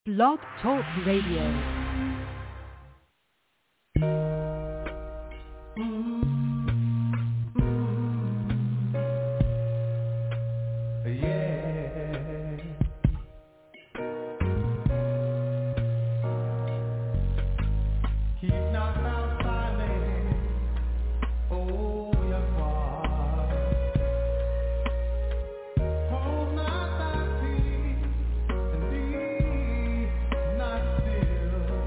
Blog Talk Radio. Still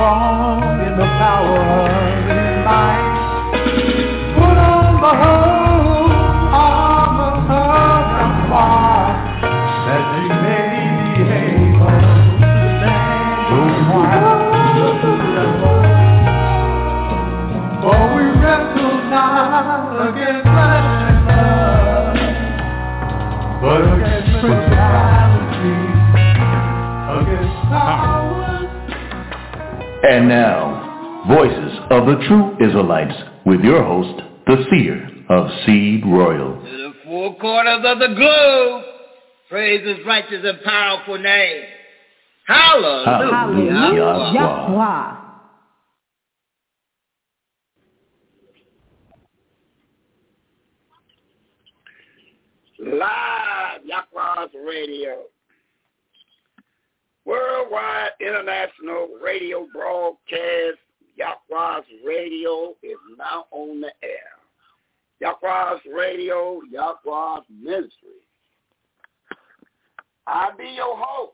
strong in the power of his might. Put on the whole armor of Yahweh, that you may be able to stand for we wrestle not against flesh and blood, but against principalities, against powers. And now, Voices of the True Israelites, with your host, the seer of Seed Royal. To the four corners of the globe, praise his righteous and powerful name. Hallelujah. Hallelujah. Live Yahweh's Radio. Worldwide international radio broadcast. Yahweh's Radio is now on the air. Yahweh's Radio, Yahweh's Ministry. I be your host.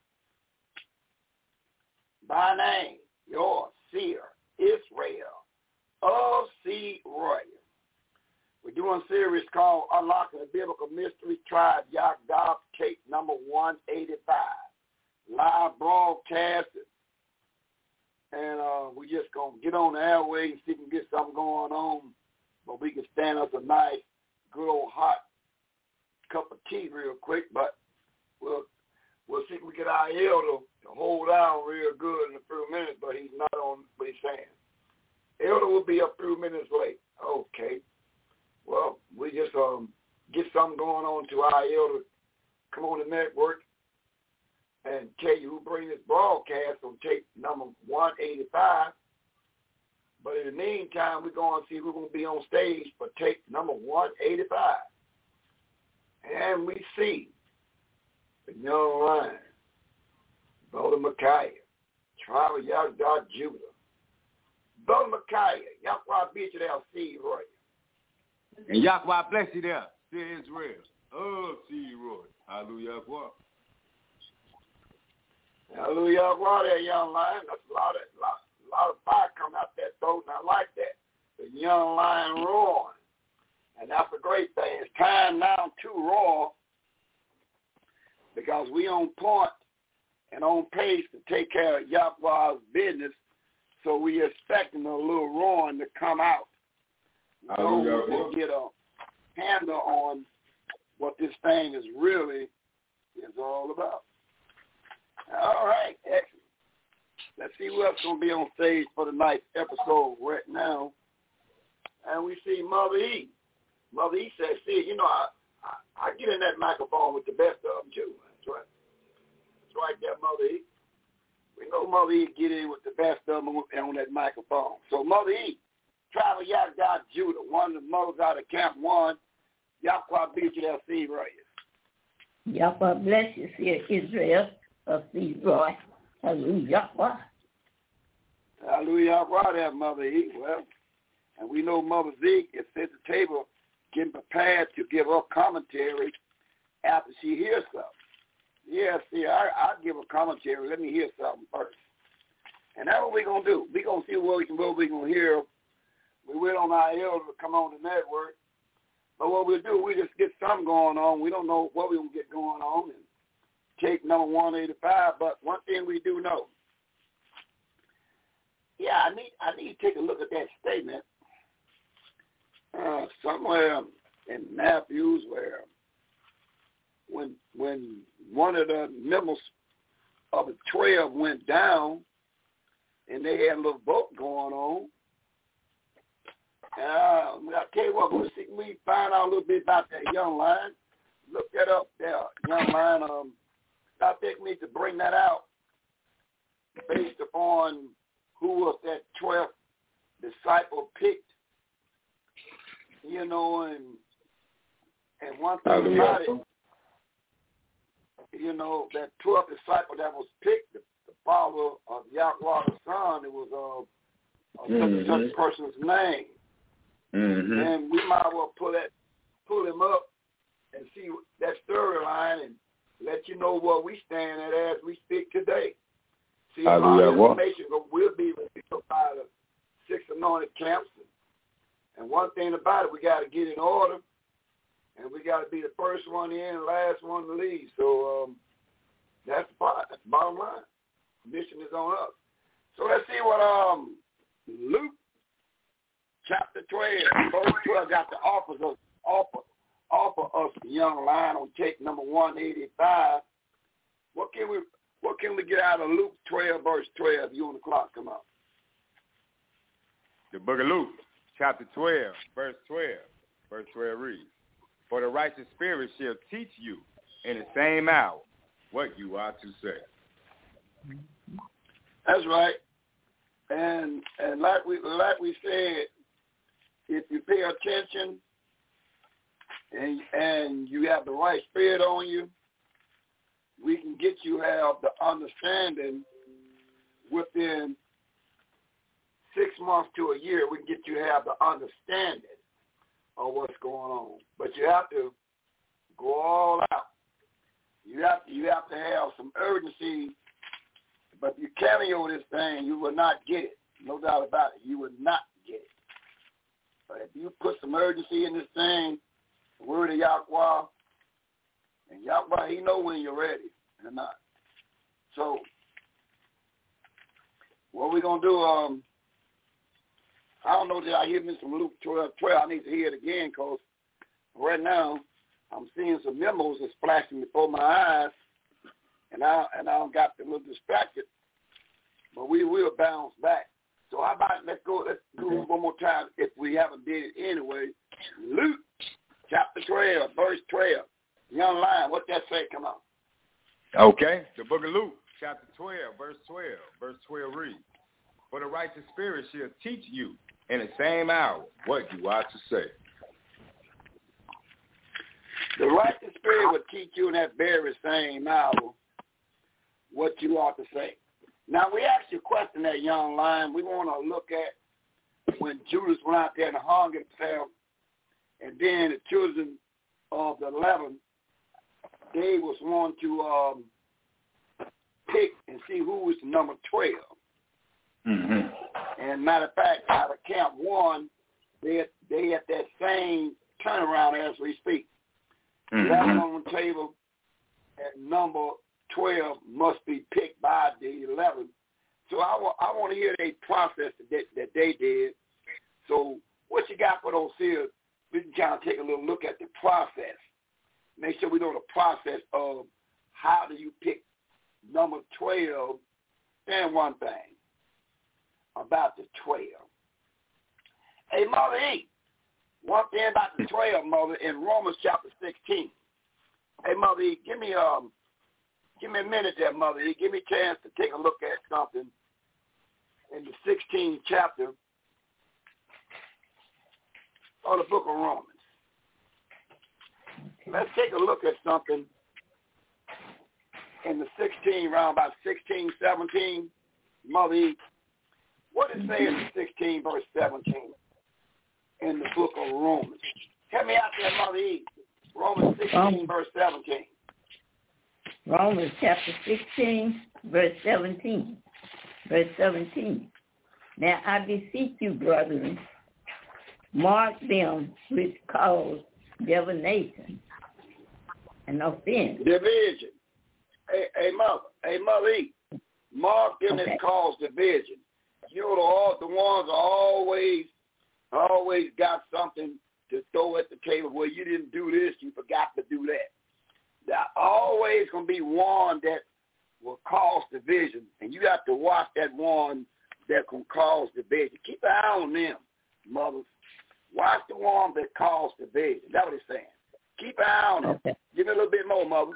By name, your seer, Israel of Seed Royal. We're doing a series called Unlocking the Biblical Mystery, Tribe Yagdab, tape number 185. Live broadcasted. And we just going to get on the airway and see if we can get something going on. But we can stand us a nice, good old hot cup of tea real quick. But we'll see if we get our elder to hold down real good in a few minutes. But he's not on what he's saying. Elder will be a few minutes late. Okay. Well, we just get something going on to our elder. Come on the network and tell you who bring this broadcast on tape number 185. But in the meantime, we're going to see who's going to be on stage for tape number 185. And we see the young lion, Brother Micaiah, tribe of Yahweh Judah. Brother Micaiah, Yahweh be to their Seed Royal. And Yahweh bless you there, Seed Israel. Oh, Seed Royal. Hallelujah, Yahweh. Hallelujah, Yahweh, that young lion. That's a lot of fire coming out that throat, and I like that. The young lion roaring. And that's a great thing. It's time now to roar because we on point and on pace to take care of Yahweh's business, so we expecting a little roaring to come out. So we can get a handle on what this thing is really all about. All right, excellent. Let's see who else is going to be on stage for tonight's episode right now. And we see Mother E. Mother E says, see, you know, I get in that microphone with the best of them, too. That's right. That's right there, Mother E. We know Mother E get in with the best of them on that microphone. So, Mother E, Tribe of Yahweh Judah, one of the mothers out of Camp 1, Yahweh be to their Seed Royal. Yahweh bless you, Seer Israel of Seed Royal. Hallelujah. Hallelujah, Yahweh there, Mother E. Well, and we know Mother Zeke is at the table getting prepared to give her commentary after she hears something. Yeah, see, I'll give a commentary. Let me hear something first. And that's what we're going to do. We're going to see what we're going to hear. We wait on our elder to come on the network. But what we'll do, we just get something going on. We don't know what we're going to get going on. And take number 185. But one thing we do know, yeah, I need to take a look at that statement somewhere in Matthews where when one of the members of the 12 went down and they had a little vote going on. I'll tell you what, we'll see, we find out a little bit about that young lion. Look that up there, young lion. I think we need to bring that out based upon who was that 12th disciple picked, you know, and one thing about it, you know, that 12th disciple that was picked, the father of Yahweh the Son, it was such a person's name. Mm-hmm. And we might as well pull him up and see that storyline and let you know where we stand at as we speak today. See, a lot of information will be revealed by the 6 anointed camps. And one thing about it, we got to get in order, and we got to be the first one in and last one to leave. So that's the bottom line. Mission is on us. So let's see what Luke chapter 12, verse 12 got to offer us the young lion on tape number 185. What can we get out of Luke 12, verse 12? You on the clock, come on. The book of Luke, chapter 12, verse 12. Verse 12 reads, "For the righteous spirit shall teach you in the same hour what you are to say." That's right. And like we said, if you pay attention and you have the right spirit on you, we can get you have the understanding within 6 months to a year. We can get you to have the understanding of what's going on. But you have to go all out. You have to have some urgency. But if you cameo this thing, you will not get it. No doubt about it. You will not get it. But if you put some urgency in this thing, the word of Yahweh, and Yahweh, he know when you're ready or not. So what we going to do, I don't know that I hear me some Luke 12. I need to hear it again because right now I'm seeing some memos that's flashing before my eyes, and I don't got a little distracted, but we will bounce back. So how about let's do it one more time if we haven't did it anyway. Luke chapter 12, verse 12. Young lion, what that say? Come on. Okay, the book of Luke, chapter 12, verse 12. Verse 12 reads, "For the righteous spirit shall teach you in the same hour what you are to say." The righteous spirit will teach you in that very same hour what you ought to say. Now, we asked you a question, that young lion. We want to look at when Judas went out there and hung himself, and then the children of the 11, they was one to pick and see who was the number 12. Mm-hmm. And matter of fact, out of camp 1, they at that same turnaround as we speak. Mm-hmm. 11 on the table, and number 12 must be picked by the 11. So I want to hear the process that they did. So what you got for those seers? We can kind of take a little look at the process. Make sure we know the process of how do you pick number 12. And one thing about the 12. Hey, Mother E, one thing about the 12, Mother, in Romans chapter 16. Hey, Mother E, give me a minute there, Mother E. Give me a chance to take a look at something in the 16th chapter of the book of Romans. Let's take a look at something in the 16, around about 16, 17. Mother E, what it say in the 16, verse 17 in the book of Romans? Help me out there, Mother E. Romans 16, verse 17. Romans chapter 16, verse 17. Verse 17. Now I beseech you, brethren, mark them which cause divination and offense. Division. Hey, Mother E. Mark them that cause division. You know, the ones are always got something to throw at the table. Well, you didn't do this, you forgot to do that. There's always going to be one that will cause division, and you have to watch that one that can cause division. Keep an eye on them, mothers. Watch the one that cause division. That's what it's saying. Keep an eye on them. Give me a little bit more, mother.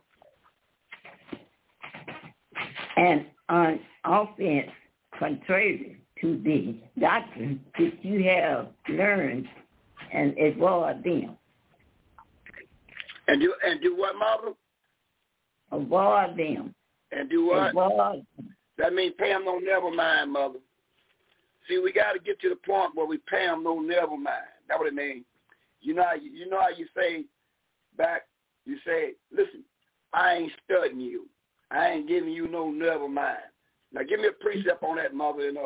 And on offense, contrary to the doctrine which you have learned and avoid them. And do what, mother? Avoid them. And do what? Avoid them. That means pay them no never mind, mother. See, we got to get to the point where we pay them no never mind. That's what it means. You know how you say back, you say, listen, I ain't studying you. I ain't giving you no never mind. Now give me a precept on that, Mother, in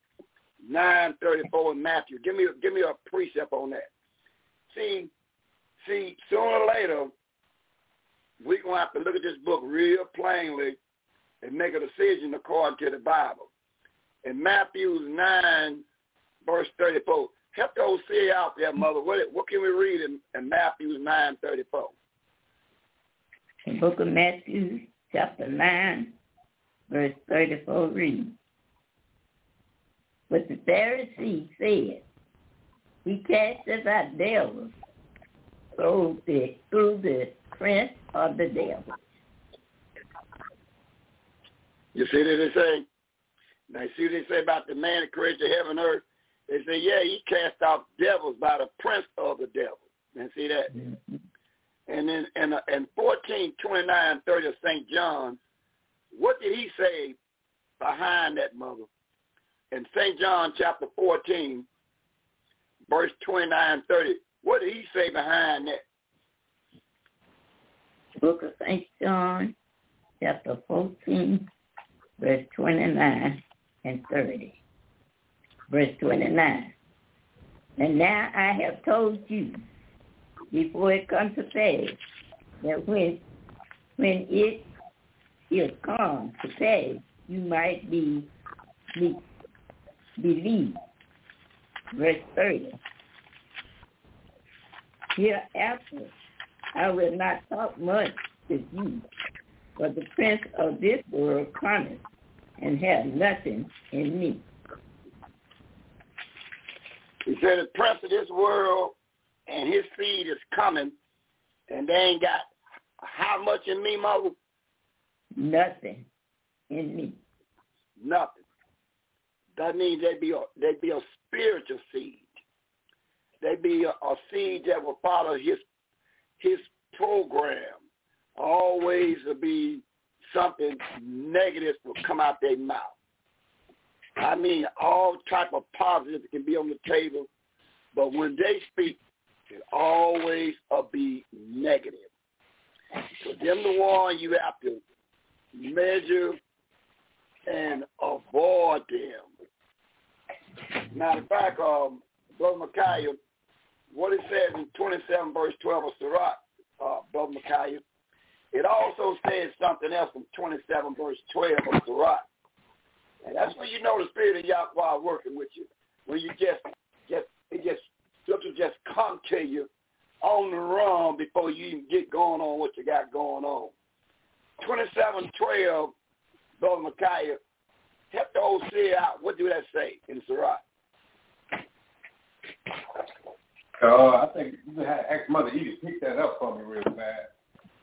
9:34 in Matthew. Give me a precept on that. See, sooner or later, we're going to have to look at this book real plainly and make a decision according to the Bible. In Matthew 9, verse 34, help those see out there, Mother. What can we read in Matthew 9:34? The book of Matthew, chapter 9, verse 34 reads, but the Pharisee said, he casteth out devils through the prince of the devil. You see what they say? Now, you see what they say about the man that created the heaven and earth? They say, yeah, he cast out devils by the prince of the devil. And see that? Mm-hmm. And then in 14:29-30 of St. John, what did he say behind that, Mother? In St. John chapter 14, verse 29-30, what did he say behind that? Book of St. John, chapter 14, verse 29 and 30. Verse 29. And now I have told you, before it comes to pass, that when it is come to pass, you might believe. Verse 30. Hereafter I will not talk much with you, for the prince of this world cometh and hath nothing in me. He said the prince of this world and his seed is coming, and they ain't got how much in me, Mother? Nothing in me. Nothing. That means they be a spiritual seed. They be a seed that will follow his program. Always will be something negative will come out their mouth. I mean, all type of positives can be on the table, but when they speak, it always will be negative. So them the one you have to measure and avoid them. Matter of fact, Brother Micaiah, what it says in 27 verse 12 of Sirach, Brother Micaiah, it also says something else in 27 verse 12 of Sirach. And that's when you know the Spirit of Yahweh working with you. When you just come to you on the run before you even get going on what you got going on. 27:12, Brother Micaiah, help those see out. What do that say in Sirach? I think you had to ask Mother E to pick that up for me real fast.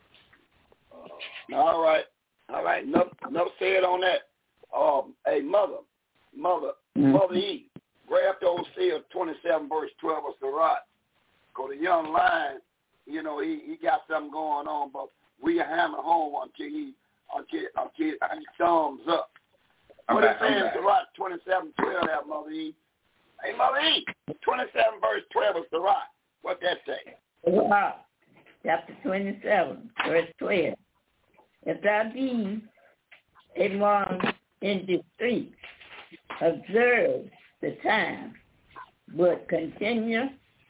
All right. Enough said on that. Hey, Mother E, grab those seals, 27 verse 12 of Sirach. Because the young lion, you know, he got something going on, but we hammer home until he thumbs up. What is saying in Sirach 27:12 there, Mother E? Hey, Mother E, 27 verse 12 of Sirach. What that say? Sirach, chapter 27, verse 12. If thou be among in the streets, observe the time, but continue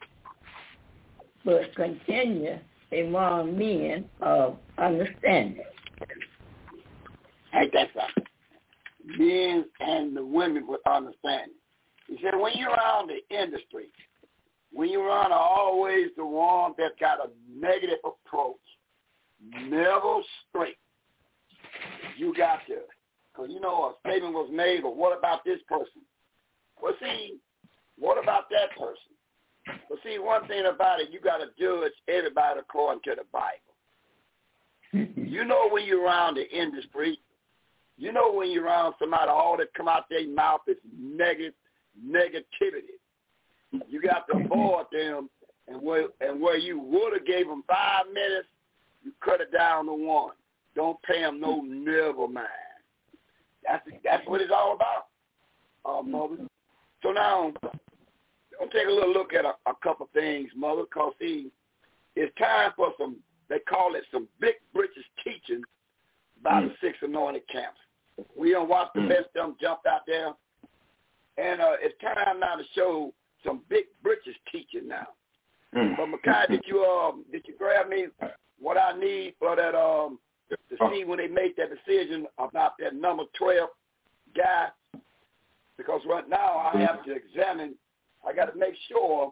among men of understanding. Ain't that something? Men and the women with understanding. He said, when you're around the industry, when you're around always the one that got a negative approach, never straight. You got to, because you know a statement was made, but what about this person? Well, see, what about that person? Well, see, one thing about it, you got to judge everybody according to the Bible. You know when you're around the industry, you know when you're around somebody, all that come out their mouth is negativity. You got to avoid them, and where you would have gave them 5 minutes, you cut it down to 1. Don't pay them no never mind. That's what it's all about, Mother. So now, we'll take a little look at a couple things, Mother, because, see, it's time for some, they call it some big britches teaching by the 6 anointed camps. We done watched the best of them jump out there. And it's time now to show some big britches teaching now. But Makai, did you grab me what I need for that to see when they make that decision about that number 12 guy? Because right now I have to examine. I got to make sure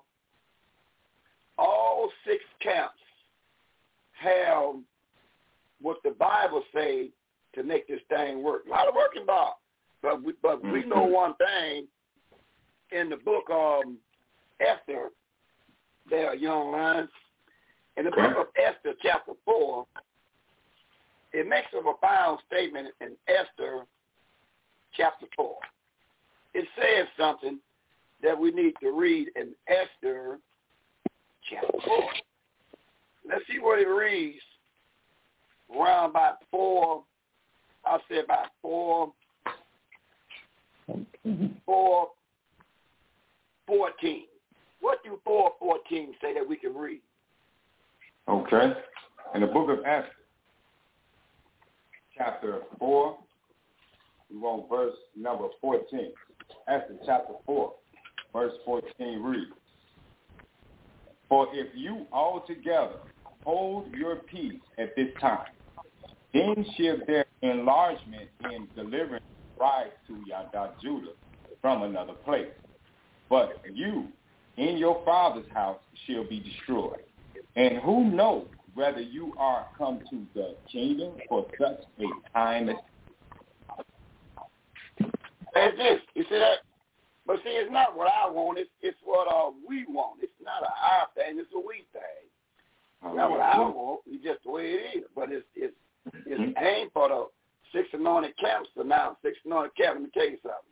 all 6 camps have what the Bible say to make this thing work. A lot of work involved, but we know one thing in the book of Esther. There, young lions. In the book of Esther, chapter 4, it makes a profound statement in Esther, chapter 4. It says something that we need to read in Esther, chapter 4. Let's see what it reads around about 4, I'll say about 4:14. What do 4:14 say that we can read? Okay. In the book of Esther, chapter 4, we want verse number 14. Esther chapter 4, verse 14 reads, "For if you altogether hold your peace at this time, then shall their enlargement in deliverance rise to Yada Judah from another place. But you in your father's house shall be destroyed. And who knows whether you are come to the kingdom for such a time as this. You see that? But see, it's not what I want. It's what we want. It's not a our thing. It's a we thing. It's not what I want. It's just the way it is. But it's aimed for the 6 anointed camps to now. 6 anointed camps. Let me tell you something.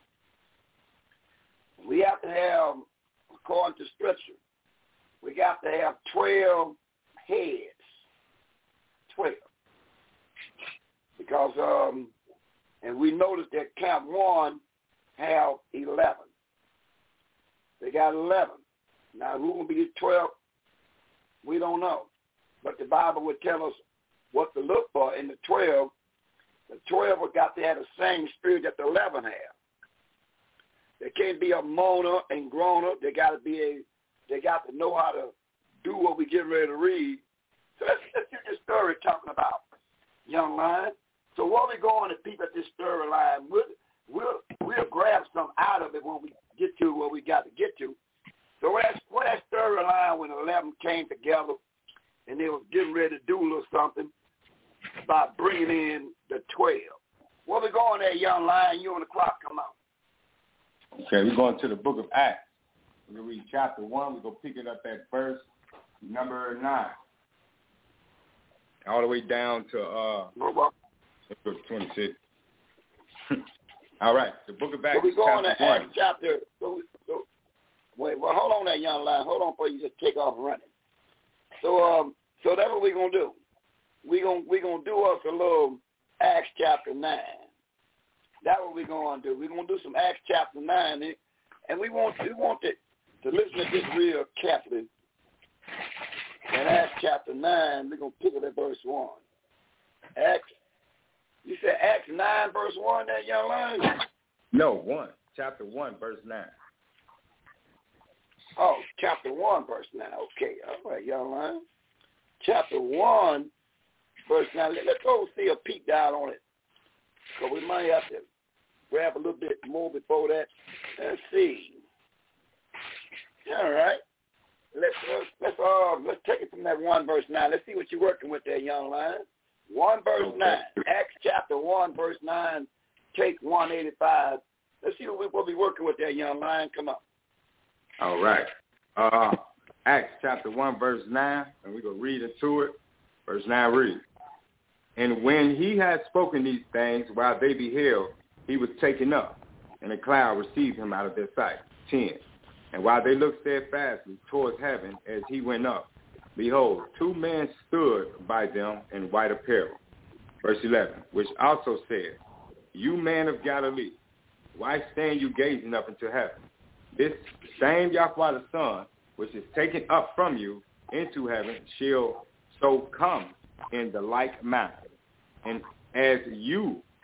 We have to have, according to Scripture, we got to have 12 heads. 12. Because, and we noticed that camp 1 have 11. They got 11. Now, who's going to be the 12? We don't know. But the Bible would tell us what to look for in the 12. The 12 have got to have the same spirit that the 11 have. They can't be a moaner and groaner. They got to know how to do what we get ready to read. So let's get this story talking about young lion. So while we go on to peep at this storyline, we'll grab some out of it when we get to what we got to get to. So what that storyline when 11 came together and they was getting ready to do a little something by bringing in the 12. Where we going there, young lion? You on the clock? Come on. Okay, we're going to the book of Acts. We're going to read chapter 1. We're going to pick it up at verse number 9. All the way down to 26. All right, the book of Acts, so we're going to chapter 1. Acts chapter. Wait, well, hold on there, young lion. Hold on before you just take off running. So that's what we're going to do. We're gonna do us a little Acts chapter 9. That's what we're going to do. We're going to do some Acts chapter 9, and we want to listen to this real carefully. In Acts chapter 9, we're going to pick it at verse 1. You said Acts 9, verse 1 there, young lion? No, 1. Chapter 1, verse 9. Oh, chapter 1, verse 9. Okay, all right, young lion. Chapter 1, verse 9. Let's go see a peek down on it. So we might have to grab a little bit more before that. Let's see. All right. Let's take it from that 1 verse 9. Let's see what you're working with there, young lion. 1 verse 9. Acts chapter 1 verse 9. Take 185. Let's see what we're working with there, young lion. Come on. All right. Acts chapter 1 verse 9, and we're going to read into it. Verse 9 reads, "And when he had spoken these things, while they beheld, he was taken up, and a cloud received him out of their sight." 10. "And while they looked steadfastly towards heaven as he went up, behold, 2 men stood by them in white apparel." Verse 11, "Which also said, You men of Galilee, why stand you gazing up into heaven? This same Yahweh the Son, which is taken up from you into heaven, shall so come in the like manner. And as you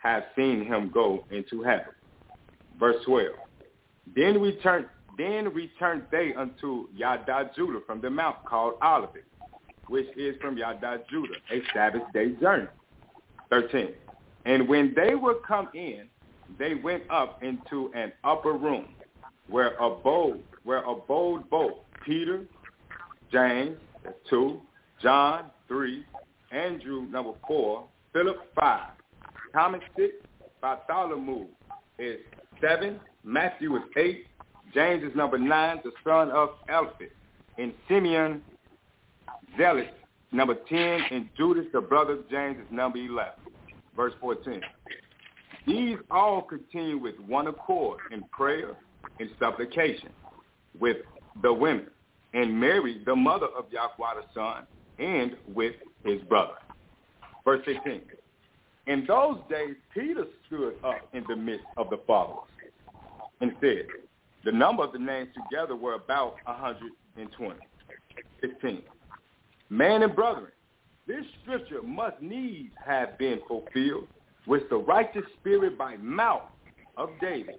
have seen him go into heaven. Verse 12. Then returned they unto Yada Judah from the mount called Olivet, which is from Yada Judah, a Sabbath day journey. 13. And when they were come in, they went up into an upper room, where abode both Peter, James, 2, John, 3, Andrew, 4, Philip, 5, Thomas, 6, Bartholomew is 7, Matthew is 8, James is 9, the son of Alphaeus, and Simeon, Zealot, 10, and Judas, the brother of James, is 11. Verse 14. These all continue with one accord in prayer and supplication with the women, and Mary, the mother of Yahweh the Son, and with his brother. Verse 16. In those days, Peter stood up in the midst of the followers and said, the number of the names together were about 120. 16. Man and brethren, this scripture must needs have been fulfilled, which the righteous spirit by the mouth of David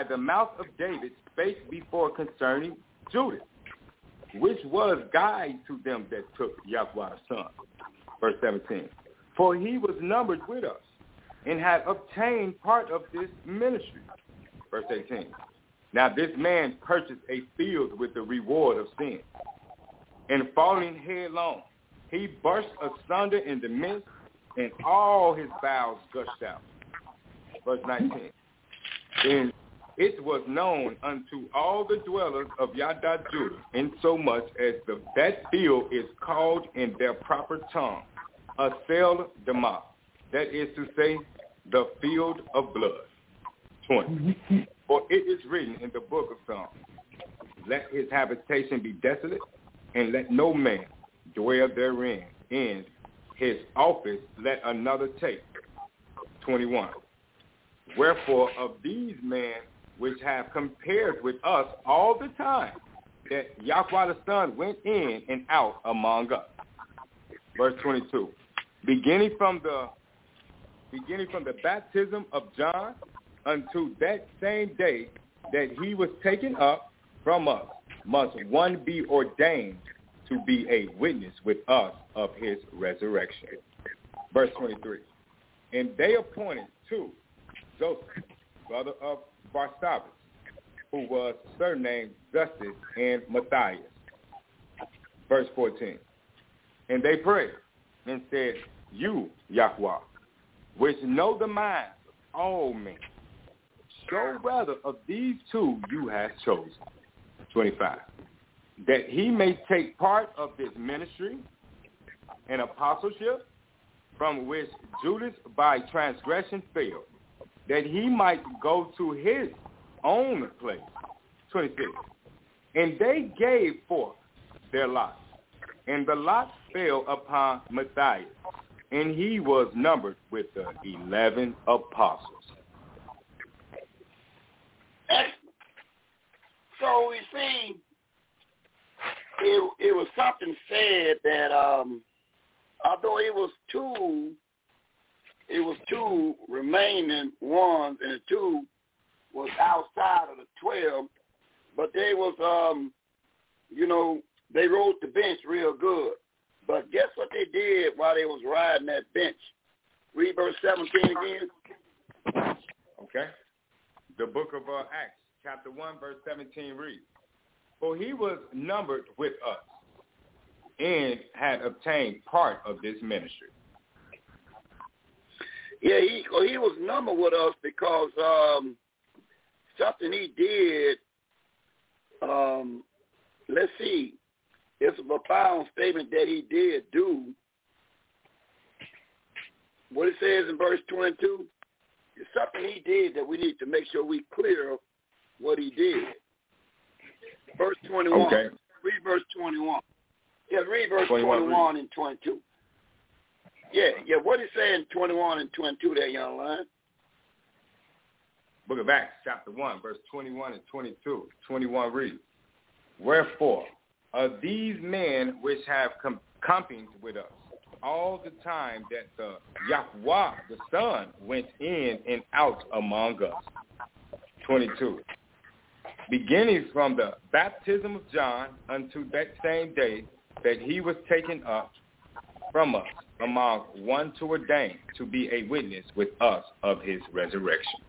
spake before concerning Judas, which was guide to them that took Yahweh the Son. Verse 17. For he was numbered with us, and had obtained part of this ministry. Verse 18. Now this man purchased a field with the reward of sin, and falling headlong, he burst asunder in the midst, and all his bowels gushed out. Verse 19. And it was known unto all the dwellers of Yada Judah, insomuch as that field is called in their proper tongue, Asel Damah, that is to say, the field of blood. 20. For it is written in the book of Psalms, let his habitation be desolate, and let no man dwell therein, and his office let another take. 21. Wherefore of these men which have compared with us all the time that Yahweh the Son went in and out among us. Verse 22. Beginning from the baptism of John unto that same day that he was taken up from us, must one be ordained to be a witness with us of his resurrection. Verse 23. And they appointed two, Joseph, brother of Barsabbas, who was surnamed Justus, and Matthias. Verse 14. And they prayed and said, you, Yahweh, which know the minds of all men, show rather of these two you have chosen. 25. That he may take part of this ministry and apostleship, from which Judas by transgression fell, that he might go to his own place. 26. And they gave forth their lots, and the lot fell upon Matthias, and he was numbered with the 11 apostles. Excellent. So we see it was something said that although it was two remaining ones, and the two was outside of the 12, but they was they rode the bench real good. But guess what they did while they was riding that bench? Read verse 17 again. Okay. The book of Acts, chapter 1, verse 17 reads, for he was numbered with us, and had obtained part of this ministry. Yeah, he was numbered with us because something he did, let's see, it's a profound statement that he did do. What it says in verse 22, it's something he did that we need to make sure we clear what he did. Verse 21. Okay. Read verse 21. Yeah, read verse 21 and 22. Yeah, what it say in 21 and 22 there, young lion? Book of Acts, chapter 1, verse 21 and 22. 21 reads, wherefore of these men which have companied with us all the time that the Yahweh, the Son, went in and out among us. 22. Beginning from the baptism of John unto that same day that he was taken up from us among one to ordain to be a witness with us of his resurrection.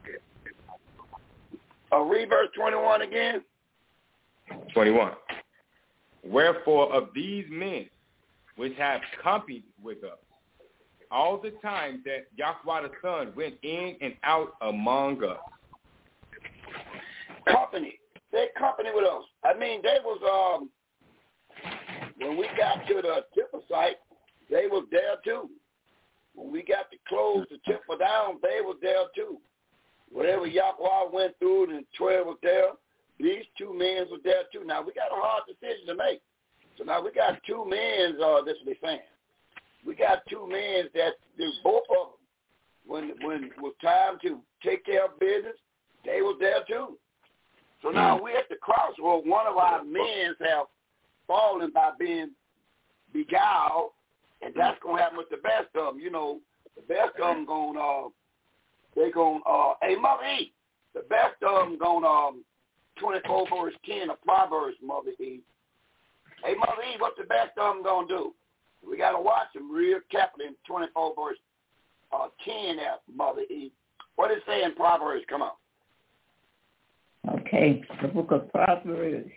Read verse 21 again. 21. Wherefore of these men which have companied with us all the time that Yahweh the Son went in and out among us. Company. They company with us. I mean, they was, when we got to the temple site, they was there too. When we got to close the temple down, they was there too. Whatever Yahweh went through, and 12 was there, these two men was there too. Now, we got a hard decision to make. So now we got two men, this is the saying. We got two men that, both of them, when it was time to take care of business, they was there too. So now we're at the crossroad. One of our men have fallen by being beguiled, and that's going to happen with the best of them. You know, the best of them they're going hey, Mother E, the best of them going 24 verse 10 of Proverbs, Mother E. Hey, Mother E, what the best of them going to do? We got to watch them real carefully in 24 verse 10 there, Mother E. What does it say in Proverbs? Come on. Okay, the book of Proverbs,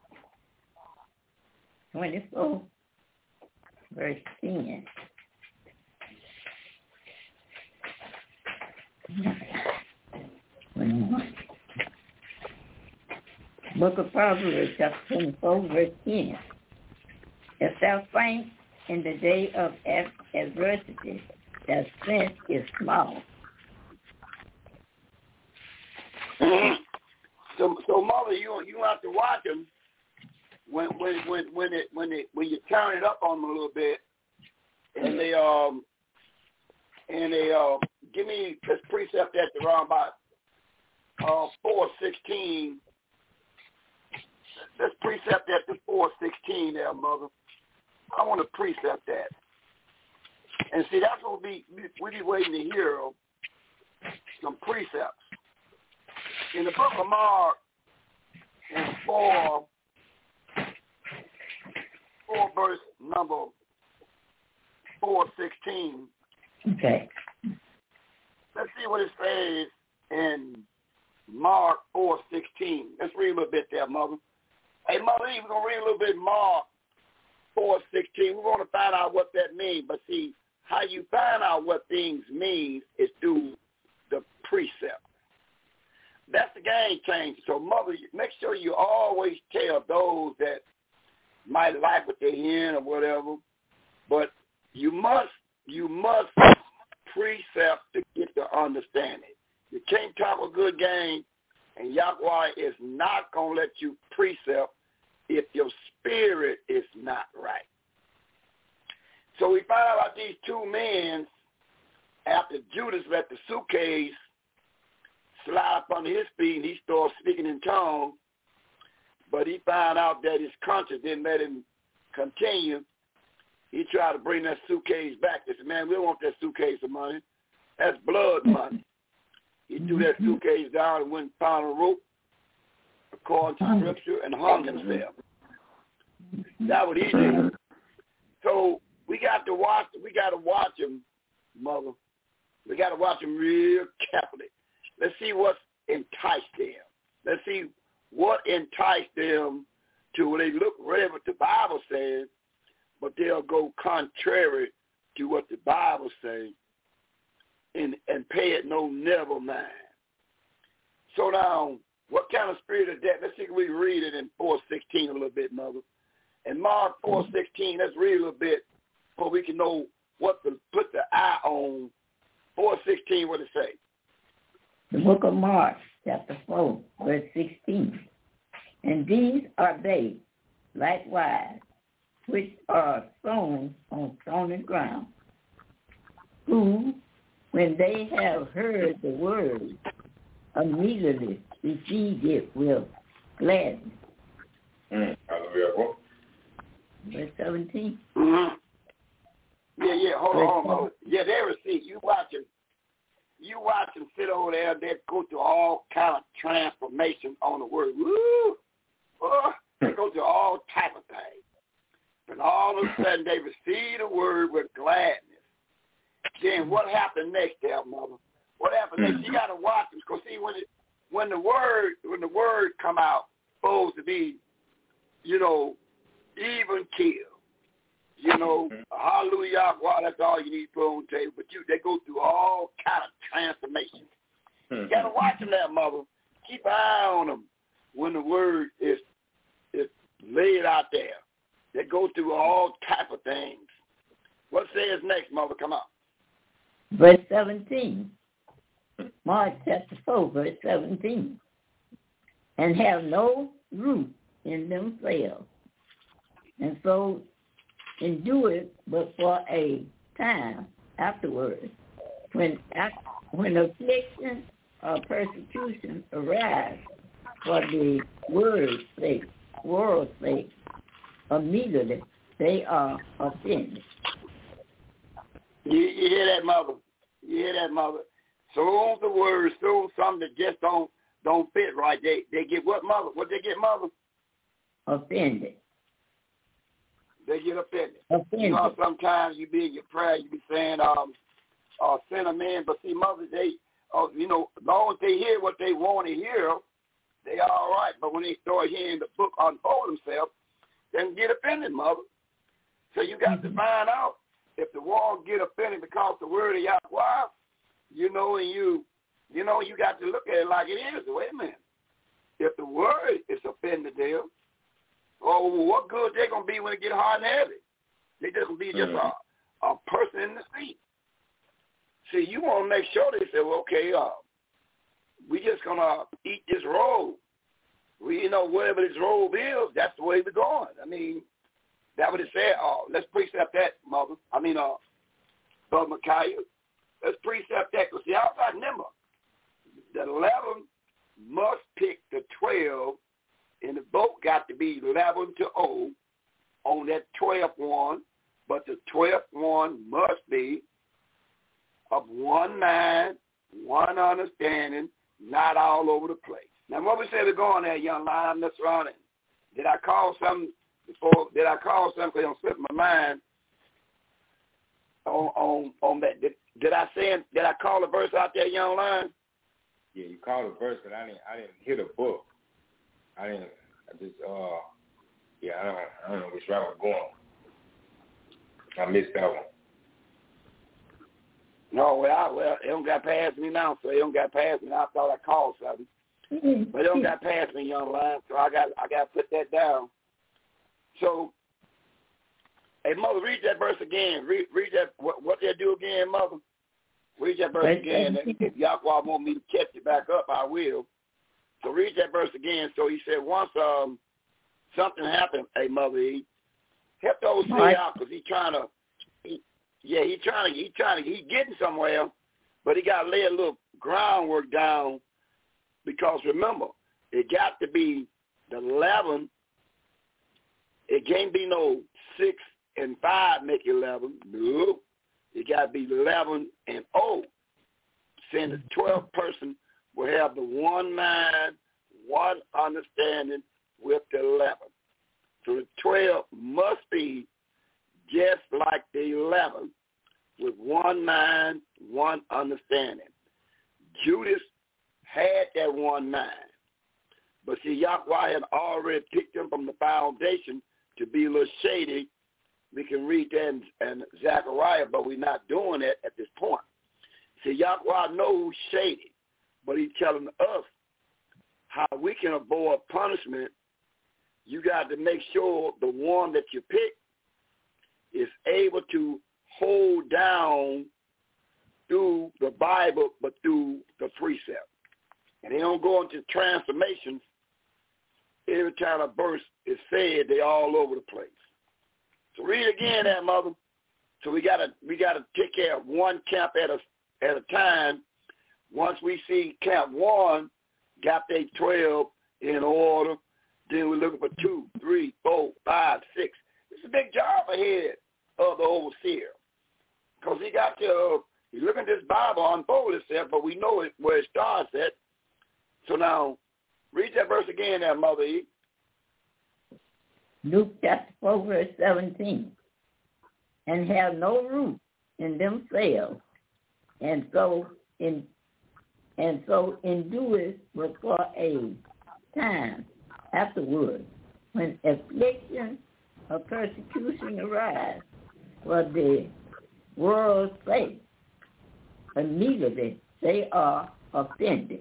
24, verse 10. Book of Proverbs, chapter 24, verse 10. If thou faint in the day of adversity, thy strength is small. So Mother, you have to watch them when you turn it up on them a little bit, and they give me this precept at the around about 4:16. This precept at the 4:16 there, Mother. I want to precept that, and see that's what we be waiting to hear some precepts. In the book of Mark, in 4 verse number 4:16. Okay. Let's see what it says in Mark 4:16. Let's read a little bit there, Mother. Hey, Mother, we're going to read a little bit Mark 4:16. We're going to find out what that means. But see, how you find out what things mean is through the precept. That's the game changer. So, Mother, make sure you always tell those that might like what they're hearing or whatever, but you must precept to get the understanding. You can't talk a good game, and Yahweh is not going to let you precept if your spirit is not right. So we find out about these two men after Judas let the suitcase slide up under his feet, and he started speaking in tongues, but he found out that his conscience didn't let him continue. He tried to bring that suitcase back. He said, man, we don't want that suitcase of money. That's blood money. He threw that suitcase down and went and found a rope, according to Scripture, and hung himself. That's what he did. So we got to watch him, Mother. We got to watch him real carefully. Let's see what's enticed them. Let's see what enticed them to when they look read what the Bible says, but they'll go contrary to what the Bible says and pay it no never mind. So now, what kind of spirit of death? Let's see if we read it in 4:16 a little bit, Mother. In Mark 4:16, let's read a little bit so we can know what to put the eye on. 4:16, what it say? The book of Mark, chapter 4, verse 16. And these are they, likewise, which are sown on stony ground, who, when they have heard the word, immediately received it with gladness. Hallelujah. Verse 17. Mm-hmm. Yeah. Hold on. Yeah, they receive. You watch them sit over there. They go through all kind of transformation on the word. Woo! Oh, they go through all type of things. And all of a sudden, they receive the word with gladness. Then what happened next there, mother? What happened next? You got to watch them. Because see, when the word come out, supposed to be, even kill. Hallelujah, well, that's all you need to put on the table. But they go through all kind of transformations. You got to watch them there, mother. Keep an eye on them when the word is laid out there. They go through all type of things. What says next, mother? Come on. Verse 17. Mark chapter 4, verse 17. And have no root in themselves, and so endure it but for a time afterwards. When affliction or persecution arise for the world's sake, immediately they are offended. You hear that, mother? So the words, so something that just don't fit right. They get what, mother? What they get, mother? Offended. They get offended. Sometimes you be in your prayer, you be saying, send them in. But see, mother, they, as long as they hear what they want to hear, they all right. But when they start hearing the book unfold themselves, they can get offended, mother. So you got to find out if the world get offended because the word of Yahweh, and you got to look at it like it is. Wait a minute. If the word is offended them, what good they're going to be when it get hard and heavy? They just going to be just a person in the seat. See, you want to make sure they say, well, okay, we just going to eat this roll. Whatever this roll is, that's the way we're going. I mean, that's what it said. Let's precept that, mother. Brother Micaiah. Let's precept that. Because, see, I got to remember, the 11 must pick the 12, and the vote got to be 11-0 on that 12th one, but the 12th one must be of one mind, one understanding, not all over the place. Now, what we say we're going there, young lion, that's running. Did I call something before? Did I call something on slip my mind on that? Did I call a verse out there, young lion? Yeah, you called a verse, but I didn't hear the book. I don't know which route I'm going. I missed that one. No, well, it don't got past me now, so it don't got past me. I thought I called something. But it don't got past me, young lion, so I got to put that down. So, hey, mother, read that verse again. Read that, what they do again, mother? Read that verse again. If Yahweh want me to catch it back up, I will. So read that verse again. So he said once something happened, hey, mother, he helped those say out because he getting somewhere, but he got to lay a little groundwork down because remember, it got to be the 11. It can't be no 6 and 5 make 11. No, it got to be 11-0. Saying the 12th person will have the one mind, one understanding with the 11. So the 12 must be just like the 11 with one mind, one understanding. Judas had that one mind. But see, Yahweh had already picked him from the foundation to be a little shady. We can read that in Zechariah, but we're not doing that at this point. See, Yahweh knows shady, but he's telling us how we can avoid punishment. You got to make sure the one that you pick is able to hold down through the Bible, but through the precept. And they don't go into transformations. Every time a verse is said, they all over the place. So read again that, mother. So we gotta take care of one camp at a time. Once we see camp 1 got their 12 in order, then we're looking for 2, 3, 4, 5, 6. It's a big job ahead of the overseer. Because he got to, you look at this Bible unfold itself, but we know it where it starts at. So now, read that verse again there, Mother E. Luke chapter 4, verse 17. And have no root in themselves, and so endure but for a time afterward, when affliction or persecution arise for the world's sake, immediately they are offended.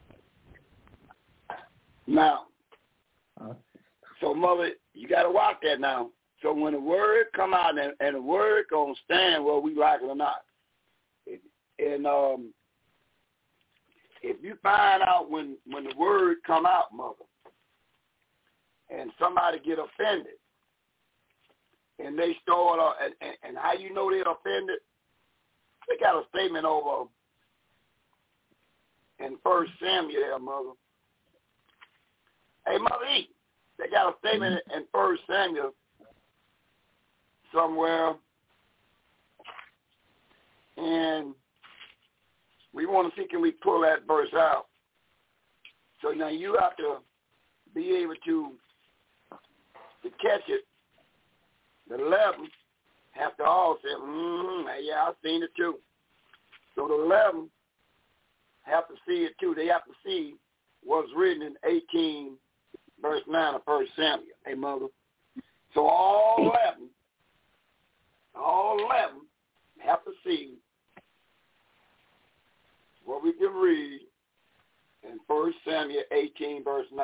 Now, so Mother, you got to watch that now. So when the word come out and the word gonna stand whether we like it or not, and if you find out when the word come out, Mother, and somebody get offended, and they start and how you know they're offended? They got a statement over in 1 Samuel there, Mother. Hey, Mother E, they got a statement in 1 Samuel somewhere, and we want to see, can we pull that verse out? So now you have to be able to catch it. The 11 have to all say, yeah, I've seen it too. So the 11 have to see it too. They have to see what's written in 18, verse 9 of 1 Samuel. Hey, Mother. So all 11 have to see what we can read in 1 Samuel 18, verse 9.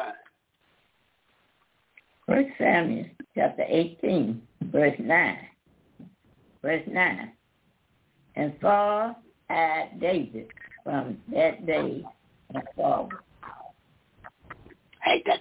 1 Samuel chapter 18, verse 9. Verse 9. And Saul had David from that day and forward. Hey, that's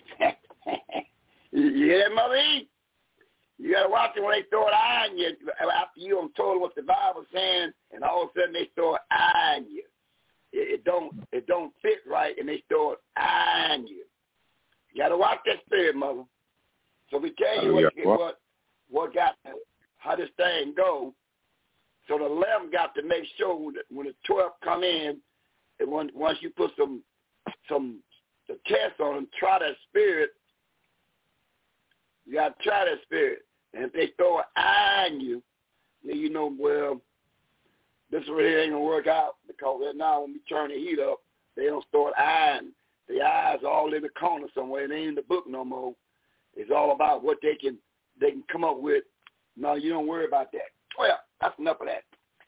you hear that, Mother E? You got to watch it when they throw an eye on you. After you done told what the Bible's saying, and all of a sudden they throw an eye on you. It don't fit right, and they throw an eye on you. You got to watch that spirit, Mother. So we tell you what got how this thing go. So the 11 got to make sure that when the 12 come in, and once you put some the test on them, try that spirit. You got to try that spirit. And if they throw an eye on you, then you know, well, this really ain't going to work out, because now when we turn the heat up, they don't start eyeing. The eyes are all in the corner somewhere. They ain't in the book no more. It's all about what they can come up with. No, you don't worry about that. Well, that's enough of that.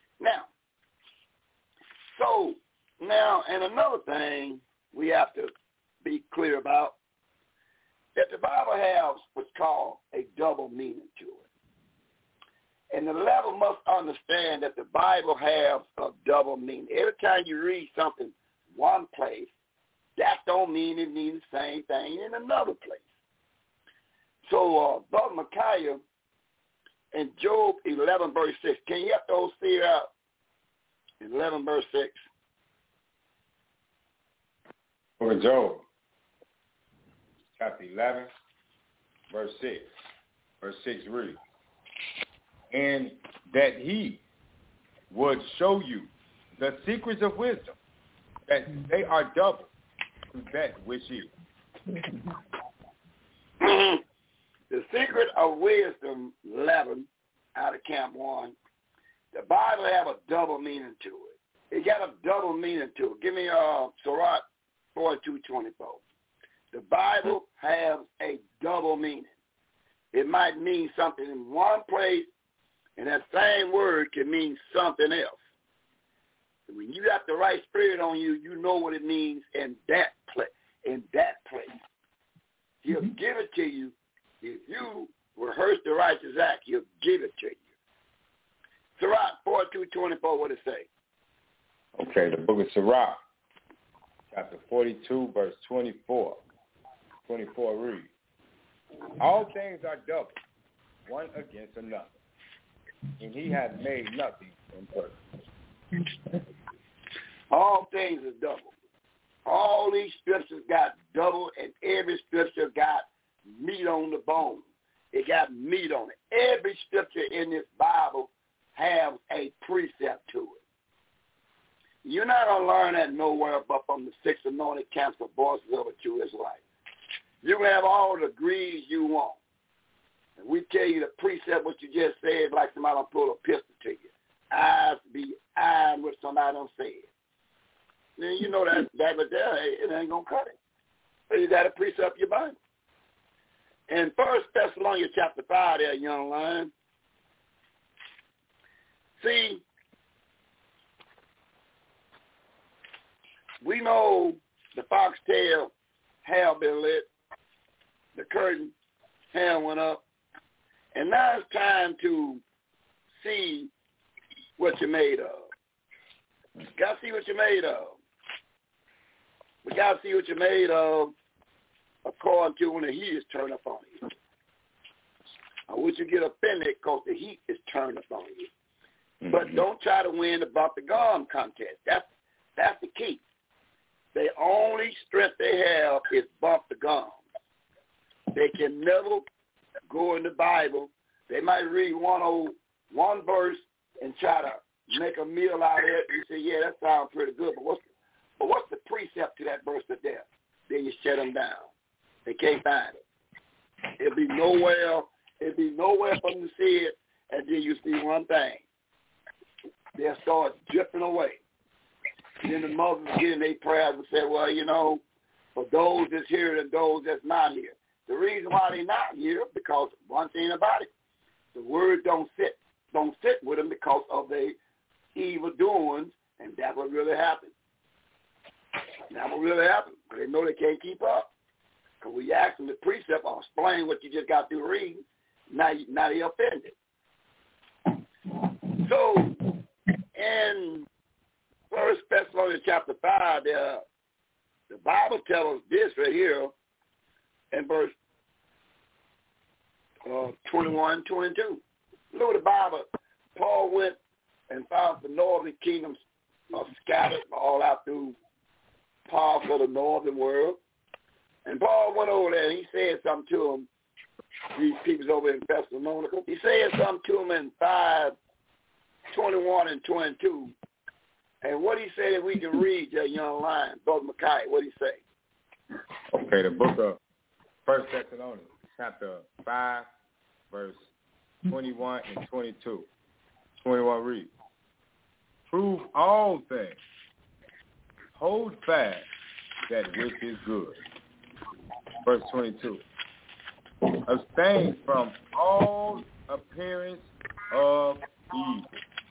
Now, and another thing we have to be clear about, that the Bible has what's called a double meaning to it. And the level must understand that the Bible has a double meaning. Every time you read something one place, that don't mean it means the same thing in another place. So, Brother Micaiah in Job 11, verse 6, can you have those figure out? 11, verse 6. Book of Job, chapter 11, verse 6. Verse 6 reads, and that he would show you the secrets of wisdom, that they are double to that which is. The secret of wisdom, 11, out of Camp 1. The Bible have a double meaning to it. It got a double meaning to it. Give me Sirach 42:24. The Bible has a double meaning. It might mean something in one place, and that same word can mean something else. When you got the right spirit on you, you know what it means in that place. He'll give it to you. If you rehearse the righteous act, he'll give it to you. Sirach 42:24, what it say? Okay, the book of Sirach, chapter 42, verse 24. 24 reads, all things are double, one against another, and he has made nothing imperfect. All things are double. All these scriptures got double, and every scripture got meat on the bone. It got meat on it. Every scripture in this Bible have a precept to it. You're not going to learn that nowhere but from the 6 anointed camps of voices of a true Israelite. You can have all the degrees you want. And we tell you the precept, what you just said, like somebody will pull a pistol to you. Eyes be eyed what somebody don't say it. Then you know that but there, it ain't going to cut it. So you got to precept your Bible. In 1 Thessalonians chapter 5 there, young lion, see, we know the foxtail hair been lit, the curtain, hair went up, and now it's time to see what you're made of. Got to see what you're made of. We got to see what you're made of according to when the heat is turned up on you. I wish you get offended because the heat is turned up on you. Mm-hmm. But don't try to win the bump the gum contest. That's the key. The only strength they have is bump the gum. They can never go in the Bible. They might read one verse and try to make a meal out of it and say, yeah, that sounds pretty good. But what's the precept to that verse of death? Then you shut them down. They can't find it. It'll be nowhere for them to see it, and then you see one thing. They'll start drifting away. Then the mothers get in their prayers and say, well, you know, for those that's here and those that's not here. The reason why they're not here, because one thing about it, the word don't sit with them because of their evil doings, and that's what really happened. That's what really happened. They know they can't keep up. Because we ask them the precept or explain what you just got through reading, now they're offended. So, in 1 Thessalonians chapter 5, the Bible tells us this right here in verse 21, 22. Look at the Bible. Paul went and found the northern kingdoms scattered all out through parts of the northern world. And Paul went over there and he said something to them, these people over in Thessalonica. He said something to them in 5:21 and 22. And what he said, if we can read that young line, Brother Mackay, what he say? Okay, the book of 1 Thessalonians, chapter 5, verse 21 and 22. 21 reads, prove all things, hold fast that which is good. Verse 22, abstain from all appearance of evil.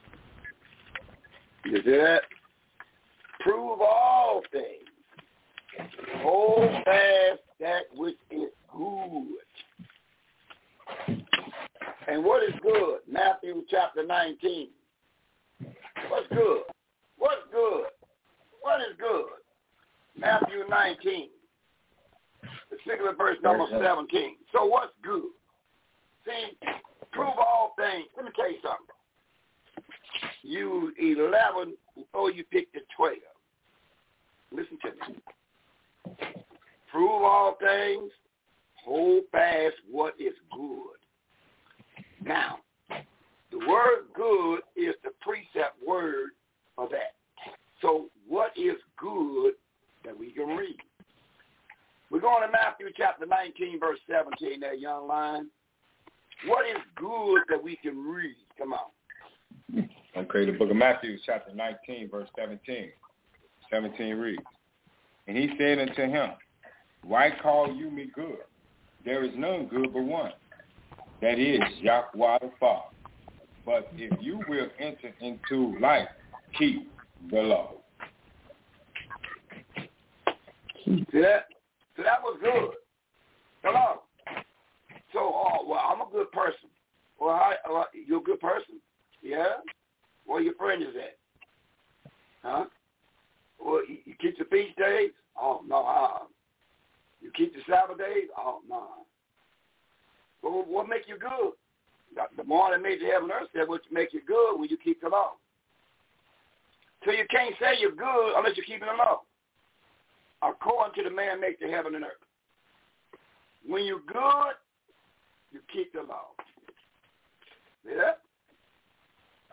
You see that? Prove all things. Hold fast that which is good. And what is good? Matthew chapter 19. What's good? What's good? What is good? Matthew 19. Particular verse number 17. So what's good? See, prove all things. Let me tell you something. You 11 before you pick the 12. Listen to me. Prove all things. Hold fast what is good. Now, the word good is the precept word of that. So what is good that we can read? We're going to Matthew chapter 19, verse 17, that young line. What is good that we can read? Come on. Okay, the book of Matthew, chapter 19, verse 17. 17 reads, and he said unto him, why call you me good? There is none good but one, that is Yahweh the Father. But if you will enter into life, keep the law. See that? So that was good. Hello. So, well, I'm a good person. Well, you're a good person? Yeah? Where your friend is at? Huh? Well, you keep the feast days? Oh, no. You keep the Sabbath days? Oh, no. Well, what make you good? The one that made the heaven and earth said what make you good when you keep the law. So you can't say you're good unless you're keeping the law. According to the man make the heaven and earth. When you're good, you keep the law. See that?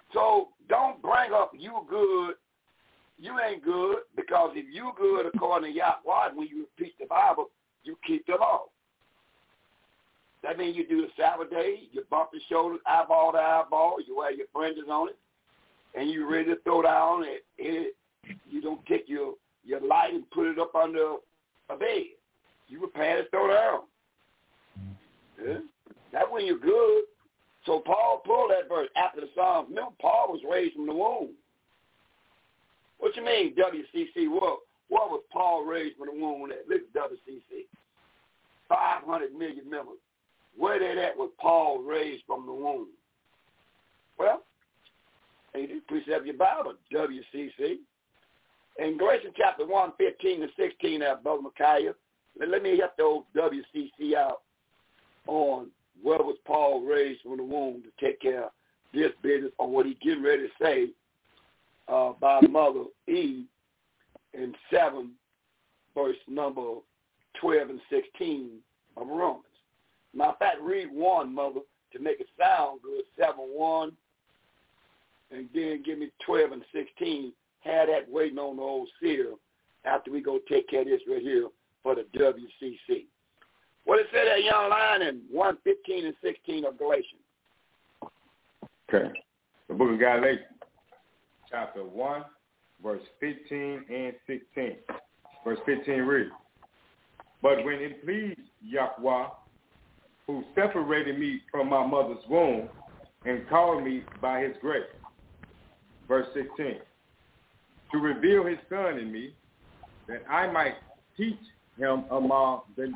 So don't bring up you good, you ain't good, because if you good according to Yahweh, when you teach the Bible, you keep the law. That means you do the Sabbath day, you bump your shoulders, eyeball to eyeball, you wear your fringes on it, and you ready to throw down it. You don't take your light and put it up under a bed. You prepare to throw down. Yeah? That's when you're good. So Paul pulled that verse after the Psalms. Remember, Paul was raised from the womb. What you mean, WCC? What was Paul raised from the womb at? Listen, WCC. 500 million members. Where they at was Paul raised from the womb? Well, you just precept your Bible, WCC. In Galatians chapter 1, 15 and 16, Brother Micaiah, let me help the old WCC out on where was Paul raised from the womb to take care of this business, or what he getting ready to say by Mother Eve in 7, verse number 12 and 16 of Romans. Matter of fact, read 1, Mother, to make it sound good, 7:1, and then give me 12 and 16. Have that waiting on the old seer after we go take care of this right here for the WCC. What it said that young line in 1, 15 and 16 of Galatians? Okay. The book of Galatians, chapter 1, verse 15 and 16. Verse 15 reads, "But when it pleased Yahweh, who separated me from my mother's womb and called me by his grace," verse 16, "to reveal his son in me, that I might teach him among the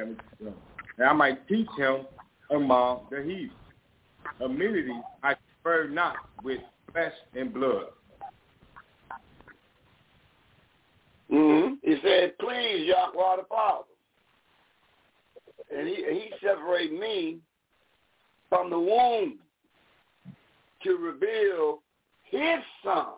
heathen. Immunity I confer not with flesh and blood." He said, "Please, Yahweh the Father." And he separated me from the womb to reveal his son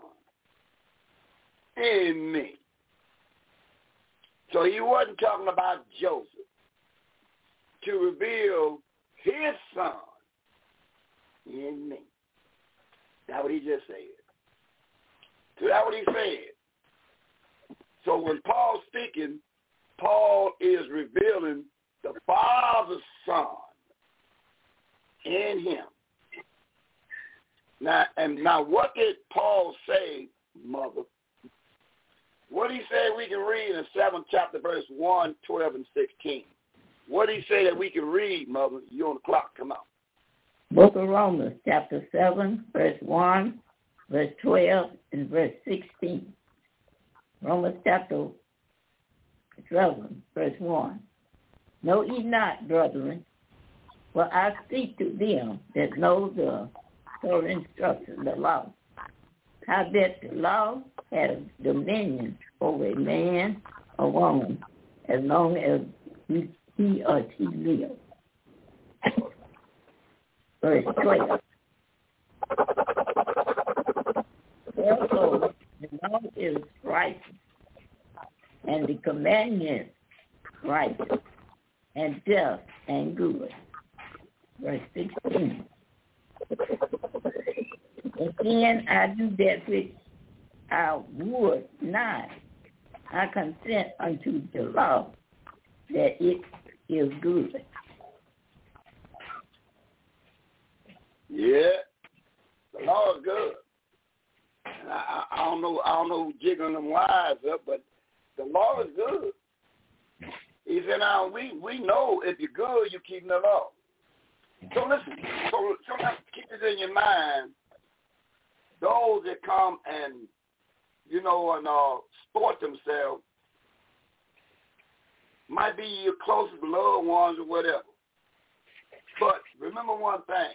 in me. So he wasn't talking about Joseph. To reveal his son in me. That's what he just said. So that's what he said. So when Paul's speaking, Paul is revealing the Father's Son in him. Now what did Paul say, Mother? What did he say we can read in 7th chapter, verse 1, 12, and 16? What did he say that we can read, Mother? You on the clock, come on. Book of Romans, chapter 7, verse 1, verse 12, and verse 16. Romans chapter 7, verse 1. "Know ye not, brethren, for I speak to them that know the thorough instruction, the law, how that the law has dominion over a man or woman as long as he or she lives." Verse 12. "Therefore, the law is righteous, and the commandment righteous, and just and good." Verse 16. "Again, I do that which I would not. I consent unto the law, that it is good." Yeah, the law is good. And I don't know who jiggling them wires up, but the law is good. He said, "Now we know if you're good, you're keeping the law." So listen, so sometimes keep this in your mind. Those that come and sport themselves might be your closest loved ones or whatever. But remember one thing.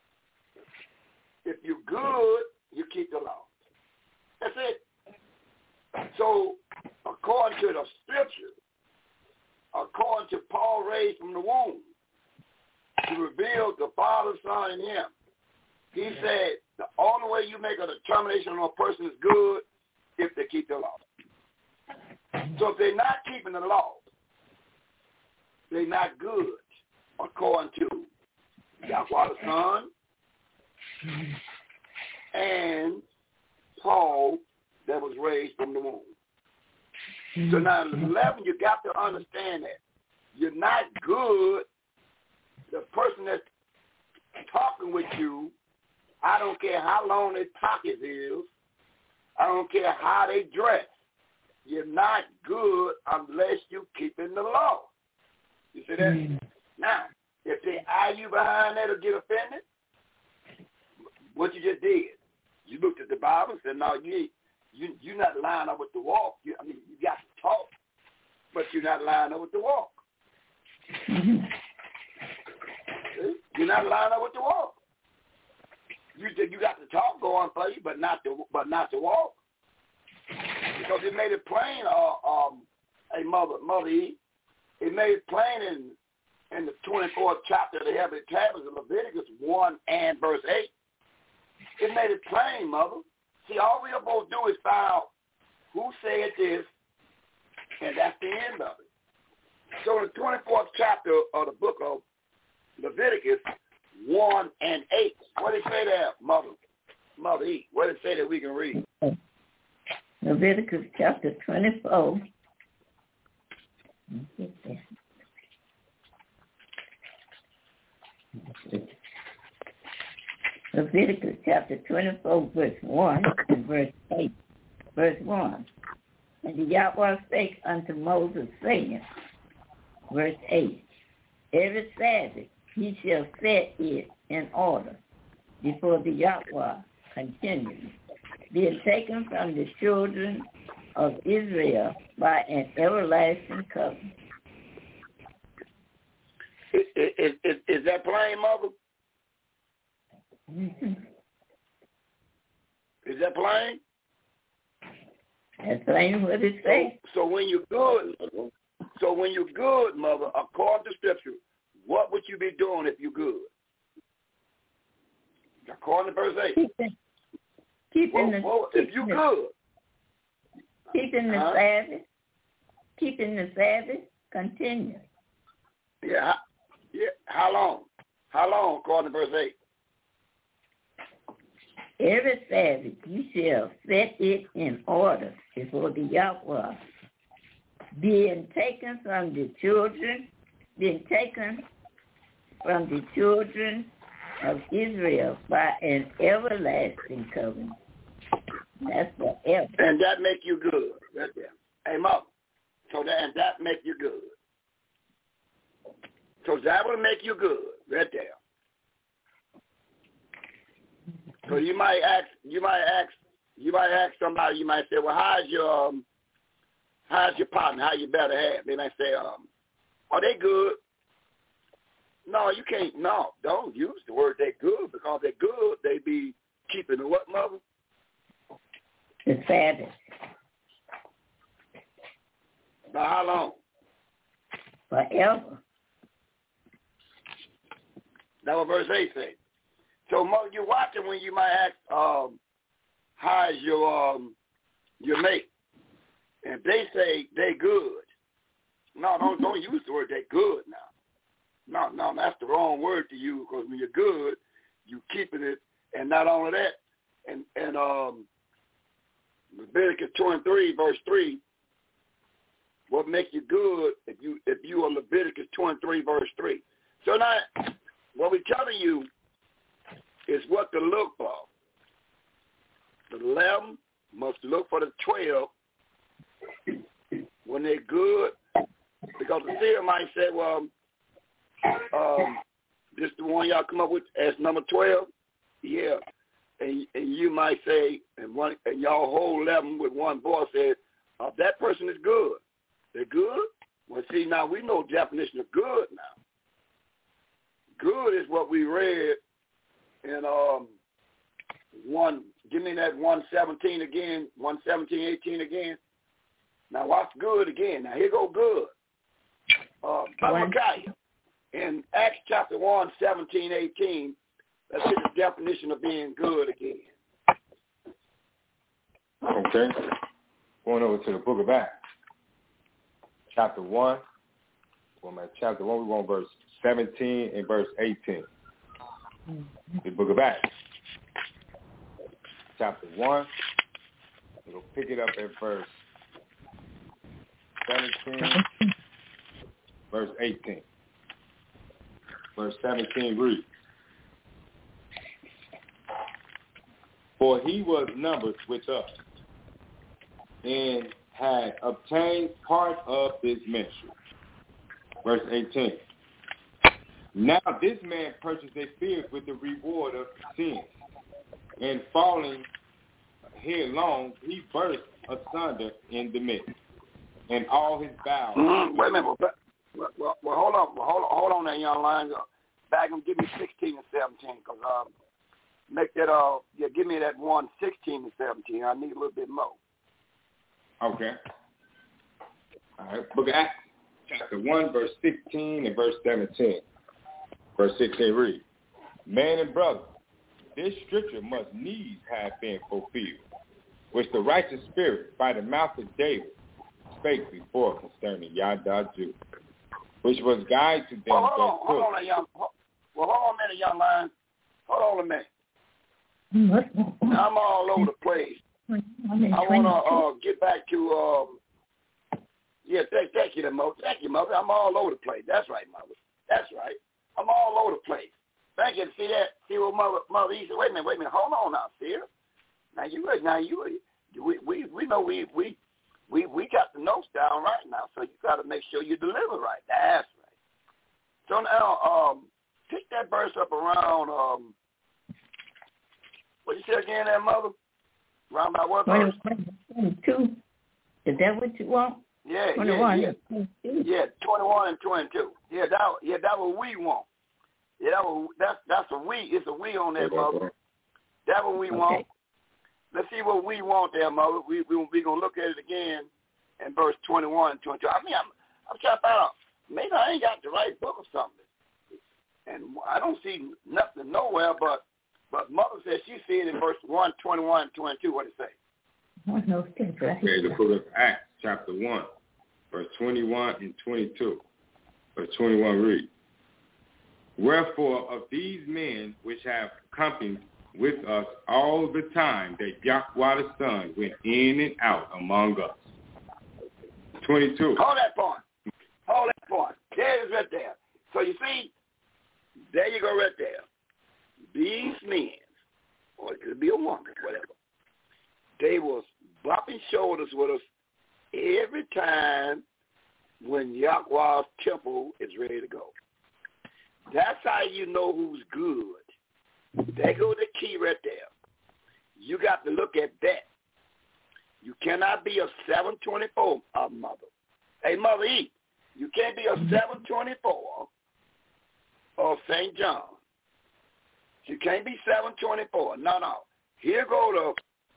If you're good, you keep the law. That's it. So, according to the scripture, according to Paul raised from the womb, to reveal the Father, Son, in him, he said the only way you make a determination on a person is good if they keep the law. So if they're not keeping the law, they're not good, according to Yahweh the Son and Paul that was raised from the womb. So now, 11, you got to understand that. You're not good. The person that's talking with you, I don't care how long their pocket is. I don't care how they dress. You're not good unless you keeping the law. You see that? Now, if they eye you behind that or get offended, what you just did, you looked at the Bible and said, no, you're not lining up with the walk. You got to talk, but you're not lining up with the walk. You're not lining up with the walk. You got the talk going for you, but not the walk. Because it made it plain, Mother E. It made it plain in the 24th chapter of the Heavenly Tablets of Leviticus 1 and verse 8. It made it plain, Mother. See, all we are supposed to do is find out who said this, and that's the end of it. So in the 24th chapter of the book of Leviticus 1 and 8, what did it say there, Mother E? What did it say that we can read? Leviticus chapter 24. Leviticus chapter 24, verse 1 and verse 8. Verse 1. And the Yahweh spake unto Moses, saying, verse 8, every Sabbath he shall set it in order before the Yahweh continually, being taken from the children of Israel by an everlasting covenant. Is that plain, Mother? Mm-hmm. Is that plain? That's plain what it says. So when you're good, Mother, according to Scripture, what would you be doing if you're good? According to verse 8. If you're good. Keeping the Sabbath. Keeping the Sabbath, continue. Yeah. How long? How long, according to verse 8? Every Sabbath you shall set it in order before the Yahweh, being taken from the children of Israel by an everlasting covenant. That's forever. And that make you good, right there. Hey, Mother. So that make you good. So that will make you good, right there. So you might ask somebody. You might say, "Well, how's your partner? How you better have?" They might say, "Are they good?" No, you can't. No, don't use the word "they good" because they're good. They be keeping the what, Mother? The Sabbath. By how long? Forever. That's what verse 8 says. So, Mother, you're watching when you might ask, how's your mate? And they say they good. No, don't use the word they good now. No, that's the wrong word to use because when you're good, you keeping it, and not only that, and Leviticus 23 verse 3, what makes you good if you are Leviticus 23 verse 3. So now, what we're telling you is what to look for. The 11 must look for the 12 when they're good, because the seer might say, well, this the one y'all come up with as number 12? Yeah. And you might say, and y'all whole 11 with one voice said, that person is good. They're good? Well, see, now we know the definition of good now. Good is what we read in give me that 117 again, 117:18 again. Now watch good again. Now here go good. Micaiah in Acts chapter 1, 17:18. Let's see the definition of being good again. Okay. Going over to the book of Acts. Chapter 1. Chapter 1, we want verse 17 and verse 18. The book of Acts. chapter 1. We'll pick it up at verse 17, verse 18. Verse 17 reads, "For he was numbered with us, and had obtained part of his ministry." Verse 18. "Now this man purchased a field with the reward of sin, and falling headlong, he burst asunder in the midst, and all his bowels." Wait a minute. Well, hold on there, young lion. Back and give me 16 and 17, because make that give me that one 16 and 17. I need a little bit more. Okay. All right. Book of Acts, chapter 1, verse 16 and verse 17. Verse 16 reads, "Man and brother, this scripture must needs have been fulfilled, which the righteous spirit by the mouth of David spake before concerning Yada Jew, which was guide to them Hold that on a minute, young lion. Hold on a minute. I'm all over the place. I want to get back to, thank you, Mother. Thank you, Mother. I'm all over the place. That's right, Mother. That's right. I'm all over the place. Thank you. See that? See what Mother E said? Wait a minute. Hold on now, see her? We know we got the notes down right now, so you got to make sure you deliver right. That's right. So now, pick that verse up around, what you say again there, Mother? Around by what verse? 22. Is that what you want? Yeah, 21. Yeah, 21 and 22. Yeah, that what we want. Yeah, that's a we. It's a we on there, Mother. That's what we want. Let's see what we want there, Mother. We gonna look at it again in verse 21 and 22. I mean, I'm trying to find out. Maybe I ain't got the right book or something, and I don't see nothing nowhere. But Mother says she see it in verse 1, 21, and 22. What it say? Okay, the book of Acts, chapter 1, verse 21 and 22. Verse 21 reads, "Wherefore of these men which have companied with us all the time that Yahweh the Son went in and out among us." 22. Hold that point. There it is right there. So you see, there you go right there. These men, or it could be a woman, whatever, they was bumping shoulders with us every time when Yahweh's temple is ready to go. That's how you know who's good. There goes the key right there. You got to look at that. You cannot be a 724 mother. Hey, Mother E, you can't be a 724 of St. John. You can't be 724. No. Here go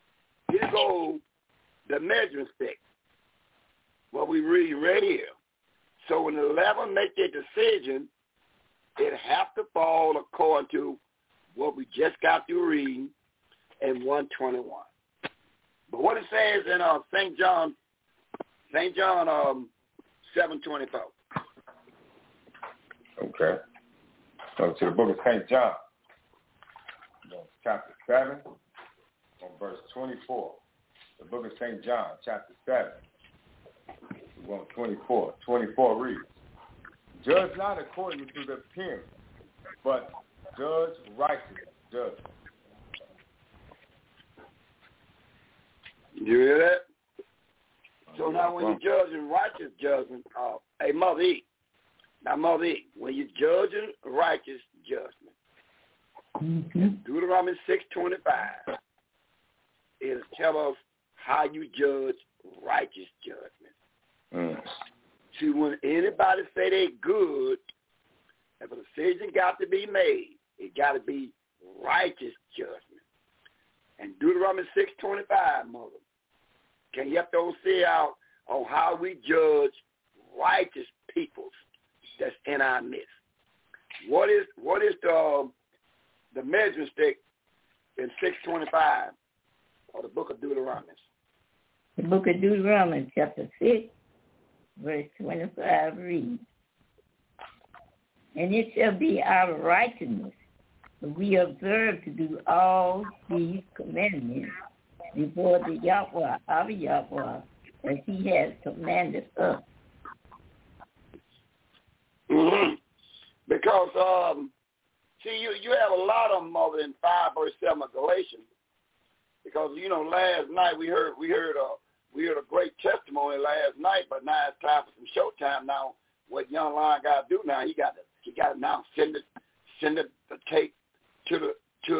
the measuring stick. What we read right here. So when the 11 make their decision, it have to fall according to what we just got through reading in 121. But what it says in St. John 7:24. Okay. So to the book of St. John, chapter 7, on verse 24. The book of St. John, chapter 7, 24. 24 reads, "Judge not according to the appearance, but judge righteous judgment." You hear that? So now when you're judging righteous judgment, hey, Mother E. Now, Mother E, when you're judging righteous judgment, Deuteronomy 6:25, it'll tell us how you judge righteous judgment. See, when anybody say they good, if a decision got to be made, it got to be righteous judgment. And Deuteronomy 6:25, Mother, can you have to see out on how we judge righteous peoples that's in our midst? What is the measuring stick in 6:25 or the book of Deuteronomy? The book of Deuteronomy, chapter 6, verse 25 reads, "And it shall be our righteousness We observe to do all these commandments before the Yahweh, our Yahweh, as he has commanded us. Mm-hmm. Because, see, you have a lot of them over in 5 verse 7 of Galatians. Because, last night we heard a great testimony last night, but now it's time for some showtime now. What young lion got to do now, he got to now send the tape to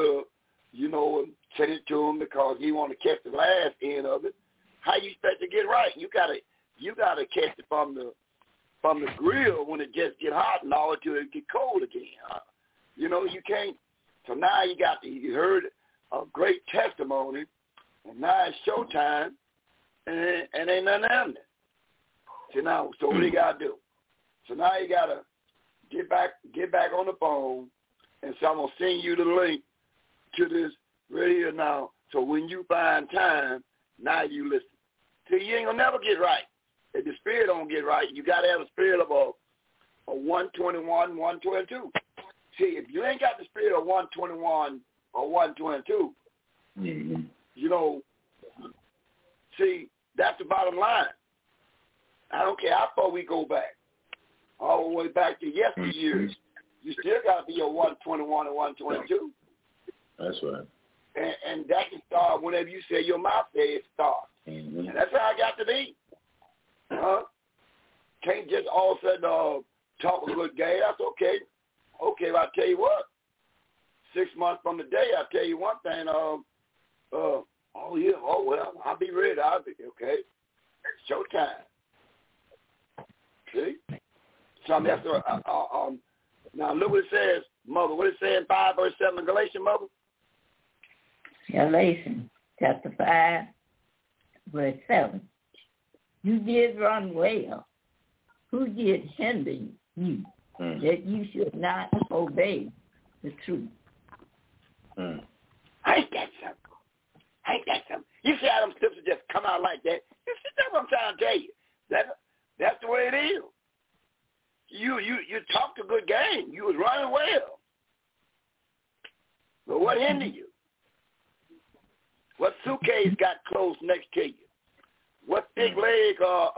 send it to him because he want to catch the last end of it. How you expect to get right? You gotta catch it from the grill when it just get hot and all until it get cold again. You can't. So now you heard a great testimony, and now it's showtime, and ain't nothing happening. So what do you gotta do? So now you gotta get back on the phone, and so I'm gonna send you the link to this right here now. So when you find time, now you listen. See, you ain't gonna never get right. If the spirit don't get right, you gotta have a spirit of a 121, 122. See, if you ain't got the spirit of 121 or 122, see, that's the bottom line. I don't care how far we go back, all the way back to yesteryears. You still got to be a 121 and 122. That's right. And that can start whenever you say your mouth says start. Mm-hmm. And that's how I got to be. Can't just all of a sudden talk a good game. That's okay. Okay, but I'll tell you what. 6 months from today, I'll tell you one thing. I'll be ready. I'll be okay. Showtime. See? So that's now look what it says, Mother. What it says in 5 verse 7 in Galatians, Mother? Galatians chapter 5 verse 7. You did run well. Who did hinder you that you should not obey the truth? Ain't that something? You see how them scriptures just come out like that? That's what I'm trying to tell you. That's the way it is. You talked a good game. You was running well. But what hindered you? What suitcase got close next to you? What big leg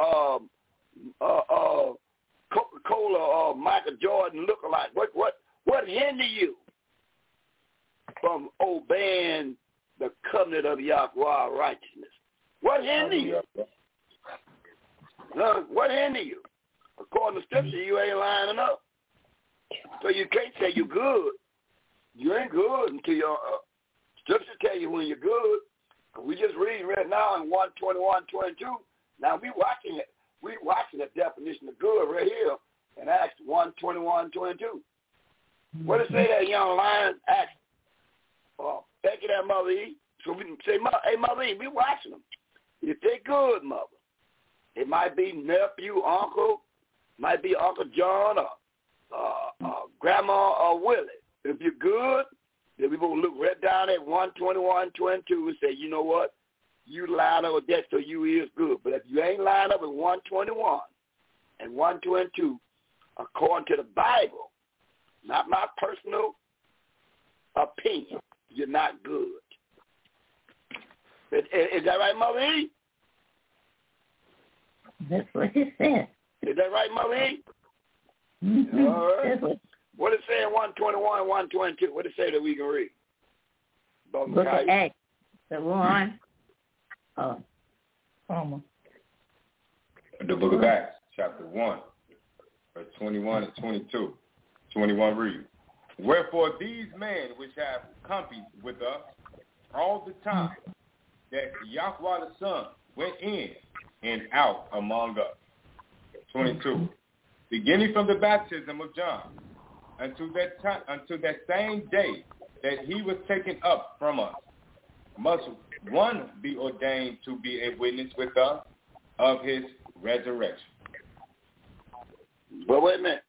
Coca-Cola or Michael Jordan look like? What hindered you from obeying the covenant of Yahweh righteousness? What hindered you? What hindered you? According to Scripture, you ain't lining up. So you can't say you're good. You ain't good until your Scripture tell you when you're good. We just reading right now in 121:22. Now we watching it. We watching the definition of good right here in Acts 1:21:22. What does it say that young lion Acts? Becky that Mother E. So we can say, hey Mother E, we watching them. If they good, Mother, it might be nephew, uncle, might be Uncle John or Grandma or Willie. If you're good, then we're going to look right down at 121:22 and say, you know what? You line up with that, so you is good. But if you ain't lined up with 121 and 122, according to the Bible, not my personal opinion, you're not good. Is that right, Mother E? That's what it says. Is that right, Mother E? Mm-hmm. All right. What does it say in 121 and 122? What does it say that we can read? Book of Acts, the one. The book of Acts, chapter 1, verse 21 and 22. 21 read. Wherefore these men which have companied with us all the time that Yahweh the Son went in and out among us. 22. Beginning from the baptism of John unto that same day that he was taken up from us, must one be ordained to be a witness with us of his resurrection. But wait a minute.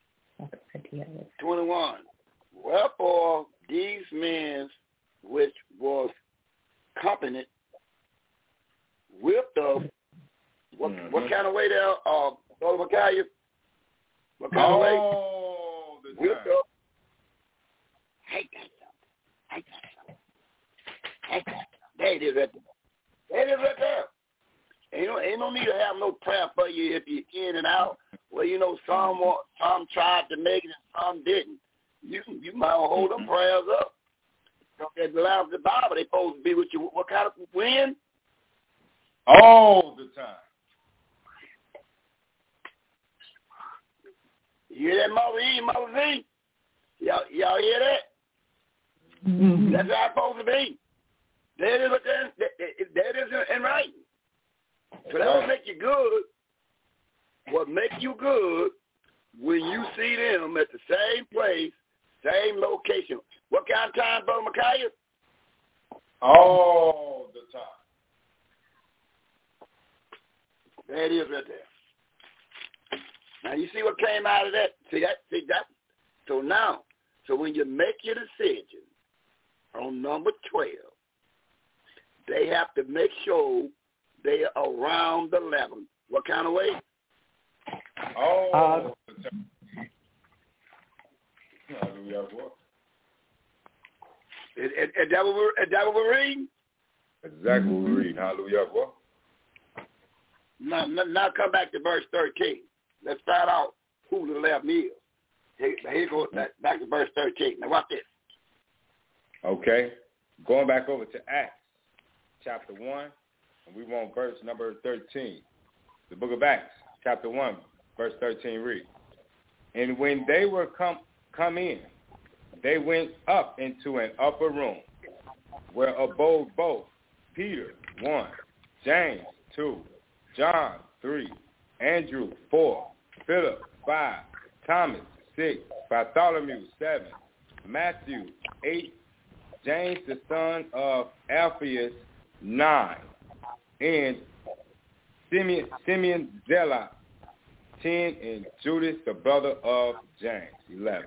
21. Wherefore these men which was accompanied with us, what kind of way there, Brother Micaiah? What kind of way? With us. There it is right there. There it is right there. Ain't no need to have no prayer for you if you're in and out. Well, some tried to make it and some didn't. You might hold them prayers up. Because the Bible, they're supposed to be with you. What kind of when? All the time. You hear that, Mother E, Mother Z? Y'all hear that? Mm-hmm. That's how it's supposed to be. That is in writing. So that will make you good. What makes you good when you see them at the same place, same location. What kind of time, Brother Micaiah? All the time. There it is right there. Now you see what came out of that? See that? So when you make your decision on number 12, they have to make sure they are around the 11. What kind of way? Oh, is that what we're reading? Exactly what we're reading. Hallelujah. What? Now come back to verse 13. Let's find out who the 11 is. Here goes back to verse 13. Now watch this. Okay. Going back over to Acts chapter 1, and we want verse number 13. The book of Acts chapter 1, verse 13 reads, and when they were come in, they went up into an upper room where abode both Peter, 1, James, 2, John, 3, Andrew, 4, Philip, 5, Thomas, 6, Bartholomew, 7, Matthew, 8, James, the son of Alphaeus, 9, and Simeon Zealot, 10, and Judas, the brother of James, 11.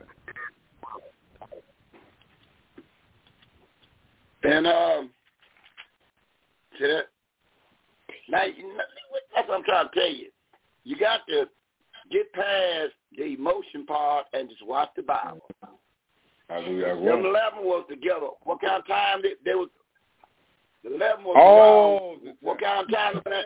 And see that? Now, that's what I'm trying to tell you. You got to get past the emotion part and just watch the Bible. Hallelujah. The 11 was together. What kind of time they was? The 11 was together. What kind of time was that?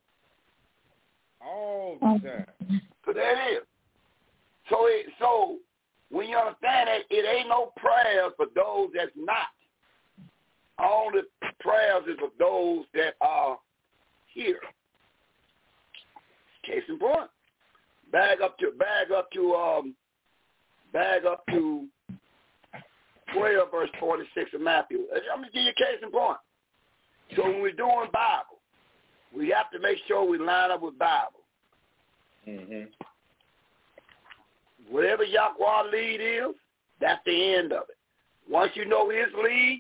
All the time. So there it is. So when you understand that, it ain't no prayers for those that's not. All the prayers is for those that are here. Case in point. Bag up to 12 verse 46 of Matthew. I'm gonna give you a case in point. So when we're doing Bible, we have to make sure we line up with Bible. Mm-hmm. Whatever Yahweh lead is, that's the end of it. Once you know his lead,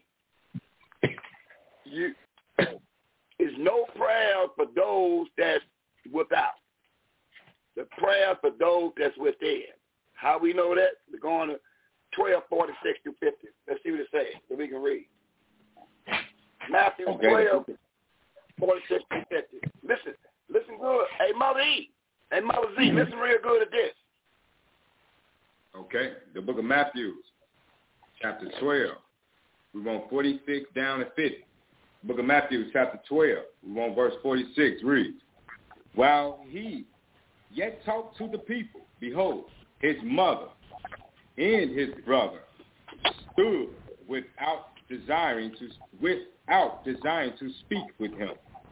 is no prayer for those that's without. The prayer for those that's within. How we know that? We're going to 12:46 through 50. Let's see what it says so we can read. Matthew 12:46 through 50. Listen good. Hey, Mother E. Hey, Mother Z, listen real good at this. Okay. The book of Matthew, chapter 12. We want 46 down to 50. The book of Matthew, chapter 12. We want verse 46. Read. While he yet talked to the people, behold, his mother and his brother stood without desiring to speak with him.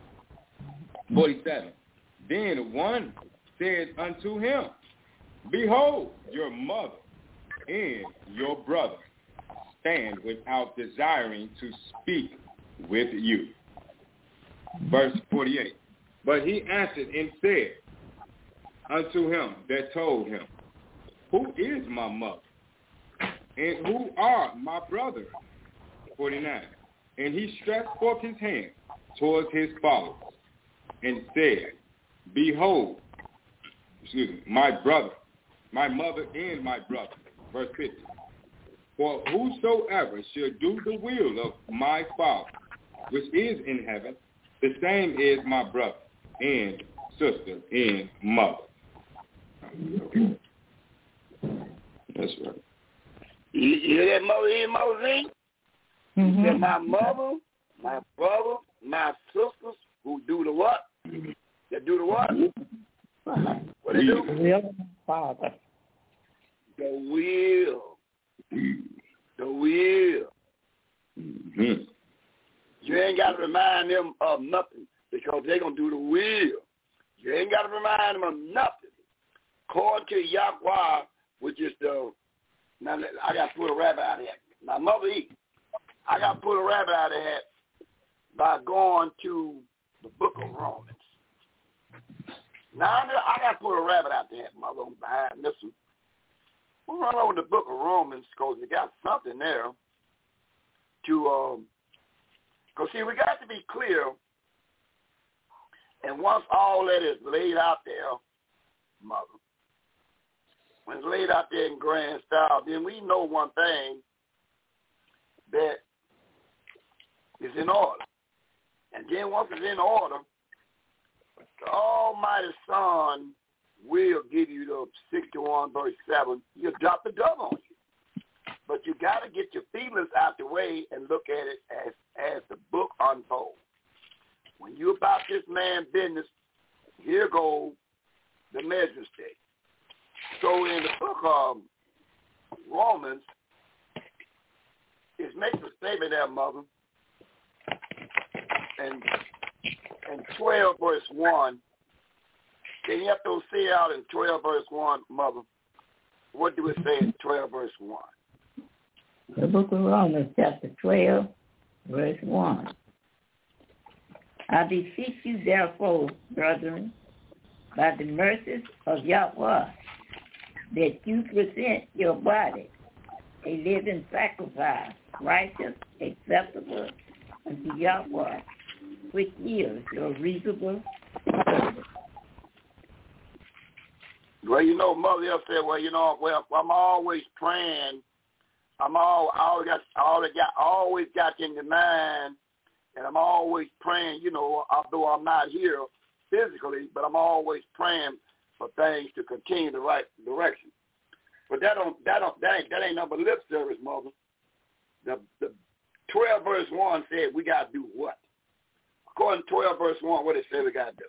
47. Then one said unto him, behold, your mother and your brother stand without desiring to speak with you. Verse 48. But he answered and said unto him that told him, who is my mother? And who are my brothers? 49. And he stretched forth his hand towards his followers and said, behold, my brother, my mother and my brother. Verse 50. For whosoever shall do the will of my Father, which is in heaven, the same is my brother and sister and mother. Okay. That's right. You hear that, Mother Z? Mm-hmm. That my mother, my brother, my sisters who do the what? That do the what? What they do? The will of my Father. The will. The will. Mm-hmm. You ain't got to remind them of nothing because they're going to do the will. You ain't got to remind them of nothing. According to Yahweh, which is the, now I got to put a rabbit out of that. Now, Mother E, I got to put a rabbit out of that by going to the book of Romans. Now, I got to put a rabbit out there, Mother, behind this one. We'll run over the book of Romans because we got something there to, because, see, we got to be clear, and once all that is laid out there, Mother, when it's laid out there in grand style, then we know one thing, that is in order. And then once it's in order, the Almighty Son will give you the 61 verse 7. You'll drop the dove on you. But you got to get your feelings out the way and look at it as the book unfolds. When you're about this man's business, here goes the measure stick. So in the book of Romans, it makes a statement there, Mother, and 12 verse 1. Can you have to say out in 12 verse 1, Mother? What do it say in 12 verse 1? The book of Romans, chapter 12, verse 1. I beseech you, therefore, brethren, by the mercies of Yahweh, that you present your body a living sacrifice, righteous, acceptable unto Yahweh, which is your reasonable service. Well, you know, Mother else said, I'm always praying. Always got in the mind, and I'm always praying, although I'm not here physically, but I'm always praying for things to continue the right direction. But that ain't nothing but lip service, Mother. The 12 verse 1 said we got to do what? According to 12 verse 1, what it said we got to do?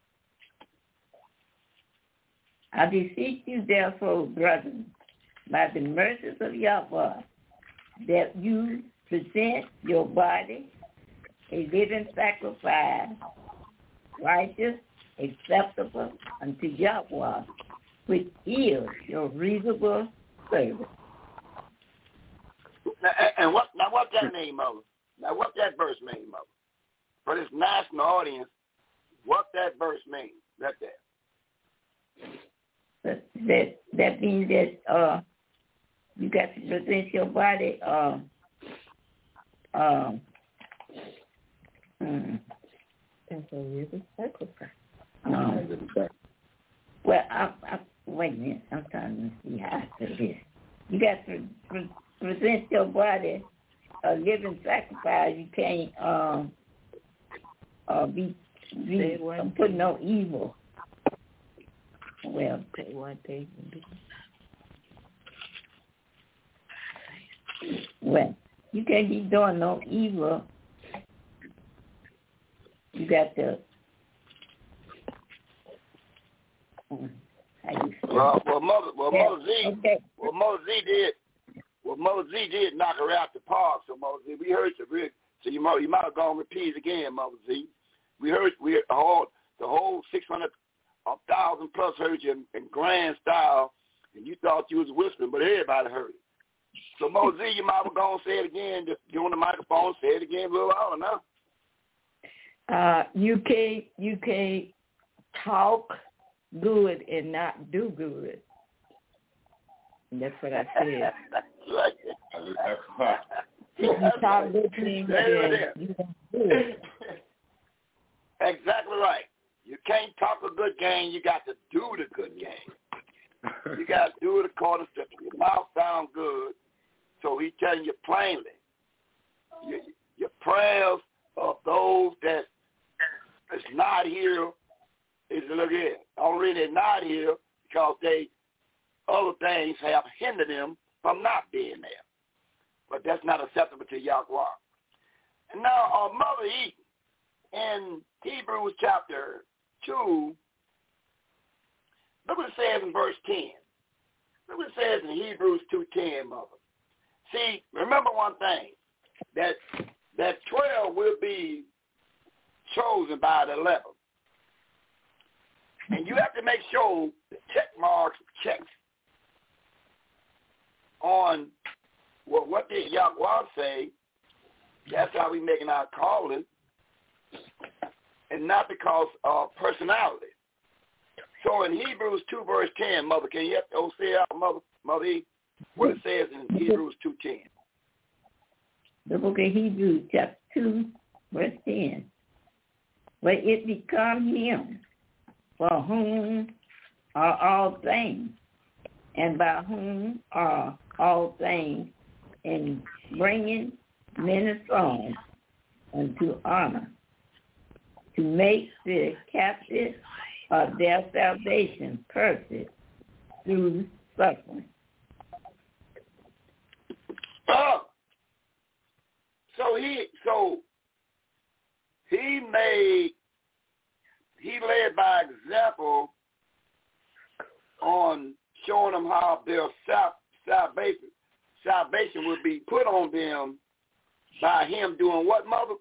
I beseech you, therefore, brethren, by the mercies of Yahweh, that you present your body a living sacrifice, righteous, acceptable unto Yahweh, which is your reasonable service. And what that mean, Mother? Now, what that verse mean, Mother? For this national audience, what that verse mean? That there. That means that you got to present your body as a living sacrifice. Well, wait a minute. I'm trying to see how I say this. You got to present your body a living sacrifice. You can't be putting no evil. Well, say one thing. Well, you can't be doing no evil. You got to. Mother Z did knock her out the park. So Mother Z, we heard you. So you might have gone repeat again, Mother Z. We heard the whole 600,000 plus heard you in grand style, and you thought you was whispering, but everybody heard it. So Mother Z, you might have gone say it again. Just get on the microphone, say it again a little louder now. You can't talk good and not do good. And that's what I said. You talk good things and you don't do it. Exactly right. You can't talk a good game. You got to do the good game. You got to do it according to Scripture. Your mouth sounds good, so he's telling you plainly. Your prayers of those that is not here is look here. Only they're not here because other things have hindered them from not being there. But that's not acceptable to Yahweh. And now our Mother Eden in Hebrews chapter 2, look what it says in verse 10. Look what it says in Hebrews 2:10, Mother. See, remember one thing, that 12 will be chosen by the 11. And you have to make sure the check marks checks on what did Yahweh say. That's how we making our calling, and not because of personality. So in Hebrews 2 verse 10, Mother, can you have to say out, Mother E, what it says in Hebrews 2:10? The book of Hebrews chapter 2 verse 10. But it become him for whom are all things, and by whom are all things, in bringing many souls unto honor, to make the captive of their salvation perfect through suffering. He led by example on showing them how their salvation would be put on them by him doing what, Mother?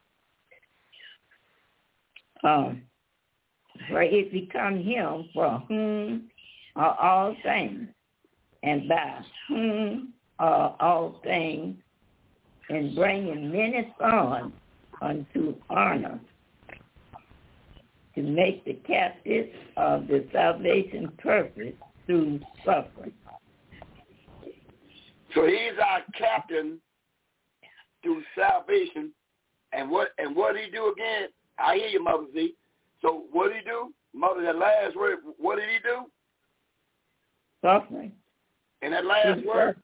For it become him for whom are all things, and by whom are all things, in bringing many sons unto honor, to make the captive of the salvation perfect through suffering. So he's our captain through salvation. And what he do again? I hear you, Mother Z. So what did he do? Mother, that last word, what did he do? Suffering. And that last word?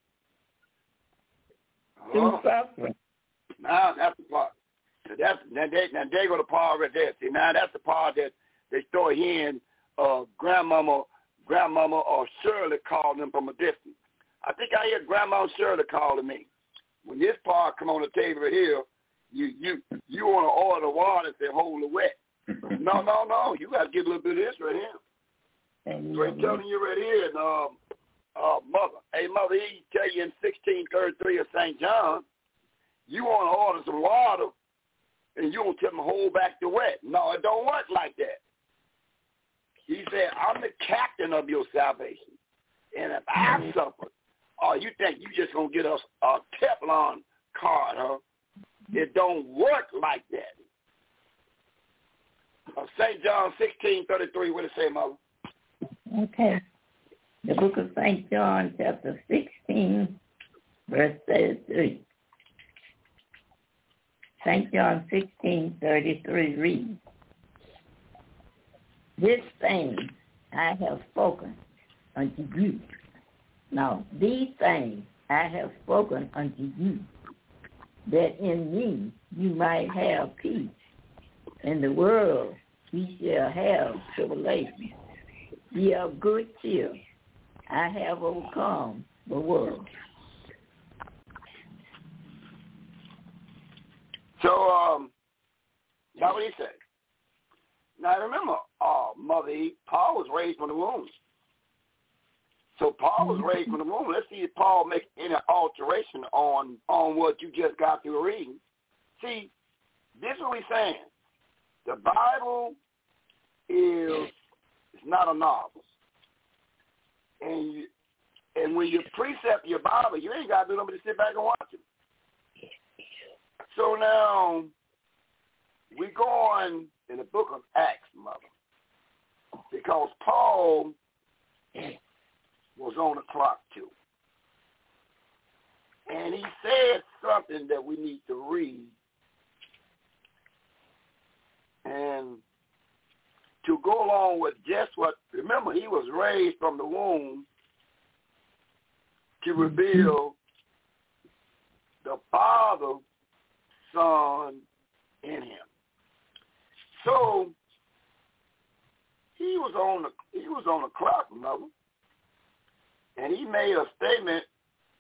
Through suffering. Now that's the part. So now there go the part right there. See, now that's the part that they start hearing grandmama or Shirley calling them from a distance. I think I hear Grandma Shirley calling me. When this part come on the table right here, you want to order water and say hold it wet. No. You got to get a little bit of this right here. So I'm telling you right here, Mother. Hey, Mother, he tell you in 1633 of St. John, you want to order some water, and you don't tell them hold back the wet. No, it don't work like that. He said, I'm the captain of your salvation. And if I suffer, you think you just going to get us a Teflon card, huh? It don't work like that. St. John 16:33, what does it say, Mother? Okay. The book of St. John, chapter 16, verse 33. St. John 16:33 reads, this thing I have spoken unto you. Now, these things I have spoken unto you, that in me you might have peace. In the world ye shall have tribulation. Be of good cheer. I have overcome the world. So, that's what he said. Now remember, Mother E, Paul was raised from the womb. So Paul was raised from the womb. Let's see if Paul makes any alteration on what you just got through reading. See, this is what he's saying. The Bible is not a novel. And when you precept your Bible, you ain't got to do nothing but sit back and watch it. So now, we go on in the book of Acts, Mother, because Paul was on the clock too. And he said something that we need to read. And to go along with just what, remember, he was raised from the womb to reveal the Father, Son in him. So he was on the clock, Mother, and he made a statement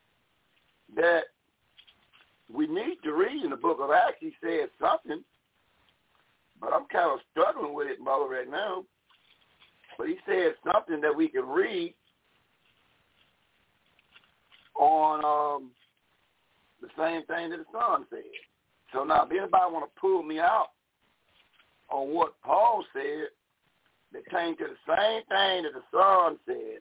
that we need to read in the book of Acts. He said something, but I'm kind of struggling with it, Mother, right now. But he said something that we can read on the same thing that the Son said. So now, if anybody want to pull me out on what Paul said, that came to the same thing that the Son said,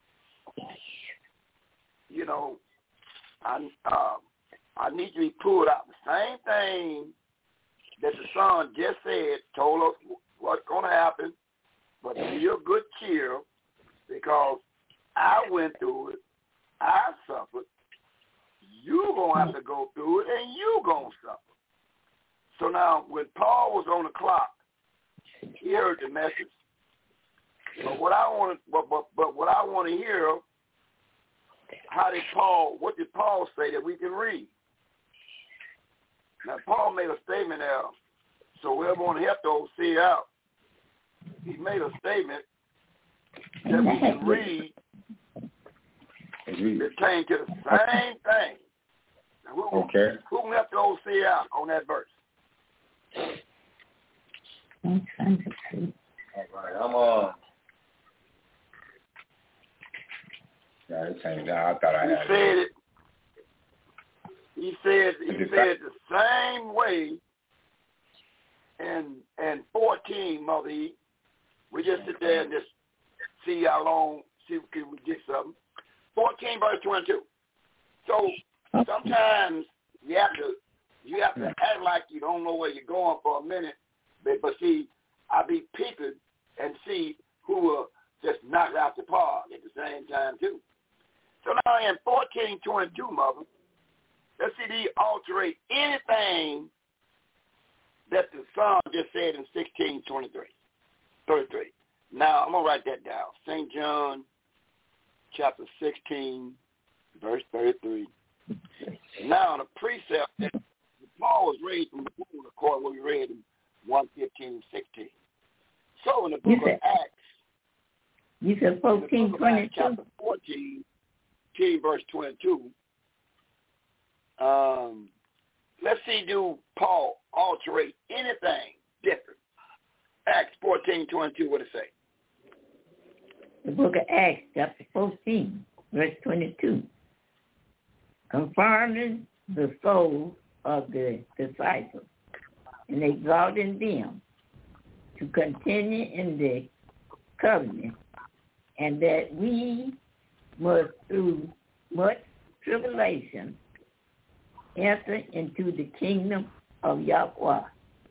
you know, I need to be pulled out. The same thing that the Son just said, told us what's going to happen, but be of good cheer, because I went through it, I suffered, you're going to have to go through it, and you're going to suffer. So now, when Paul was on the clock, he heard the message. But what I want to hear, what did Paul say that we can read? Now, Paul made a statement there, so we're going to help those see out. He made a statement that we can read that came to the same thing. Now, who can help those see out on that verse? I'm trying to see. All right, yeah, this ain't down. I thought I had it. He said the same way in 14, Mother E. We just sit there and just see how long, see if we can get something. 14 verse 22. So sometimes you have to act like you don't know where you're going for a minute, but see, I be peeping and see who will just knock out the park at the same time too. So now in 14:22, Mother, let's see, do you alterate anything that the Son just said in 16:33. Now, I'm going to write that down. St. John, chapter 16, verse 33. Now, the precept that Paul was read from the book according to what we read in 1:15 and 16. So, in the book of Acts, you said 14:22. Chapter 14, verse 22. Let's see, do Paul alterate anything different? Acts 14:22, what it say? The book of Acts, chapter 14, verse 22. Confirming the souls of the disciples and exalting them to continue in the covenant, and that we must, through much tribulation, enter into the kingdom of Yahweh.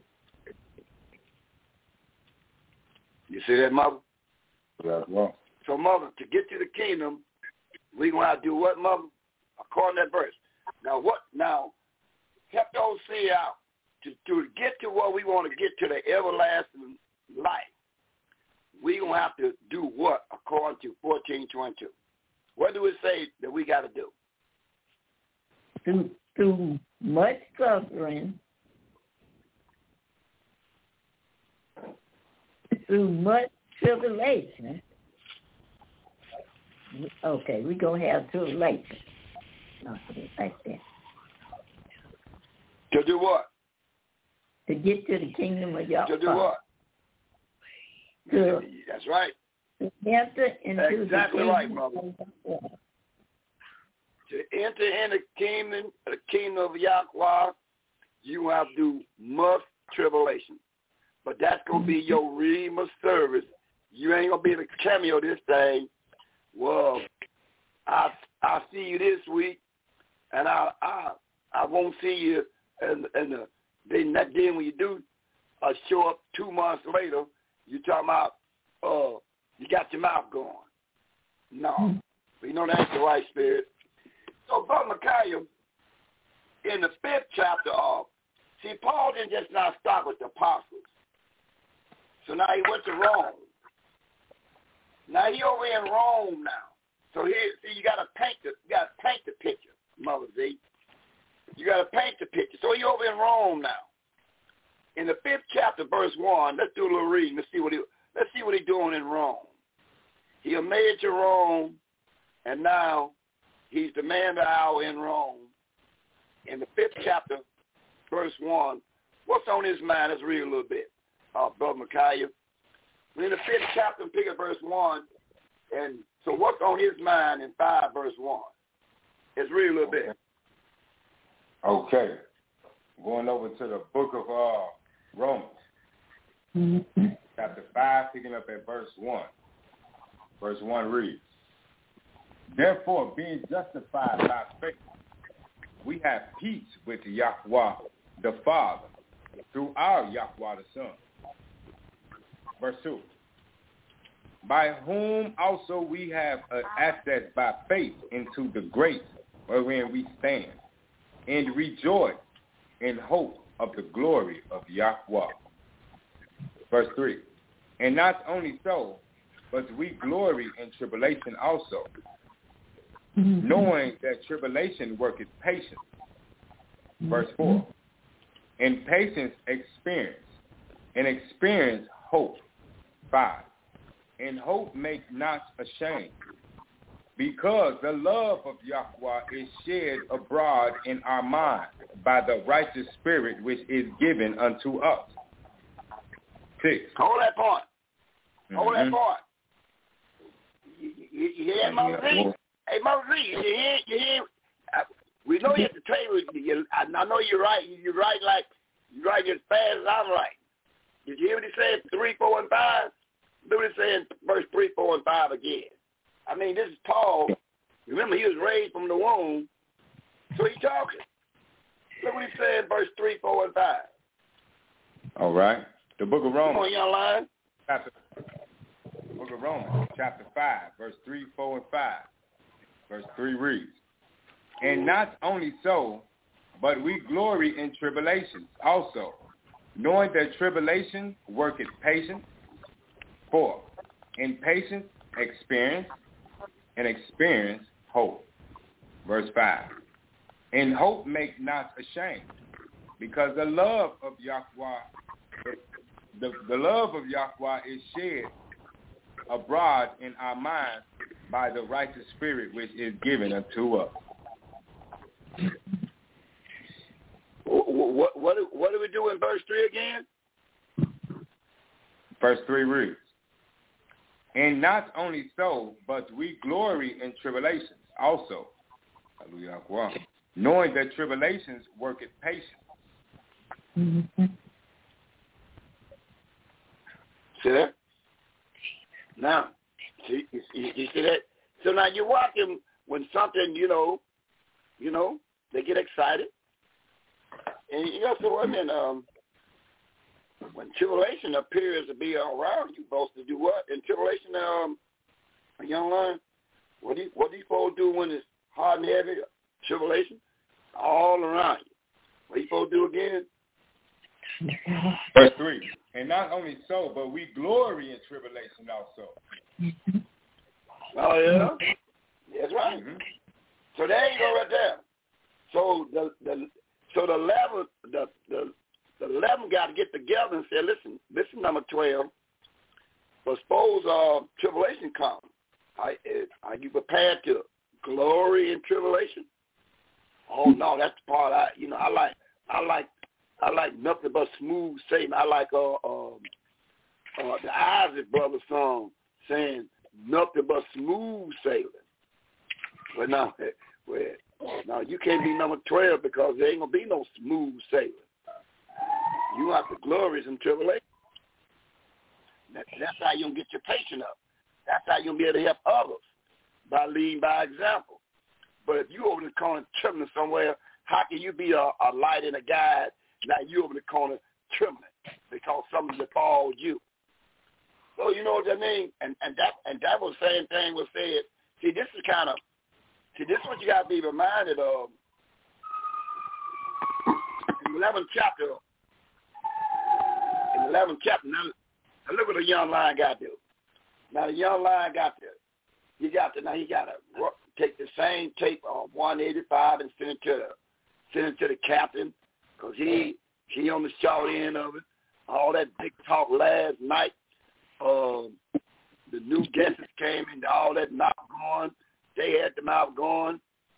You see that, Mother? Yeah, well. So, Mother, to get to the kingdom, we're going to have to do what, Mother? According to that verse. Now, help those see out. To get to what we want to get to the everlasting life, we're going to have to do what according to 14:22? What do it say that we got to do? Through much suffering, through much tribulation. Okay, we're going to have tribulation. Okay, like that. To do what? To get to the kingdom of Yahweh. To do what? That's right. To enter into exactly the right, kingdom Mother. of Yahweh. To enter in the kingdom of Yahweh, you have to do much tribulation. But that's going to be your Redeemer service. You ain't going to be able to cameo this thing. Well, I'll see you this week, and I won't see you. And then when you do show up 2 months later, you talking about, you got your mouth going. No. We know that's the right spirit. So, Brother Micaiah, in the 5th chapter see, Paul didn't just not stop with the apostles. So now he went to Rome. Now he over in Rome now. So here, see, you got to paint the picture, Mother Z. You got to paint the picture. So he over in Rome now. In the 5th chapter, verse 1, let's do a little reading. Let's see what he's doing in Rome. He made it to Rome, and now He's the man of the hour in Rome. In the 5th chapter, verse 1, what's on his mind? Let's read a little bit, Brother Micaiah. In the 5th chapter, pick up verse 1. And so what's on his mind in 5 verse 1? Let's read a little bit. Okay. Going over to the book of Romans, chapter 5, picking up at verse 1. Verse 1 reads, therefore, being justified by faith, we have peace with Yahweh the Father through our Yahweh the Son. Verse 2, by whom also we have access by faith into the grace wherein we stand, and rejoice in hope of the glory of Yahweh. Verse 3, and not only so, but we glory in tribulation also, knowing that tribulation worketh patience. Verse 4, and patience experience, and experience hope. 5, and hope make not ashamed, because the love of Yahweh is shed abroad in our minds by the righteous spirit which is given unto us. 6. Hold that point. Hold that point. You hear Moses? Hey, Moses, you hear? We know you have to trade with you. I know you're right. You're right as fast as I'm right. Did you hear what he said? 3, 4, and 5. Do what he said in verse 3, 4, and 5 again. I mean, this is Paul. Remember, he was raised from the womb, so he's talking. Look what he said in verse 3, 4, and 5. All right. The book of Romans. Come on, young line. Book of Romans, chapter 5, verse 3, 4, and 5. Verse 3 reads, and not only so, but we glory in tribulations also, knowing that tribulation worketh patience. 4, in patience experience, and experience hope. Verse 5, and hope make not ashamed, because the love of Yahweh, the love of Yahweh is shed abroad in our minds by the righteous spirit which is given unto us. What do we do in verse 3 again? Verse 3 reads, and not only so, but we glory in tribulations also, hallelujah, knowing that tribulations worketh patience. See that? Now, see, you see that? So now you're watching when something, you know, they get excited. And you know, so I mean, when tribulation appears to be around, you're supposed to do what? In tribulation, a young man, what do you supposed to do when it's hard and heavy? Tribulation, all around you. What are you supposed to do again? Verse 3, and not only so, but we glory in tribulation also. Oh, yeah? That's right. Mm-hmm. So there you go right there. So the 11 got to get together and say, listen, number 12, but suppose tribulation comes. Are you prepared to glory in tribulation? Oh, no, that's the part I like nothing but smooth sailing. I like the Isaac Brothers song saying nothing but smooth sailing. But now you can't be number 12 because there ain't going to be no smooth sailing. You have to glory in tribulation. That's how you're going to get your patience up. That's how you're going to be able to help others, by leading by example. But if you over the corner trembling somewhere, how can you be a light and a guide? Now you over the corner trembling because something befalls you. So you know what I mean? And that was the same thing was said. See, this is what you got to be reminded of. In the 11th chapter, now look what the young lion got to do. Now the young lion got to take the same tape of 185 and send it to the captain, because he on the short end of it. All that big talk last night. The new guests came and all that mouth going. They had the mouth going.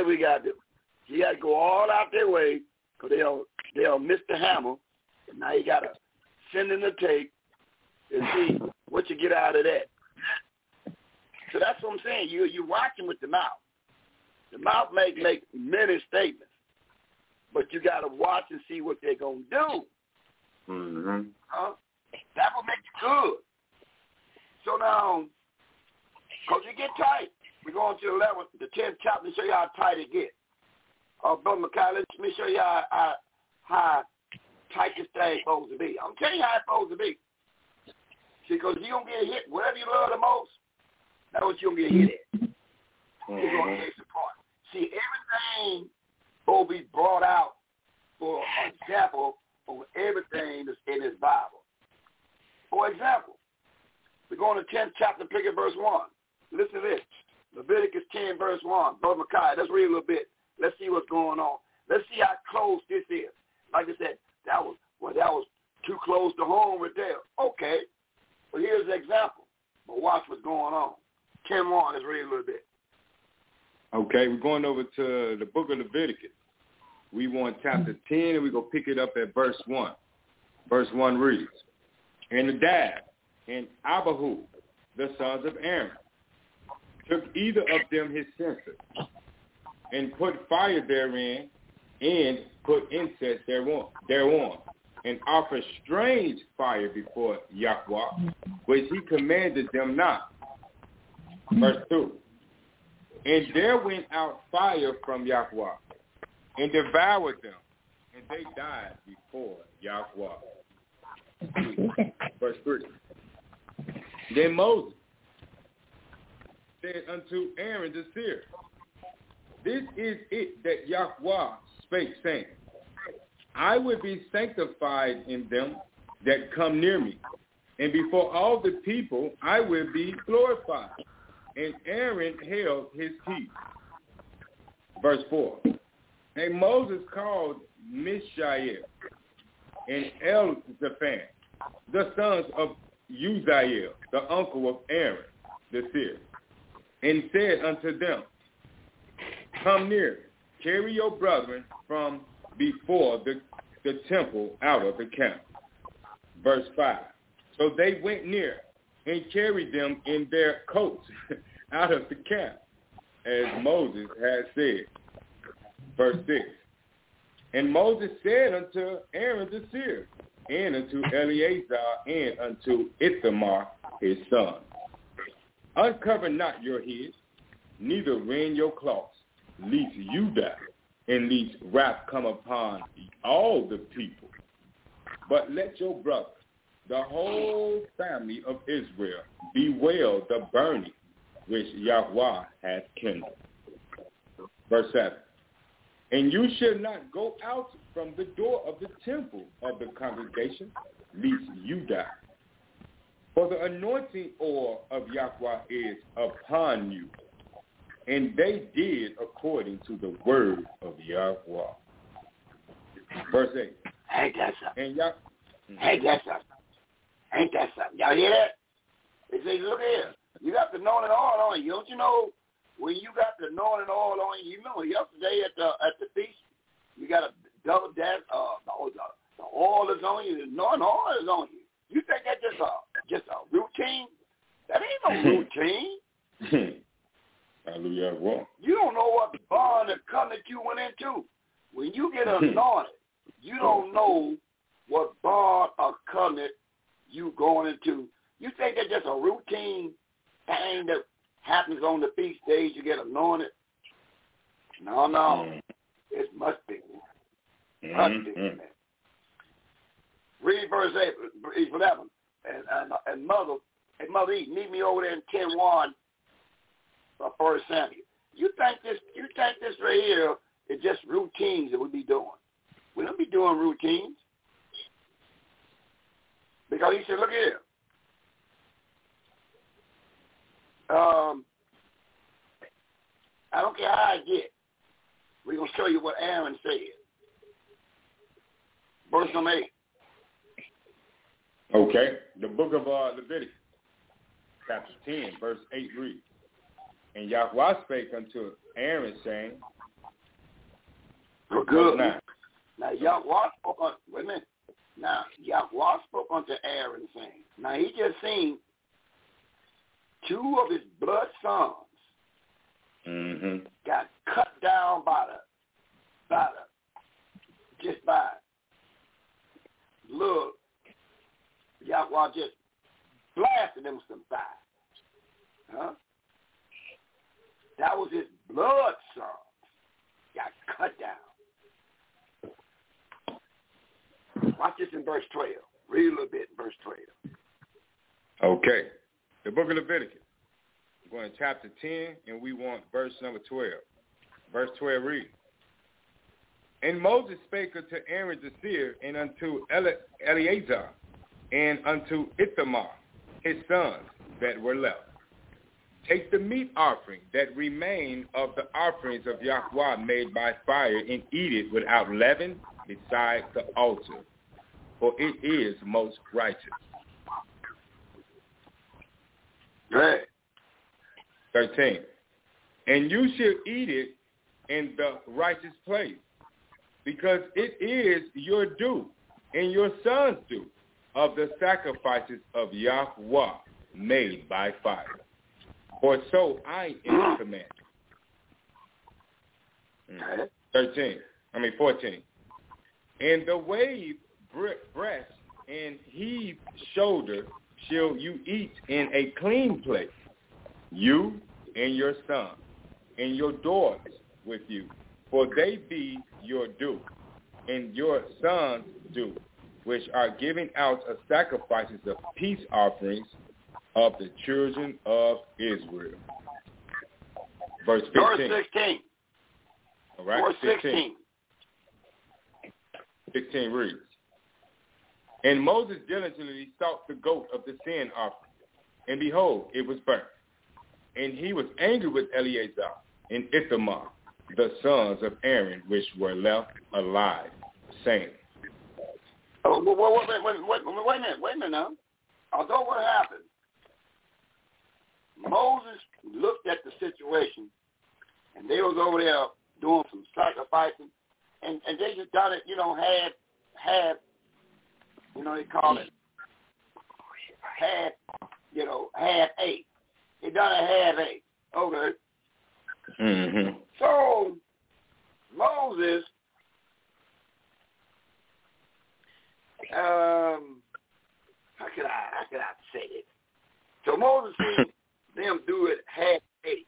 we got to do. You got to go all out their way because they'll miss the hammer. And now you got to send in the tape and see what you get out of that. So that's what I'm saying. You're watching with the mouth. The mouth make many statements, but you got to watch and see what they're going to do. Mm-hmm. That will make you good. So now, because you get tight, we're going to the 10th chapter to show you how tight it gets. Brother Makai, let me show you how tight this thing is supposed to be. I'm telling you how it's supposed to be. See, because you're going to get hit. Whatever you love the most, that's what you're going to get hit at. You're going to take support. See, everything will be brought out for example of everything that's in this Bible. For example, we're going to 10th chapter, pick at verse 1. Listen to this. Leviticus 10, verse 1. Brother Makai, let's read a little bit. Let's see what's going on. Let's see how close this is. Like I said, that was too close to home right there. Okay. Well, here's an example. But watch what's going on. 10:1, let's read a little bit. Okay, we're going over to the book of Leviticus. We want chapter 10, and we're going to pick it up at verse 1. Verse 1 reads, And Nadab and Abihu, the sons of Aaron, took either of them his censer, and put fire therein, and put incense thereon, and offered strange fire before Yahweh, which he commanded them not. Verse 2. And there went out fire from Yahweh, and devoured them, and they died before Yahweh. Verse 3. Then Moses said unto Aaron the seer, This is it that Yahweh spake, saying, I will be sanctified in them that come near me, and before all the people I will be glorified. And Aaron held his peace. Verse 4. And Moses called Mishael and Elzaphan, the sons of Uzziel, the uncle of Aaron the seer, and said unto them, Come near, carry your brethren from before the temple out of the camp. Verse 5. So they went near and carried them in their coats out of the camp, as Moses had said. Verse 6. And Moses said unto Aaron the seer, and unto Eleazar, and unto Ithamar his son, Uncover not your heads, neither rend your cloths, lest you die, and lest wrath come upon all the people. But let your brother, the whole family of Israel, bewail the burning which Yahweh hath kindled. Verse 7. And you shall not go out from the door of the temple of the congregation, lest you die. For the anointing oil of Yahweh is upon you. And they did according to the word of Yahweh. Verse 8. Ain't that something? And Ain't that something? Ain't that something? Y'all hear that? They say, look here. You got the anointing oil on you. Don't you know when you got the anointing oil on you? You remember yesterday at the feast, you got a double that the oil is on you. The anointing oil is on you. You think that's just a routine? That ain't no routine. Hallelujah. You don't know what bond and covenant you went into. When you get anointed, you don't know what bond or covenant you going into. You think that's just a routine thing that happens on the feast days you get anointed? No. It must be. Must be, man. Read verse 11. And Mother Eve, meet me over there in 10:1 of 1 Samuel. You think this right here is just routines that we be doing? We don't be doing routines. Because he said, look here. I don't care how I get. We're going to show you what Aaron said. Verse number 8. Okay. The book of Leviticus, chapter 10, verse 8 reads, And Yahweh spake unto Aaron, saying, Good. Now, Yahweh spoke on, wait a minute. Now, Yahweh spoke unto Aaron, saying, now he just seen two of his blood sons got cut down by blood. Yahweh just blasted them some fire. Huh? That was his blood sons got cut down. Watch this in verse 12. Read a little bit in verse 12. Okay. The book of Leviticus. We're going to chapter 10, and we want verse number 12. Verse 12 reads, And Moses spake unto Aaron the seer, and unto Eleazar, and unto Ithamar, his sons that were left. Take the meat offering that remained of the offerings of Yahweh made by fire, and eat it without leaven beside the altar, for it is most righteous. Right. 13. And you shall eat it in the righteous place, because it is your due and your son's due of the sacrifices of Yahweh made by fire. For so I am commanded. 14. And the wave breast and heave shoulder shall you eat in a clean place, you and your son, and your daughters with you, for they be your due, and your sons due, which are giving out as sacrifices of peace offerings of the children of Israel. Verse 15. Verse 16. All right, Verse 16. 16 reads, And Moses diligently sought the goat of the sin offering, and behold, it was burnt. And he was angry with Eleazar and Ithamar, the sons of Aaron, which were left alive, saying. Oh, wait a minute now. Although what happened, Moses looked at the situation, and they was over there doing some sacrificing, and they just done it, half, they call it half eight. They done a half eight. Okay. Mm-hmm. So Moses, how could I say it? So Moses seen them do it half eight.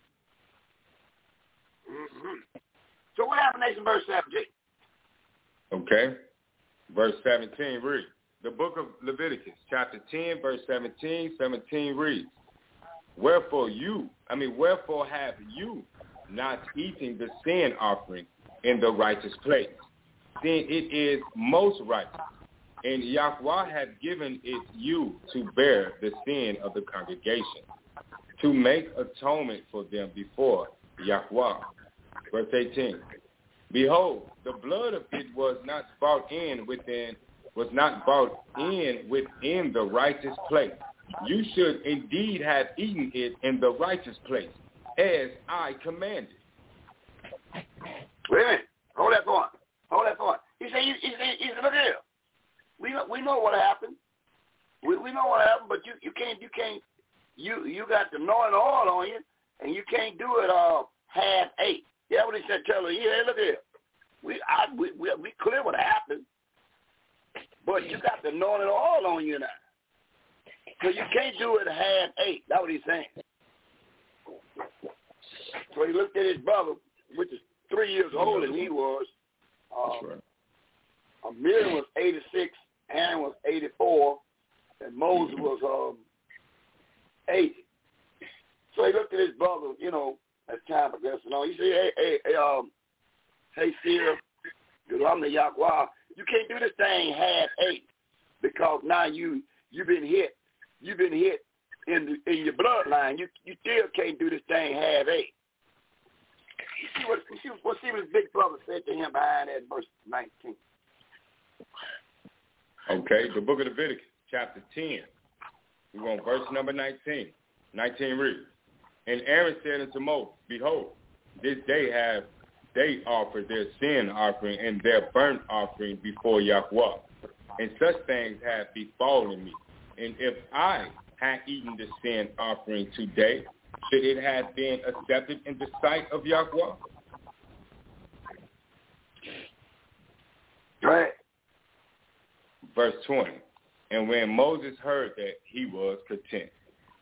Mm-hmm. So what happened next in verse 17? Okay. Verse 17 reads. The book of Leviticus, chapter 10, verse 17 reads, Wherefore have you not eaten the sin offering in the righteous place, seeing it is most righteous, and Yahweh hath given it you to bear the sin of the congregation, to make atonement for them before Yahweh. Verse 18. Behold, the blood of it was not brought in within the righteous place. You should indeed have eaten it in the righteous place, as I commanded. Wait a minute. Hold that thought. He said, look here. We know what happened. We know what happened, but you can't. You got the anointing oil on you, and you can't do it half eight. Yeah, what he said. Tell her, yeah, look here. We clear what happened, but you got the anointing oil on you now, so you can't do it half eight. That's what he's saying. So he looked at his brother, which is 3 years older than he was. Miriam was 86, Aaron was 84, and Moses was 80. So he looked at his brother, as time progressed along. He said, hey, Seer, I'm the Yahweh. You can't do this thing half eight, because now you've been hit. You've been hit in your bloodline. You still can't do this thing half eight. See what his big brother said to him behind that verse 19. Okay, the book of Leviticus, chapter 10. We want verse number 19. 19 reads, And Aaron said unto Moses, Behold, this day have they offer their sin offering and their burnt offering before Yahweh. And such things have befallen me. And if I had eaten the sin offering today, should it have been accepted in the sight of Yahweh? Right. Verse 20. And when Moses heard that, he was content.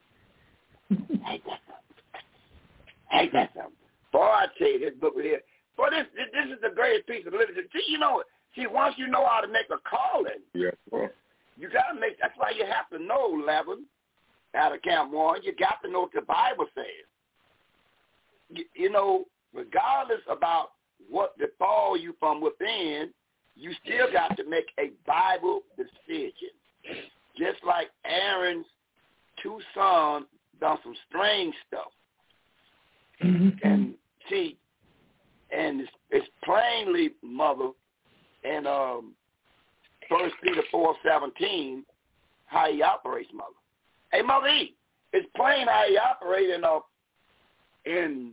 Ain't that something? Boy, I tell you, this book here. Boy, this is the greatest piece of literature. See, once you know how to make a calling, Yes, sir. you got to make, that's why you have to know, Levin, out of Camp 1, you got to know what the Bible says. Regardless about what befall you from within, you still got to make a Bible decision. Just like Aaron's 2 sons done some strange stuff. And see, and it's plainly, Mother, in 1 Peter 4:17, how he operates, Mother. Hey, Mother E, it's plain how he operates in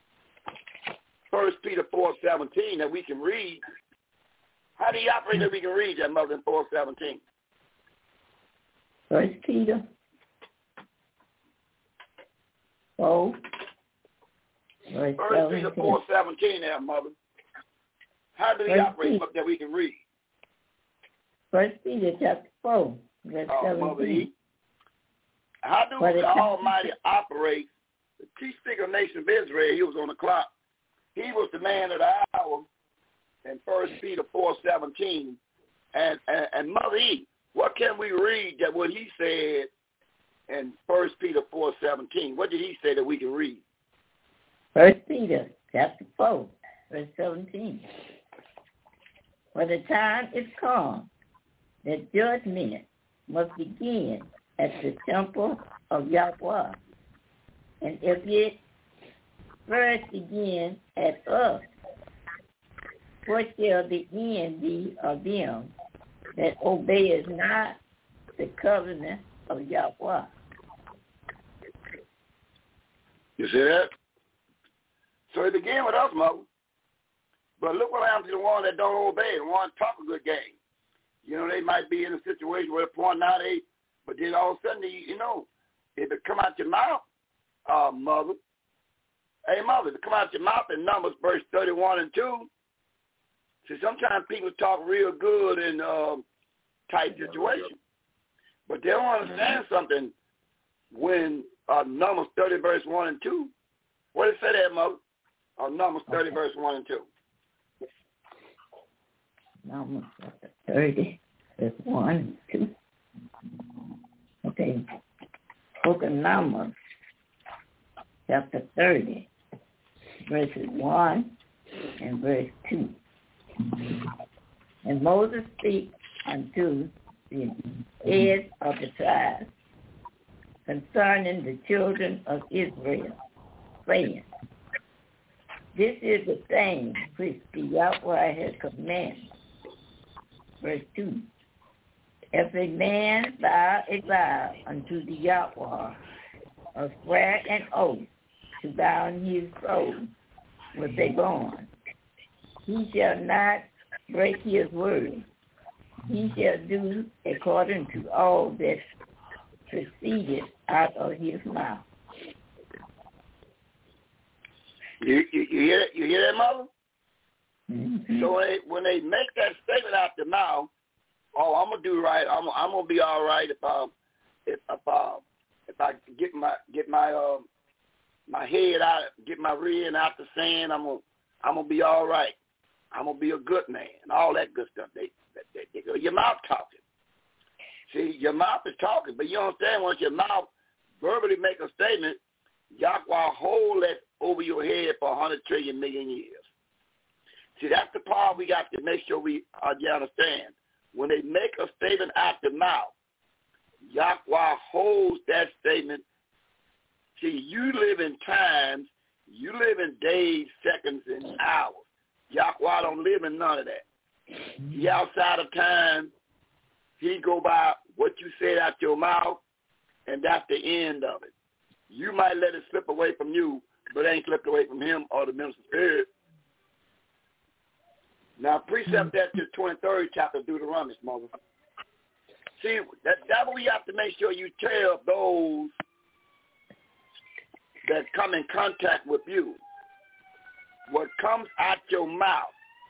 1 Peter 4:17 that we can read. How do you operate that we can read that, Mother, in 4:17? 1 Peter 4. 1 Peter 4:17 there, Mother. How do we operate that we can read? 1 Peter chapter 4, verse 17. Mother E. How do the Almighty operate? The chief speaker of the nation of Israel, he was on the clock. He was the man of the hour in 1 Peter 4:17. And Mother E, what can we read that what he said in 1 Peter 4:17? What did he say that we can read? 1 Peter chapter 4, verse 17. For the time is come that judgment must begin at the temple of Yahweh. And if it first begin at us, what shall the end be of them that obeyeth not the covenant of Yahweh? You see that? So it began with us, Mother. But look what happens to the one that don't obey, the one talk a good game. They might be in a situation where they're pointing out, but then all of a sudden, if it come out your mouth, Mother, hey, Mother, if it come out your mouth in Numbers, verse 31 and 2, see, sometimes people talk real good in tight situations, but they don't understand something when Numbers 30, verse 1 and 2. What did it say there, Mother? Numbers 30, verse 1 and 2. Numbers 30, verse 1 and 2. Okay. Book of Numbers, chapter 30, verses 1 and verse 2. And Moses spake unto the heads of the tribes concerning the children of Israel, saying, this is the thing which the Yahweh has commanded. Verse 2. If a man vow a vow unto the Yahweh, or swear an oath to bound his soul with a bond, he shall not break his word. He shall do according to all that proceeded out of his mouth. You hear that, Mother? Mm-hmm. So when they make that statement out their mouth, I'm gonna do right. I'm gonna be all right if I get my head out, get my rear end out the sand. I'm gonna be all right. I'm gonna be a good man, and all that good stuff. They go, your mouth talking. See, your mouth is talking, but you understand once your mouth verbally make a statement, Yahweh hold that over your head for 100 trillion million years. See, that's the part we got to make sure you understand. When they make a statement out the mouth, Yahweh holds that statement. See, you live in times, you live in days, seconds, and hours. Yahweh don't live in none of that. He outside of time. He go by what you said out your mouth, and that's the end of it. You might let it slip away from you, but it ain't slipped away from him or the minister spirit. Now, precept that to the 23rd chapter of Deuteronomy, mother. See, that's what we have to make sure you tell those that come in contact with you. What comes out your mouth,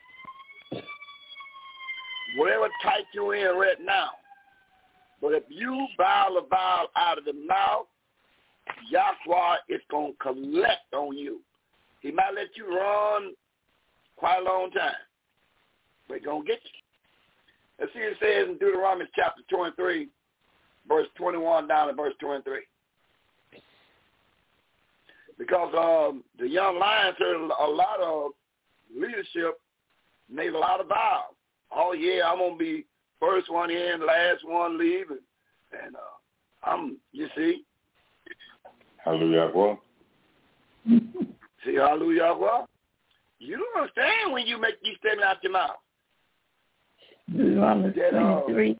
whatever type you're in right now, but if you bow a vow out of the mouth, Yahweh is going to collect on you. He might let you run quite a long time, but he's going to get you. Let's see what it says in Deuteronomy chapter 23, verse 21 down to verse 23. Because the young lions heard a lot of leadership, made a lot of vows. Oh, yeah, I'm going to be first one in, last one leaving. And you see. Hallelujah. Well. See, hallelujah. Well, you don't understand when you make these statements out your mouth. Deuteronomy 23.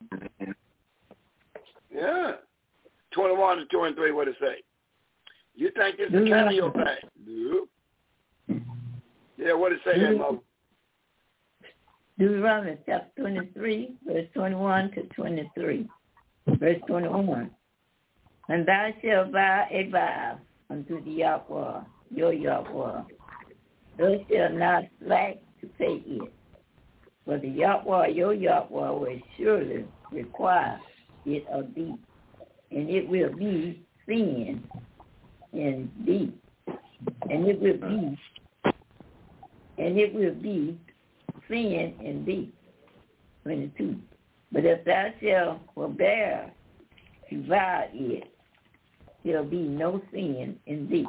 Yeah. 21 to 23, what it say? You think this is a cameo thing? Yeah, what it say there, Mother? Deuteronomy chapter 23, verse 21 to 23. Verse 21. And thou shalt vow a vow unto the Yahweh, your Yahweh. Thou shalt not slack to pay it. For the Yahweh, your Yahweh, will surely require it of thee, and it will be sin in thee, and it will be sin in thee. 22. But if thou shalt forbear to vow it, there'll be no sin in thee.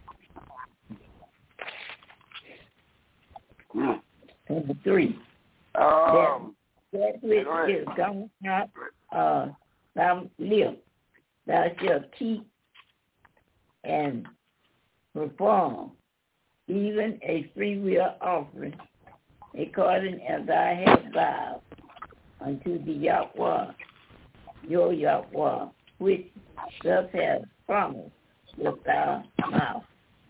23. That which is gone out thy lip, thou shalt keep and perform, even a freewill offering, according as thou hast vowed unto the Yahweh, your Yahweh, which thus hast promised with thy mouth.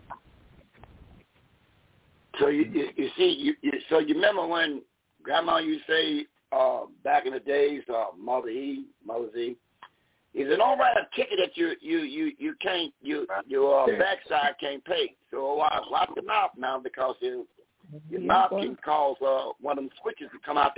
So you see, so you remember when Grandma used to say back in the days, Mother Z, he said, don't write a ticket that you can't, your backside can't pay. So watch your mouth now, because your mouth can cause one of them switches to come out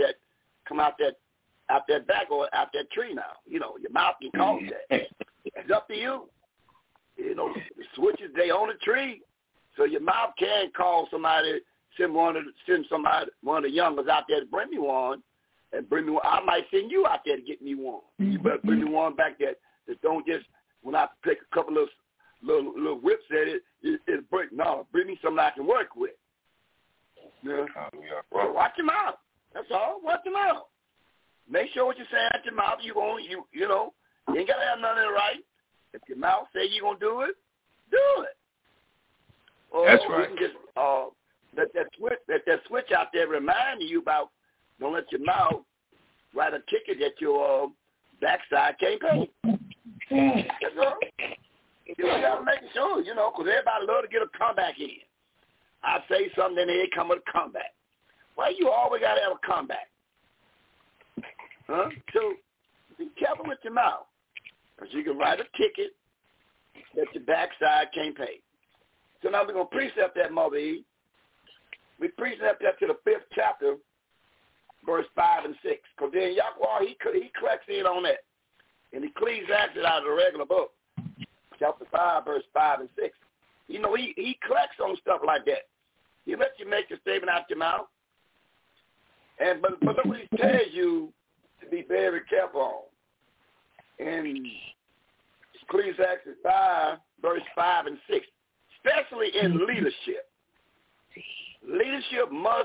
that back or out that tree now. You know, your mouth can cause that. It's up to you. You know, the switches, they on the tree. So your mouth can call somebody, send one of the youngers out there to bring me one, and bring me one. I might send you out there to get me one. You better bring me one back that don't just, when I pick a couple of little whips at it break. No, bring me something I can work with. Yeah. So watch your mouth. That's all. Watch your mouth. Make sure what you're saying out your mouth, you ain't got to have nothing right. If your mouth say you're going to do it, do it. Or that's right. You can just let that switch out there remind you about, don't let your mouth write a ticket that your backside can't pay. That's all. You got to make sure, because everybody love to get a comeback in. I say something, then they come with a comeback. Why you always got to have a comeback? Huh? So be careful with your mouth, because you can write a ticket that your backside can't pay. So now we're going to precept that, Mother E. We precept that to the 5th chapter, verse 5 and 6. Because then Yahweh, he corrects in on that. And Ecclesiastes out of the regular book, chapter 5, verse 5 and 6. He corrects on stuff like that. He lets you make a statement out your mouth. But look what he tells you to be very careful on. In Ecclesiastes 5, verse 5 and 6. Especially in leadership. Leadership must,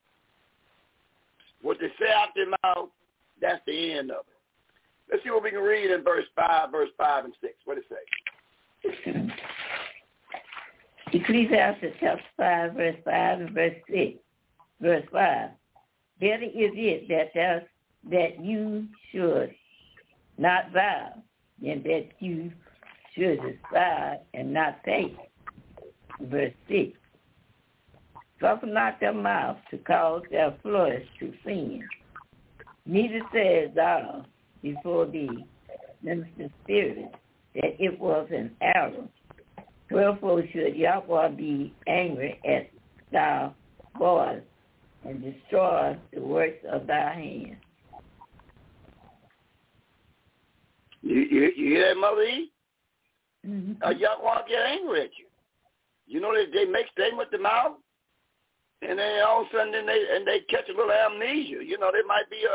what they say out their mouth, that's the end of it. Let's see what we can read in verse 5 and 6. What does it say? Ecclesiastes chapter 5, verse 5 and verse 6. Verse 5. Better is it that you should not vow than that you should aspire and not pay. Verse 6. Suffer not their mouth to cause their flesh to sin. Neither says thou before thee, minister spirit, that it was an error. Wherefore should Yahweh be angry at thy voice and destroy the works of thy hands? You hear that, Mother E? Mm-hmm. Yahweh get angry at you. You know they make statements with the mouth, and then all of a sudden they catch a little amnesia. You know, they might be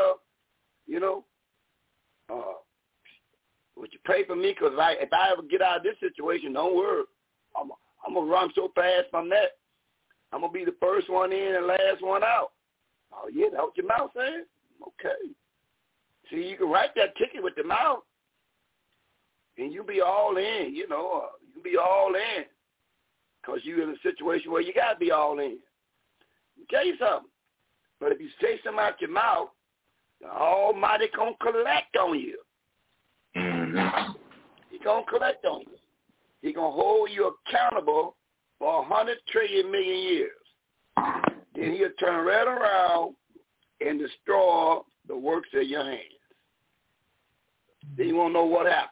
would you pray for me? Because if I ever get out of this situation, don't worry. I'm going to run so fast from that. I'm going to be the first one in and last one out. Oh, yeah, that's what your mouth says? Okay. See, you can write that ticket with the mouth, and you be all in, you can be all in because you're in a situation where you got to be all in. I'll tell you something. But if you say something out your mouth, the Almighty going to collect on you. Mm-hmm. He's going to collect on you. He's going to hold you accountable for 100 trillion million years. Then he'll turn right around and destroy the works of your hands. Then you won't know what happened.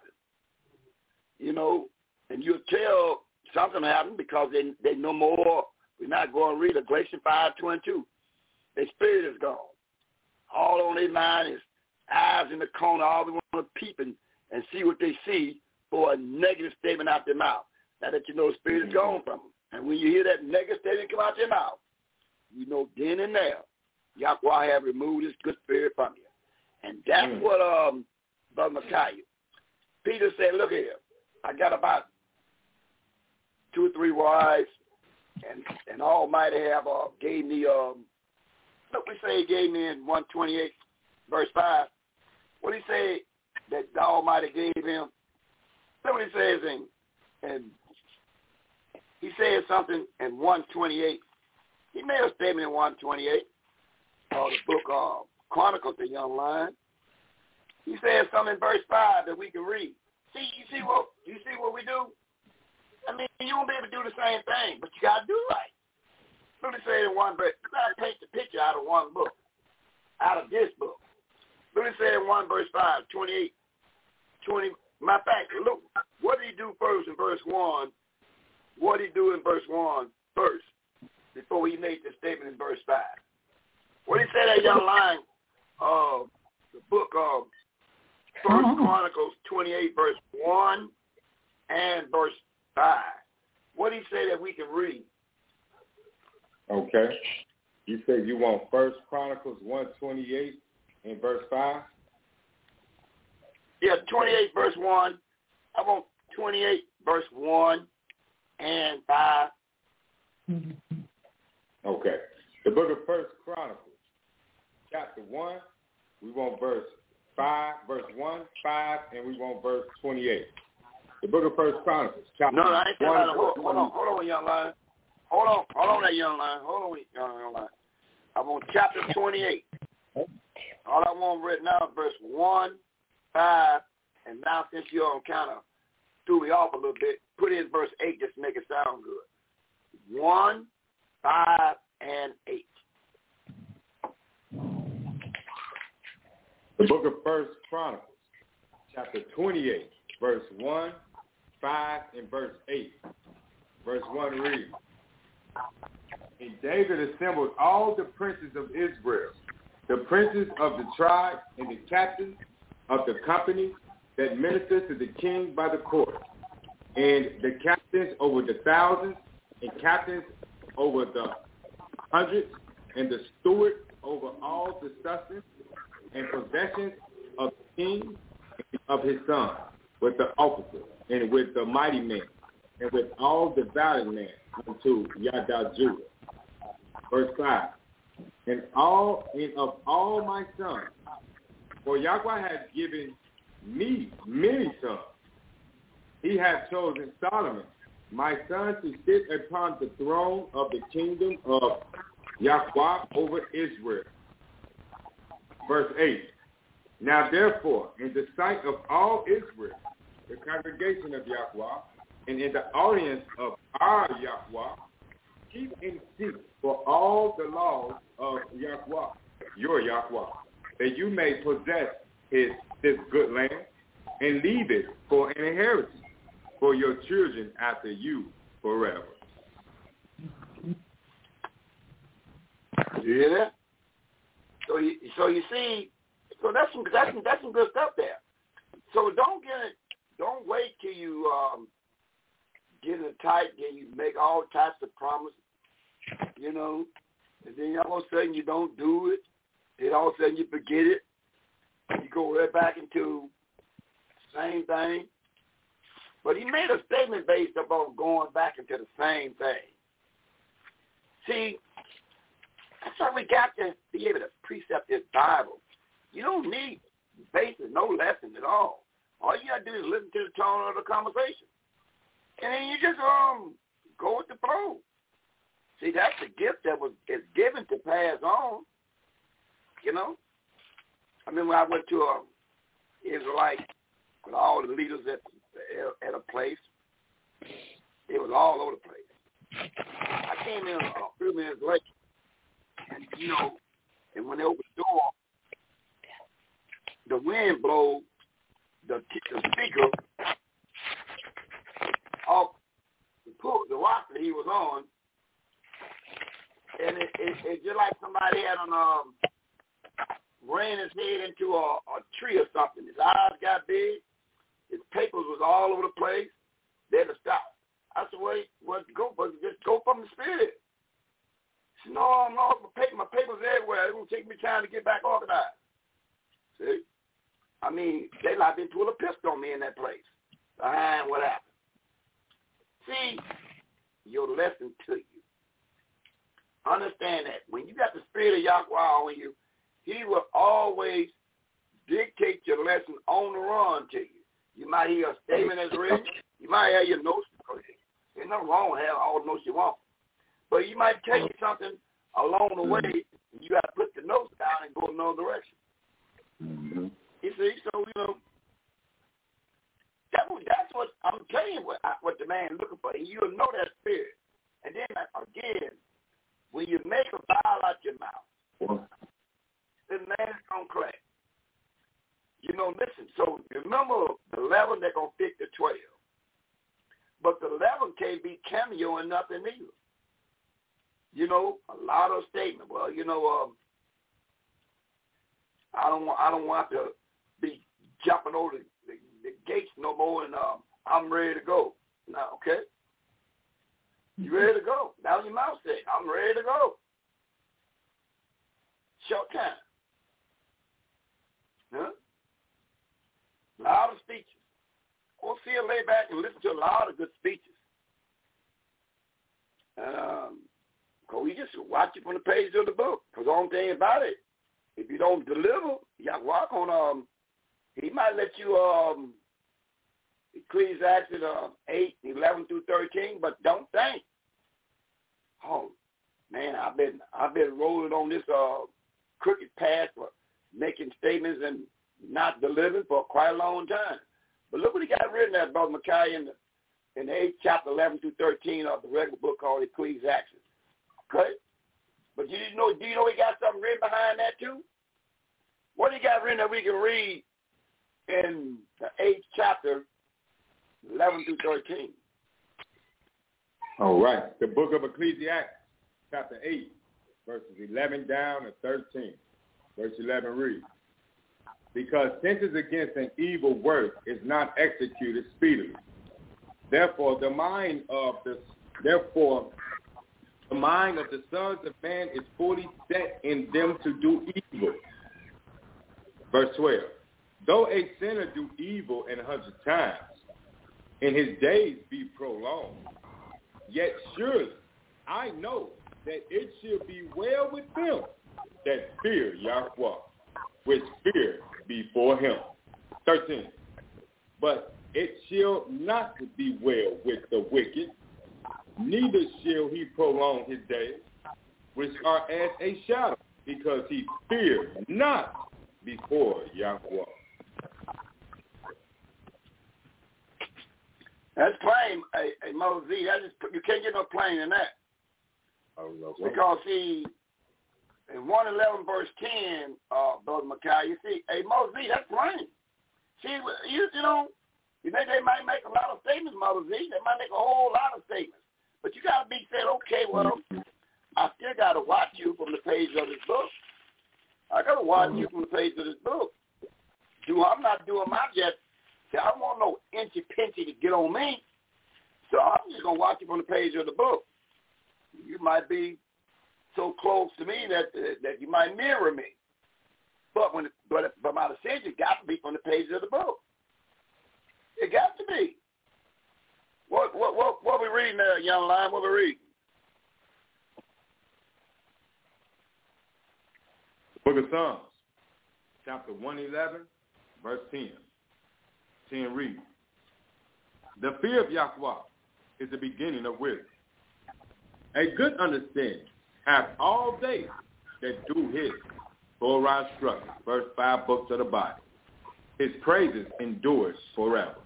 And you'll tell something happened because they no more. We're not going to read Galatians 5:22. Their spirit is gone. All on their mind is eyes in the corner. All they want to peep and see what they see for a negative statement out their mouth. Now that you know the spirit is gone from them. And when you hear that negative statement come out your mouth, you know then and there, Yahweh have removed his good spirit from you. And that's what, Brother Micaiah, Peter said, look here, I got about 2 or 3 wives, and Almighty have gave me, look, we say he gave me in 128, verse 5. What he say that the Almighty gave him? Look what he says and he said something in 128. He made a statement in 128 of the book of Chronicles, the young line. He said something in verse 5 that we can read. You see what we do? I mean, you won't be able to do the same thing, but you got to do right. Look what he said in one verse. I paint the picture out of one book, out of this book. Look what he said in 1 verse 5, 28, 20. Matter of fact, look, what did he do first in verse 1? What did he do in verse 1 first before he made the statement in verse 5? What did he say that young line of the book of 1 Chronicles 28, verse 1 and verse 5? What did he say that we can read? Okay. You said you want 1 Chronicles 1:28 and verse 5? Yeah, 28 verse 1. I want 28 verse 1 and 5. Okay. The book of 1 Chronicles, chapter 1, we want verse 1, 5, and we want verse 28. The book of 1 Chronicles, chapter 1. No, I ain't saying that. Hold on, young line. Hold on, that young line. Hold on, young line. I want chapter 28. All I want right now is verse 1, 5, and now since you're kind of threw me off a little bit, put in verse 8 just to make it sound good. 1, 5, and 8. The book of 1 Chronicles, chapter 28, verse 1, 5, and verse 8. Verse 1 reads, And David assembled all the princes of Israel, the princes of the tribe and the captains of the company that ministered to the king by the court, and the captains over the thousands, and captains over the hundreds, and the steward over all the substance and possessions of the king and of his son, with the officers, and with the mighty men, and with all the valiant men unto Yada Judah. Verse 5. And of all my sons, for Yahweh has given me many sons, he hath chosen Solomon, my son, to sit upon the throne of the kingdom of Yahweh over Israel. Verse 8. Now therefore, in the sight of all Israel, the congregation of Yahweh, and in the audience of our Yahweh, keep and seek for all the laws of Yahweh, your Yahweh, that you may possess this good land and leave it for an inheritance for your children after you forever. You hear that? So you see, so that's some good stuff there. So don't wait till you get in tight, then you make all types of promises, you know, and then all of a sudden you don't do it, then all of a sudden you forget it, you go right back into the same thing. But he made a statement based upon going back into the same thing. See, that's why we got to be able to precept this Bible. You don't need basic, no lesson at all. All you got to do is listen to the tone of the conversation. And then you just go with the flow. See, that's the gift that is given to pass on, you know. I mean, when I went to Israelite with all the leaders at a place, it was all over the place. I came in a few minutes late, and, you know, and when they opened the door, the wind blew the speaker off the rock that he was on, and it just like somebody had ran his head into a tree or something. His eyes got big. His papers was all over the place. They had to stop. I said, wait, go, but just go from the Spirit. He said, no, my papers everywhere. It's going to take me time to get back organized. See? I mean, they like they pulled a pistol on me in that place. Behind what happened. See, your lesson to you. Understand that when you got the Spirit of Yahweh on you, he will always dictate your lesson on the run to you. You might hear a statement as written. You might have your notes. There's nothing wrong with having all the notes you want. But you might tell you something along the way, and you got to put the notes down and go another direction. Mm-hmm. You see, so, you know, that's what I'm telling you what the man is looking for. You'll know that spirit. And then, again, when you make a vow out your mouth, the man is going to collect. You know, listen, so remember the 11 they're going to pick the 12. But the 11 can't be cameo and nothing either. You know, a lot of statements. Well, you know, I don't want to be jumping over the gates no more, and I'm ready to go. Now, okay? You ready to go? Now your mouth says, I'm ready to go. Short time. Huh? A lot of speeches. Or see her lay back and listen to a lot of good speeches. Because we just watch it from the page of the book. Because the only thing about it, if you don't deliver, Yahweh on he might let you Ecclesiastes 8, 11 through 13, but don't think. Oh man, I've been rolling on this crooked path for making statements and not delivering for quite a long time. But look what he got written there, Brother Micaiah, in the 8th chapter, 11 through 13 of the regular book called Ecclesiastes. Okay? But do you know he got something written behind that too? What he got written that we can read in the 8th chapter, 11 through 13? All right. The book of Ecclesiastes, chapter 8, verses 11 down to 13. Verse 11 reads, because sentence against an evil work is not executed speedily. Therefore, the mind of the sons of man is fully set in them to do evil. Verse 12, though a sinner do evil 100 times, and his days be prolonged, yet surely I know that it shall be well with them that fear Yahweh, which fear before him. 13, but it shall not be well with the wicked, neither shall he prolong his days, which are as a shadow, because he feared not before Yahweh. That's plain, Moses. You can't get no plain in that. Because, see, in 111 verse 10, Brother Micaiah, you see, hey, Moses, that's plain. See, you know, you think they might make a lot of statements, Mother Z. They might make a whole lot of statements. But you got to be said, okay, well, I still got to watch you from the page of this book. I got to watch you from the page of this book. I'm not doing my job. See, I don't want no inchy-pinchy to get on me. So I'm just going to watch you from the page of the book. You might be so close to me that you might mirror me. But my decision got to be from the page of the book. It got to be. What we reading there, young lion? What we reading? Book of Psalms, chapter 111, verse 10. 10 reads, "The fear of Yahweh is the beginning of wisdom. A good understanding have all they that do his Torah instruction." First 5 books of the Bible. His praises endures forever.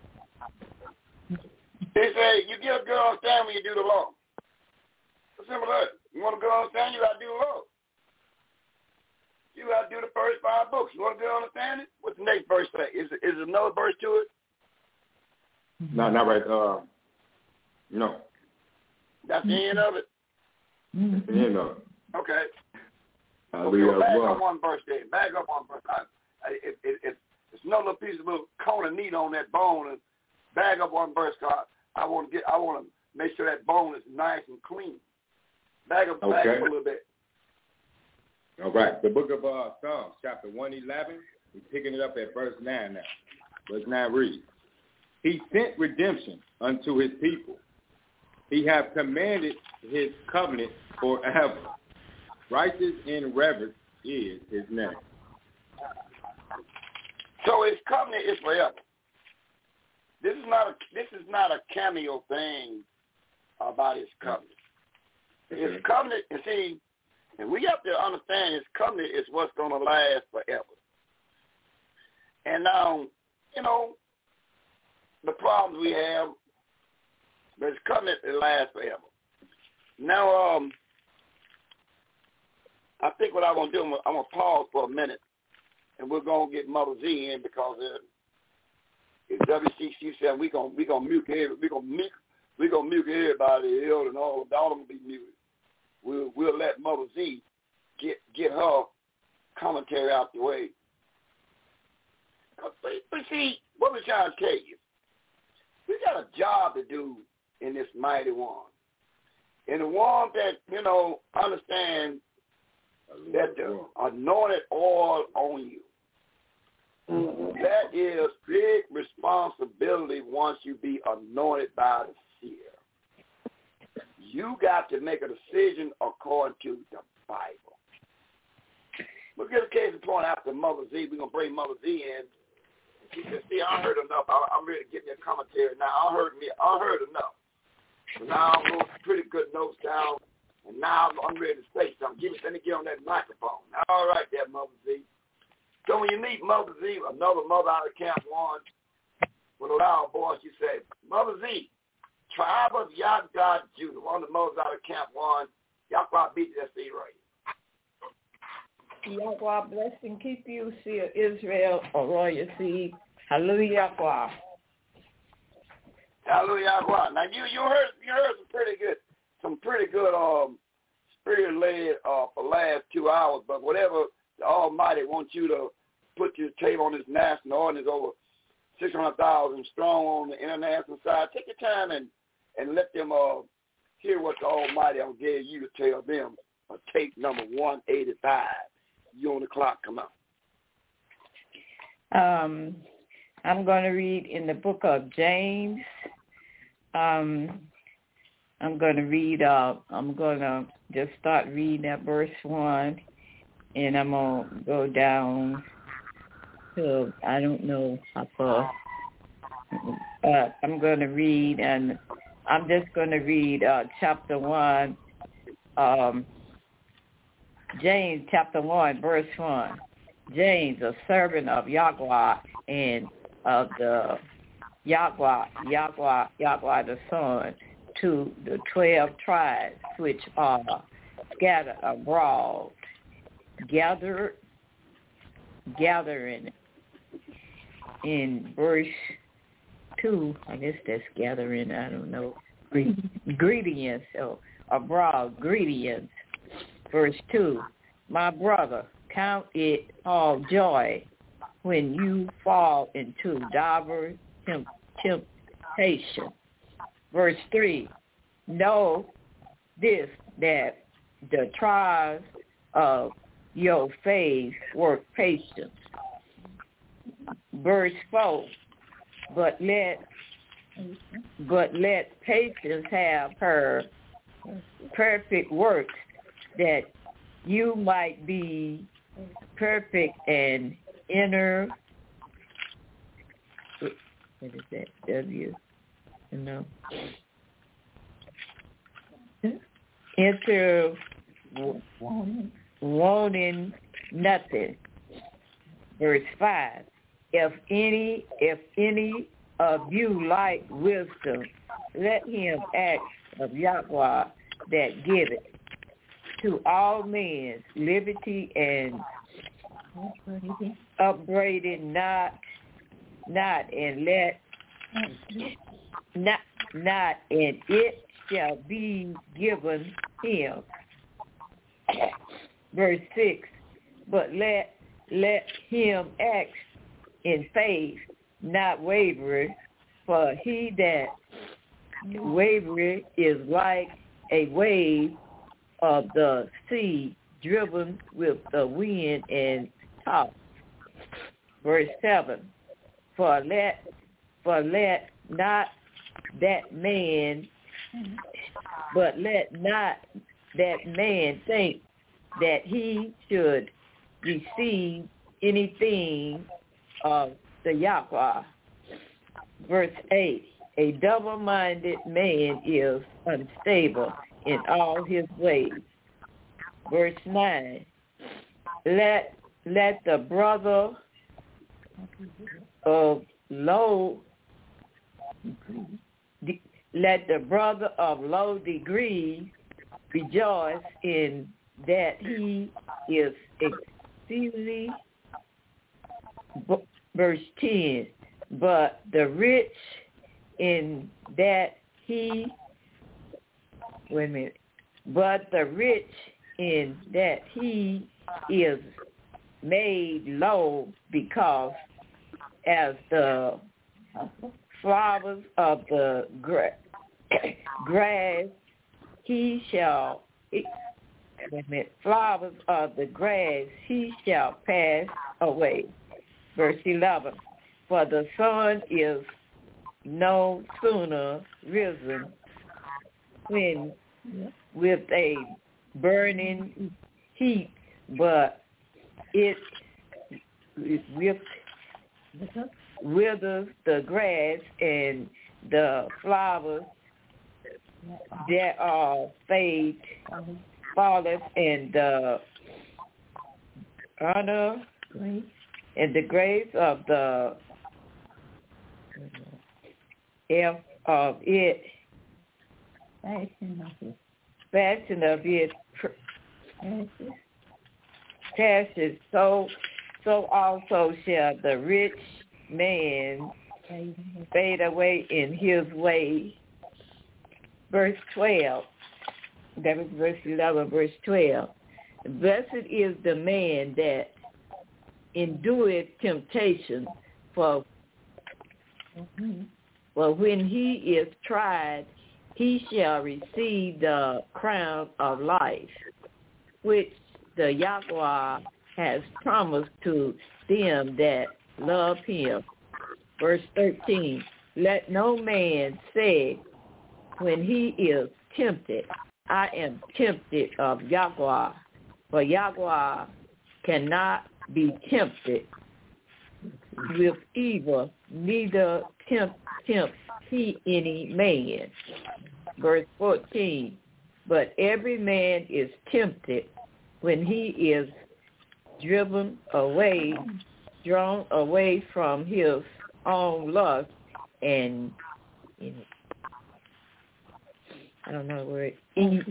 They say you get a good understanding when you do the law. It's simple as that. You want a good understanding, you got to do the law. You got to do the first 5 books. You want a good understanding? What's the next verse say? Is there another verse to it? No, not right. No. That's the end of it? That's the end of it. Okay. Hallelujah. Okay, back up one verse there. Back up one verse. If there's no little piece of little cone of meat on that bone, and back up one verse, God, I want to make sure that bone is nice and clean. Back up a little bit. All right. The book of Psalms, chapter 111, we're picking it up at verse 9 now. Verse 9 reads, "He sent redemption unto his people. He hath commanded his covenant forever. Righteous and reverent is his name." So his covenant is forever. This is not a cameo thing about his covenant. His covenant, you see, and we have to understand his covenant is what's going to last forever. And now, you know, the problems we have, but his covenant will last forever. Now, I think what I'm going to do, I'm going to pause for a minute, and we're going to get Mother Z in because if WCC said we're going to mute everybody ill and all of them be muted. We'll let Mother Z get her commentary out the way. But see, what we're trying to tell you, we got a job to do in this mighty one. And the one that, you know, understand that the anointed oil on you. That is big responsibility once you be anointed by the seer. You got to make a decision according to the Bible. We'll get a case in point after Mother Z. We're going to bring Mother Z in. She said, see, I heard enough. I'm ready to give you a commentary now. I heard enough. So now I'm going to pretty good notes down, and now I'm ready to say something. Let me get on that microphone. All right there, Mother Z. So when you meet Mother Z, another mother out of Camp 1, with a loud voice, you say, Mother Z, tribe of Yahweh Judah, one of the mothers out of Camp 1, Yahweh beat that seed right. Yahweh bless and keep you, see Israel, Royal Seed. Hallelujah, Yahweh. Hallelujah, Yahweh. Now you heard some pretty good spirit led for the last 2 hours, but whatever the Almighty wants you to put your table on this national audience over 600,000 strong on the international side, take your time and let them hear what the Almighty gave you to tell them. Tape number 185. You on the clock, come on. I'm going to read in the book of James. I'm going to just start reading at verse 1, and I'm going to go down to, I don't know how far, but I'm going to read, and I'm just going to read chapter 1, James chapter 1, verse 1. James, a servant of Yahweh and of the Yahweh the Son, to the 12 tribes which are scatter abroad, gathering. In verse 2, I guess that's gathering, I don't know, ingredients, or abroad, ingredients. Verse 2, my brother, count it all joy when you fall into diverse temptation. Verse 3, know this, that the trials of your faith work patience. Verse 4, but let patience have her perfect works, that you might be perfect and enter. What is that? Enter wanting nothing. Verse 5. If any of you like wisdom, let him ask of Yahweh that giveth to all men liberty and upbraiding not, and it shall be given him. Verse 6. But let him act in faith, not wavering, for he that wavereth is like a wave of the sea driven with the wind and tossed. Verse 7. For let not that man think that he should receive anything of the Yahweh. Verse 8, a double-minded man is unstable in all his ways. Verse 9, let the brother of low degree rejoice in that he is exceedingly. Verse 10, but the rich in that he is made low, because as the flowers of the grass he shall pass away. Verse 11, for the sun is no sooner risen when with a burning heat, but it withers the grass, and the flowers that are falleth, and the honor and the grace of the of it, fashion of it passes, so also shall the rich man fade away in his way. Verse 12, that was verse 11, verse 12. Blessed is the man that endureth temptation, for when he is tried, he shall receive the crown of life, which the Yahweh has promised to them that love him. Verse 13, let no man say when he is tempted, I am tempted of Yahweh, for Yahweh cannot be tempted with evil, neither tempt he any man. Verse 14, but every man is tempted when he is drawn away from his own lust, and I don't know where I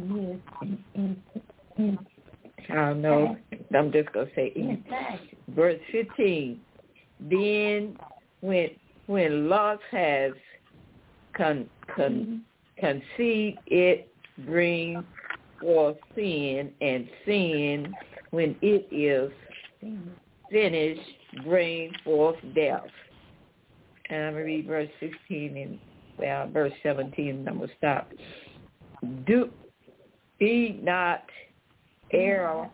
don't know. I'm just going to say verse 15. Then when lust has conceived, it brings forth sin, and sin, when it is finished, brings forth death. And I'm going to read verse 16 and verse 17, and I'm going to stop. Do not err,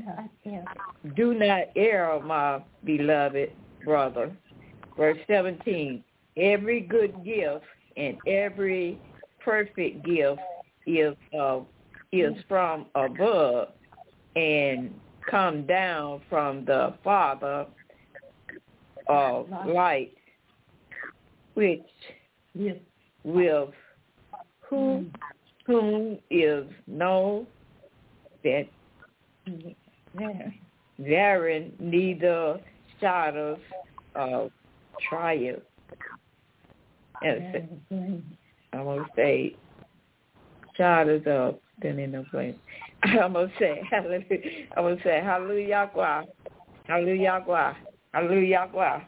my beloved brother. Verse 17, every good gift and every perfect gift is from above and come down from the Father of light, which with whom is no that therein neither shadows of triumph. I'm going to say shadows of, then in the place. I'm going to say hallelujah. I'm going to say hallelujah, hallelujah, hallelujah.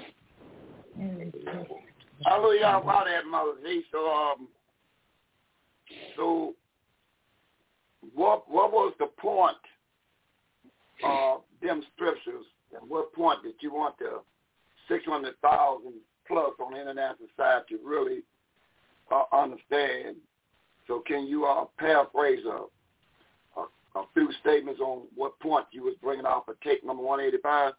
Hallelujah about that, Mother Z. So what was the point of them scriptures, and what point did you want the 600,000 plus on the international side to really understand? So can you paraphrase a few statements on what point you was bringing off of take number 185?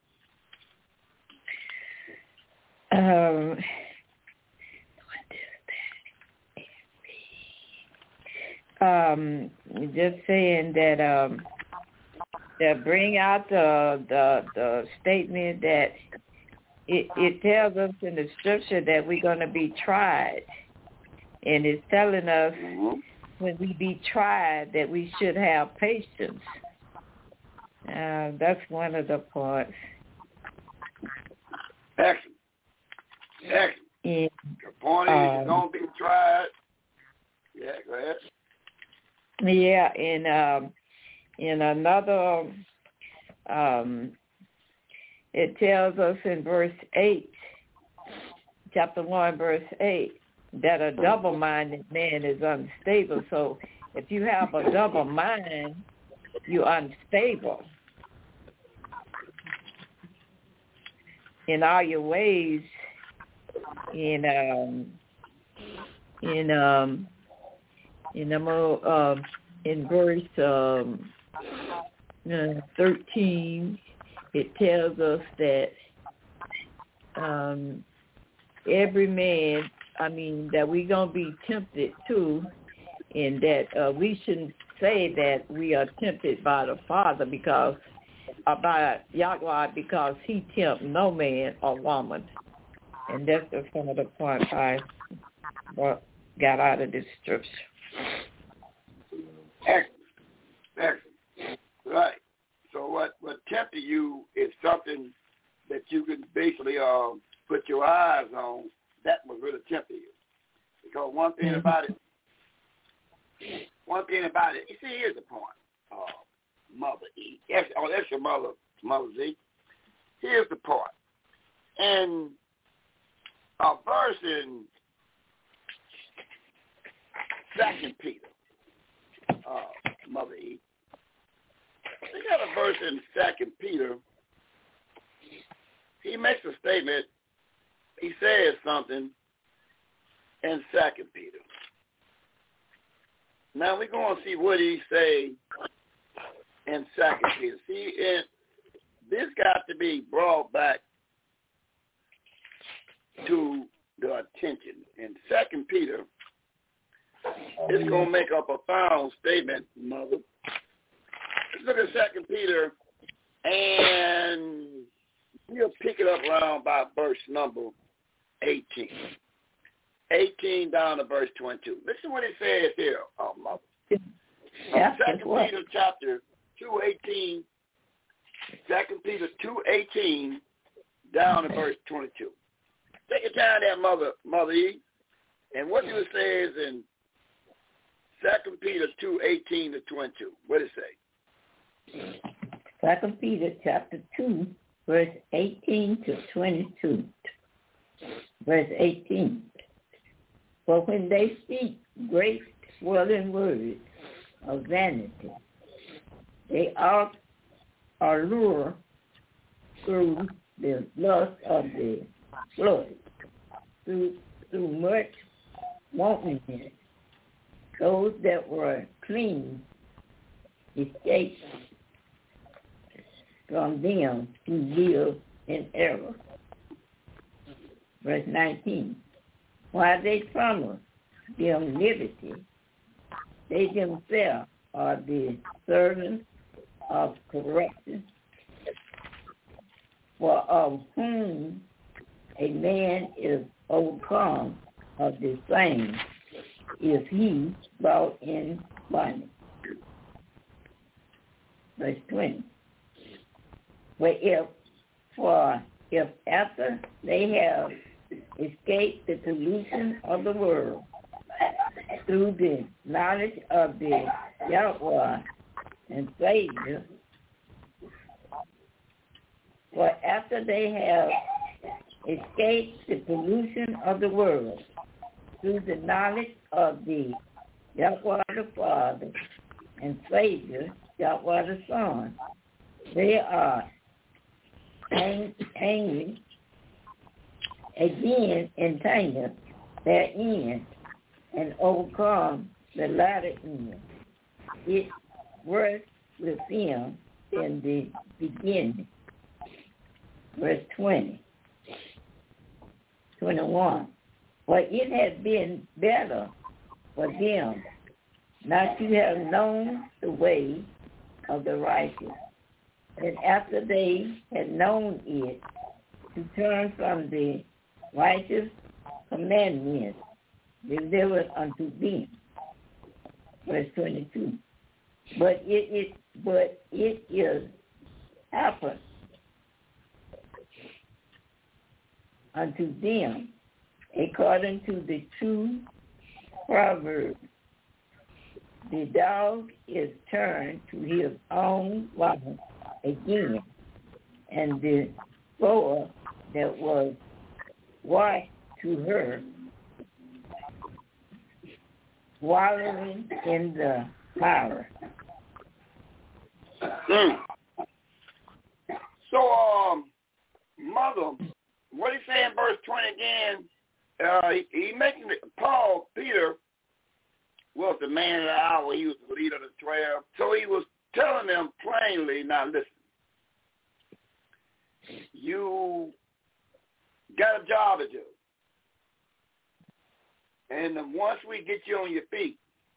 Just saying that bring out the statement that it tells us in the scripture that we're going to be tried, and it's telling us when we be tried that we should have patience. That's one of the parts. Excellent. The point is you're going to be tried. Yeah, go ahead. Yeah, in another, it tells us in verse 8, chapter 1, verse 8, that a double-minded man is unstable. So if you have a double mind, you're unstable in all your ways. In verse 13, it tells us that every man, that we're going to be tempted too, and that we shouldn't say that we are tempted by the Father by Yahweh, because he tempt no man or woman. And that's just some of the points I got out of this scripture. Excellent. Right. So what tempted you is something that you can basically put your eyes on. That was really tempting you. Because one thing about it, you see, here's the point, Mother E. That's your Mother Z. Here's the point. And a verse in 2 Peter, Mother E. We got a verse in 2 Peter. He makes a statement. He says something in 2 Peter. Now we're going to see what he say in 2 Peter. See, this got to be brought back to the attention. In 2 Peter, it's going to make a profound statement, Mother. Let's look at 2 Peter, and we'll pick it up around by verse number 18. 18 down to verse 22. Listen what it says here, Mother. 2 Peter chapter 2:18. 2 Peter 2:18 down to verse 22. Take your time there, Mother E. And what it says in 2 Peter 2:18-22. What does it say? 2 Peter chapter 2, verse 18-22. Verse 18. For when they speak great swelling words of vanity, they are lured through the lust of the flesh, through much wantonness. Those that were clean escaped from them who live in error. Verse 19. While they promise them liberty, they themselves are the servants of corruption, for of whom a man is overcome, of the same is he brought in bondage. Verse 20. For if after they have escaped the pollution of the world through the knowledge of the Yahweh and Savior, for after they have escaped the pollution of the world through the knowledge of the Yahweh the Father and Savior, Yahweh the Son, they are hanging again entangled therein and overcome the latter end. It worked with them in the beginning. Verse 20, 21. For it had been better for them not to have known the way of the righteous, and after they had known it, to turn from the righteous commandments delivered unto them. Verse 22. But it is happened unto them according to the true proverb. The dog is turned to his own vomit again, and the soil that was washed to her, wallowing in the fire. So, Mother, what he say in verse 20 again? He making it, Peter was the man of the hour. He was the leader of the 12. So he was telling them plainly, now listen, you got a job to do. And once we get you on your feet,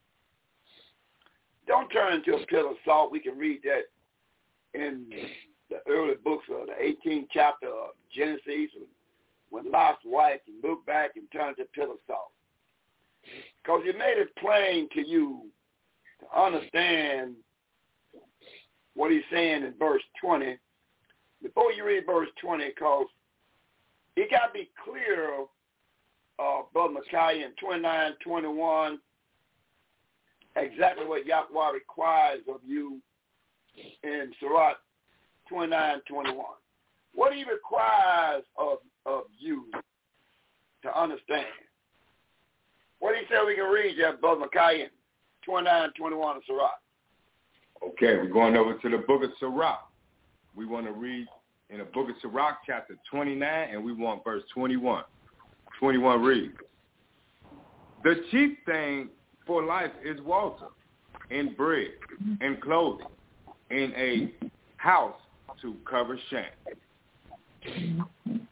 don't turn into a pillar of salt. We can read that in the early books of the 18th chapter of Genesis, when Lot's wife looked back and turned to a pillar of salt. Because he made it plain to you to understand what he's saying in verse 20. Before you read verse 20, because it got to be clear, Brother Micaiah, in 29:21, exactly what Yahweh requires of you in Sirach 29:21. What he requires of you to understand. What he said we can read there, Brother Micaiah, 29:21 of Sirach. Okay, we're going over to the book of Sirach. We want to read in the book of Sirach, chapter 29, and we want verse 21. 21 reads, the chief thing for life is water, and bread, and clothing, and a house to cover shame.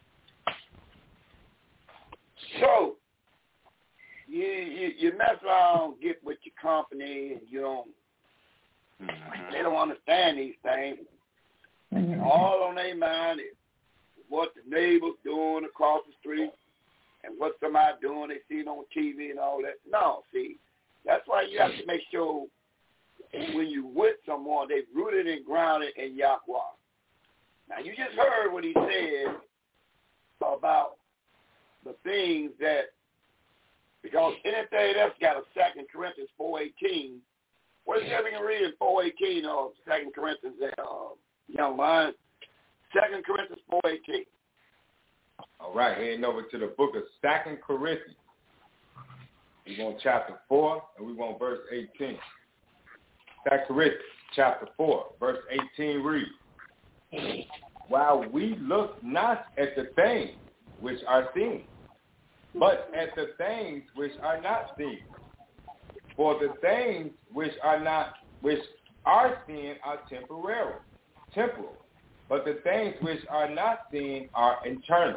So, you mess around, get with your company, and you don't, they don't understand these things. And all on their mind is what the neighbor's doing across the street and what somebody doing they see it on TV and all that. No, see, that's why you have to make sure when you with someone, they rooted and grounded in Yahweh. Now, you just heard what he said about the things that Because anything else got a 2 Corinthians 4:18. What is that we can read in 4:18 of 2 Corinthians there, young man? 2 Corinthians 4:18. All right, heading over to the book of 2 Corinthians. We want chapter 4, and we want verse 18. 2 Corinthians chapter 4, verse 18 reads, while we look not at the things which are seen, but at the things which are not seen. For the things which are seen are temporal, but the things which are not seen are eternal.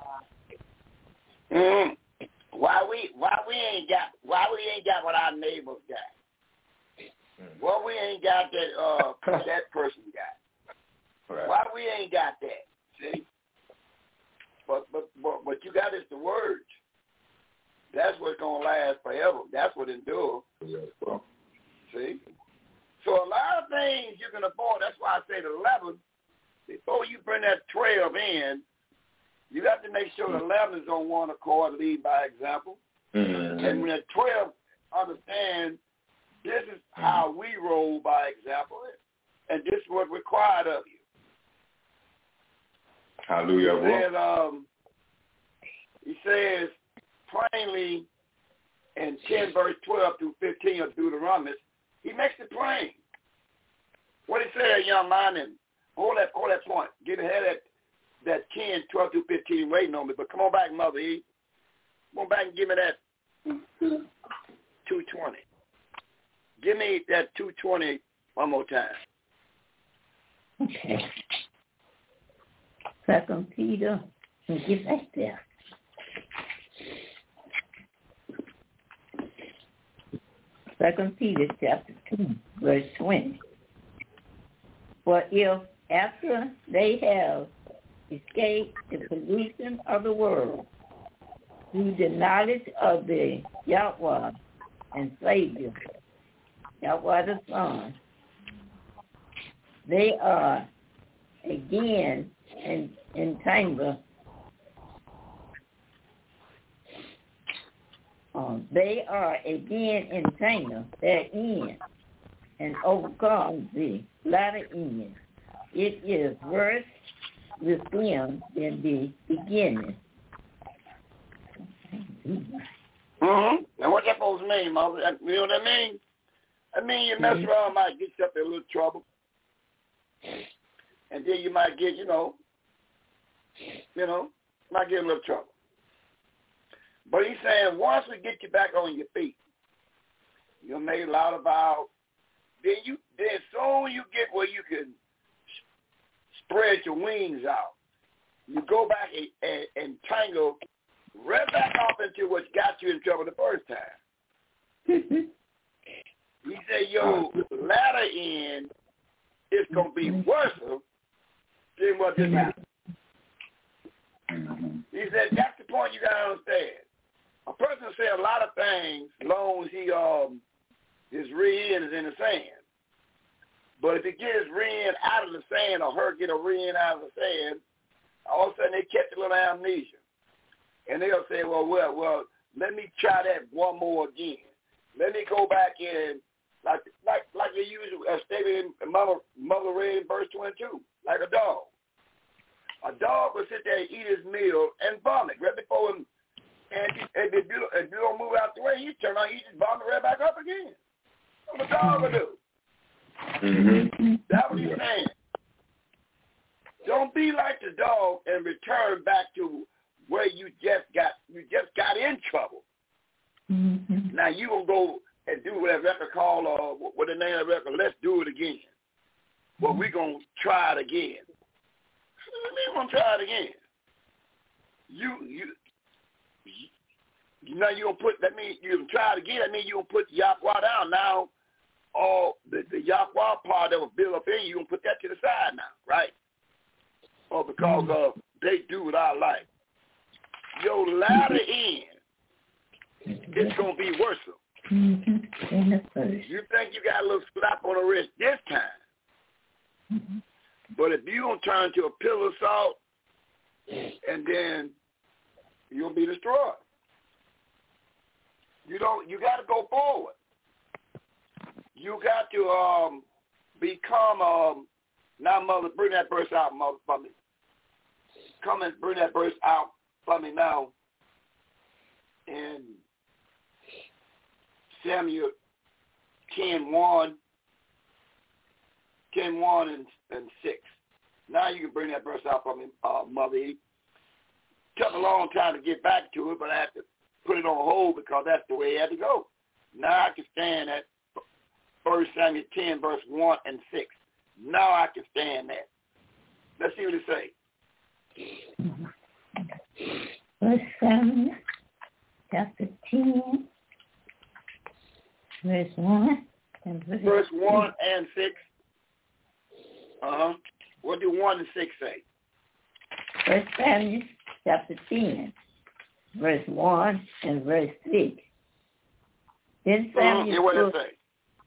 Mm-hmm. Why we ain't got what our neighbors got? Why we ain't got that that person got? Right. Why we ain't got that? See? But what you got is the words. That's what's gonna last forever. That's what endures. See? So a lot of things you can avoid. That's why I say the 11. Before you bring that 12 in, you got to make sure the 11 is on one accord, lead by example. Mm-hmm. And when the 12 understand this is how we roll by example, and this is what's required of you. Hallelujah. He says plainly in 10 verse 12 through 15 of Deuteronomy, he makes it plain. What he said, young man, and hold that point. Get ahead of that 10, 12 through 15 waiting on me. But come on back, Mother E. Come on back and give me that 220. Give me that 220 one more time. Okay. 2 Peter, and get back there. Second Peter chapter 2, verse 20. For if after they have escaped the pollution of the world through the knowledge of the Yahweh and Savior, Yahweh the Son, they are again entangled. They are again entangled therein and overcome the latter end. It is worse with them than the beginning. Mm-hmm. And what that supposed to mean, Mother? You know what I mean? I mean, you mess around, might get you up in a little trouble. And then you might get, might get a little trouble. But he's saying once we get you back on your feet, you'll make a lot of vows. Then soon you get where you can spread your wings out. You go back and tangle right back off into what got you in trouble the first time. He said, your latter end is going to be worse than what just happened. He said, that's the point you got to understand. A person will say a lot of things as long as his rear end is in the sand. But if he get his rear end out of the sand or her get a rear end out of the sand, all of a sudden they catch a little amnesia. And they'll say, well, let me try that one more again. Let me go back in, like they usually stated in Mother read in verse 22, like a dog. A dog will sit there and eat his meal and vomit right before him. And if you don't move out the way, you turn on, you just vomit right back up again. That's what a dog will do. Mm-hmm. That's what he's saying. Don't be like the dog and return back to where you just got in trouble. Mm-hmm. Now you gonna go and do what that record called, what the name of the record? Let's do it again. Well, we gonna try it again. We gonna try it again. Now you gonna put. That means you gonna try it again. That means you gonna put Yahweh down. Now, all the Yahweh part that was built up in you gonna put that to the side now, right? Or because they do what I like. Your latter end, it's gonna be worse. Mm-hmm. You think you got a little slap on the wrist this time, mm-hmm. But if you don't turn to a pillar of salt, and then you'll be destroyed. You got to go forward. You got to become, now, Mother, bring that verse out, Mother, for me. Come and bring that verse out for me now in Samuel 10:1 and 6. Now you can bring that verse out for me, Mother E. Took a long time to get back to it, but I had to put it on hold because that's the way it had to go. Now I can stand at 1 Samuel 10, verse 1 and 6. Now I can stand that. Let's see what it says. 1 Samuel chapter 10, verse 1 and verse 1 and 6. What do 1 and 6 say? 1 Samuel chapter 10, verse 1 and verse 6. Then Samuel what does it say?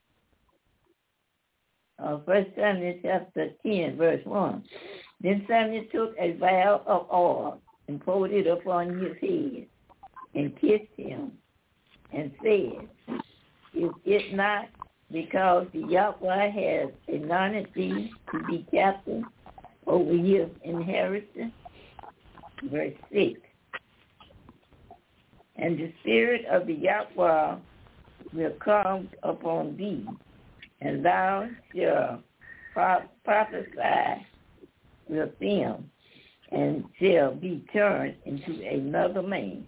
1 Samuel chapter 10, verse 1. Then Samuel took a vial of oil and poured it upon his head and kissed him and said, "Is it not because the Yahweh has anointed thee to be captain over his inheritance?" Verse 6. And the spirit of the Yahweh will come upon thee, and thou shalt prophesy with them, and shall be turned into another man.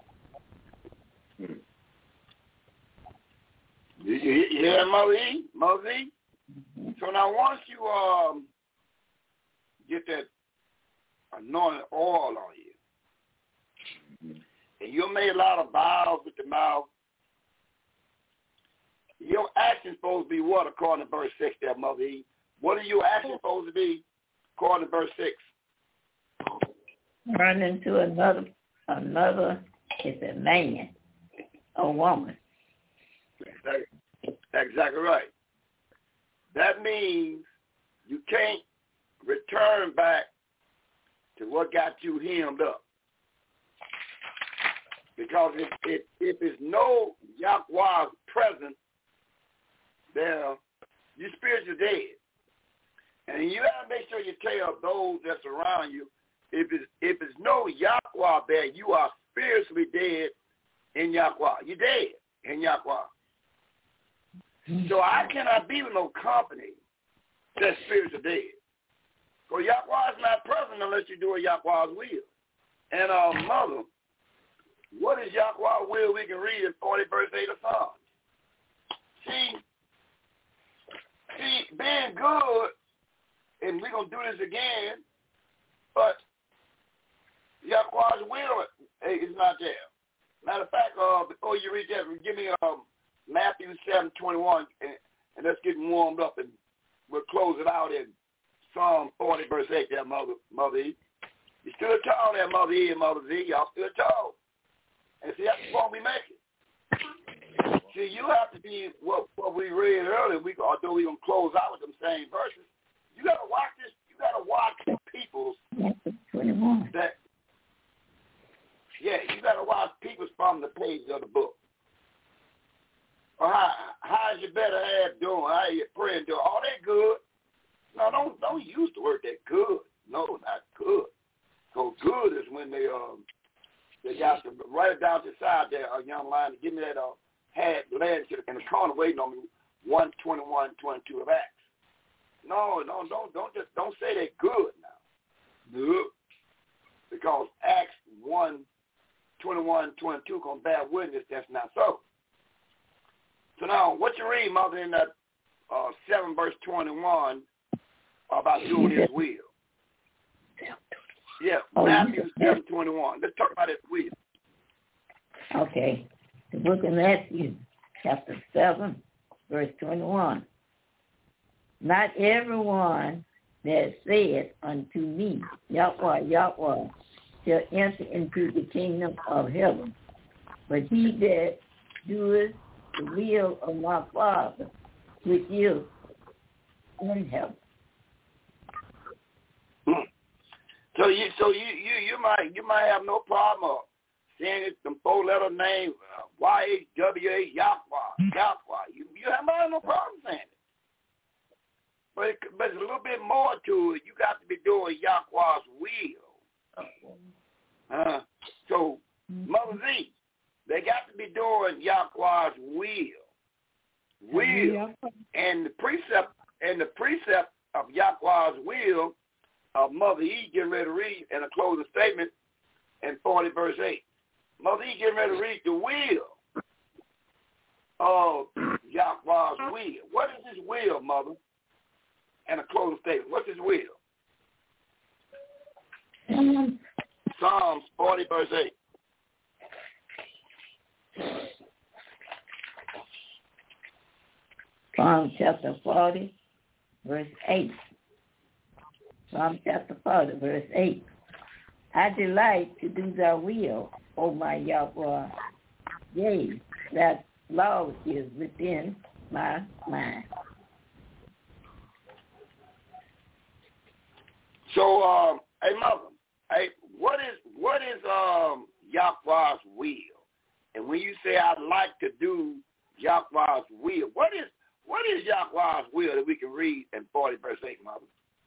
Yeah, Mother E? So now once you get that anointed oil on you, and you made a lot of vows with the mouth, your action supposed to be what according to verse 6 there, Mother E? What are your actions supposed to be according to verse 6? Turn into another is a man or woman. Exactly right. That means you can't return back to what got you hemmed up. Because if there's no Yahweh's presence there, you're spiritually dead. And you got to make sure you tell those that surround you, if it's no Yahweh there, you are spiritually dead in Yahweh. You're dead in Yahweh. So I cannot be with no company that's spiritually dead. Because Yahweh is not present unless you do Yahweh's will. And Mother, what is Yahweh's will? We can read in 40 verse 8 of Psalms. See, being good, and we're going to do this again, but Yahweh's will is not there. Matter of fact, before you read that, give me Matthew 7:21, and let's get warmed up, and we'll close it out in Psalm 40, verse 8 there, Mother E. You stood tall there, Mother E and Mother Z. Y'all stood tall. And see, that's the point we make it. See, you have to be what we read earlier. Although we're going to close out with them same verses, you got to watch this. You got to watch the people's that. Yeah, you got to watch people's from the page of the book. Or how's your better half doing? How your friend doing? Oh, they good. No, don't use the word that good. No, not good. So good is when they got to write it down to the side there, a young line, to give me that hat led in the corner waiting on me, 1:21:22 of Acts. No, don't say they're good now. Good. Because Acts 1:21:22 gonna bear witness that's not so. So now, what you read, Mother, in that 7 verse 21 about doing His will? Yeah, Matthew 7:21. Let's talk about His will. Okay, the book of Matthew, chapter 7, verse 21. Not everyone that saith unto me, Yahweh, Yahweh, shall enter into the kingdom of heaven, but he that doeth the will of my Father, which is in heaven. So you might have no problem saying it, some 4-letter name, Y-H-W-A, Yahweh, Yahweh. You have no problem saying it. But there's a little bit more to it. You got to be doing Yahweh's will. So, Mother Z, they got to be doing Yahweh's will. And the precept of Yahweh's will, Mother E getting ready to read in a closing statement in 40 verse 8. Mother E getting ready to read the will of Yahweh's will. What is his will, Mother? And a closing statement. What's his will? Psalms 40 verse 8. Psalm chapter 40, verse 8. Psalm chapter 40, verse 8. I delight to do thy will, O my Yahweh. Yea, that law is within my mind. So, hey, Mother, hey, what is Yahweh's will? And when you say I'd like to do Yahweh's will, what is Yahweh's will that we can read in 40 verse 8, Mother?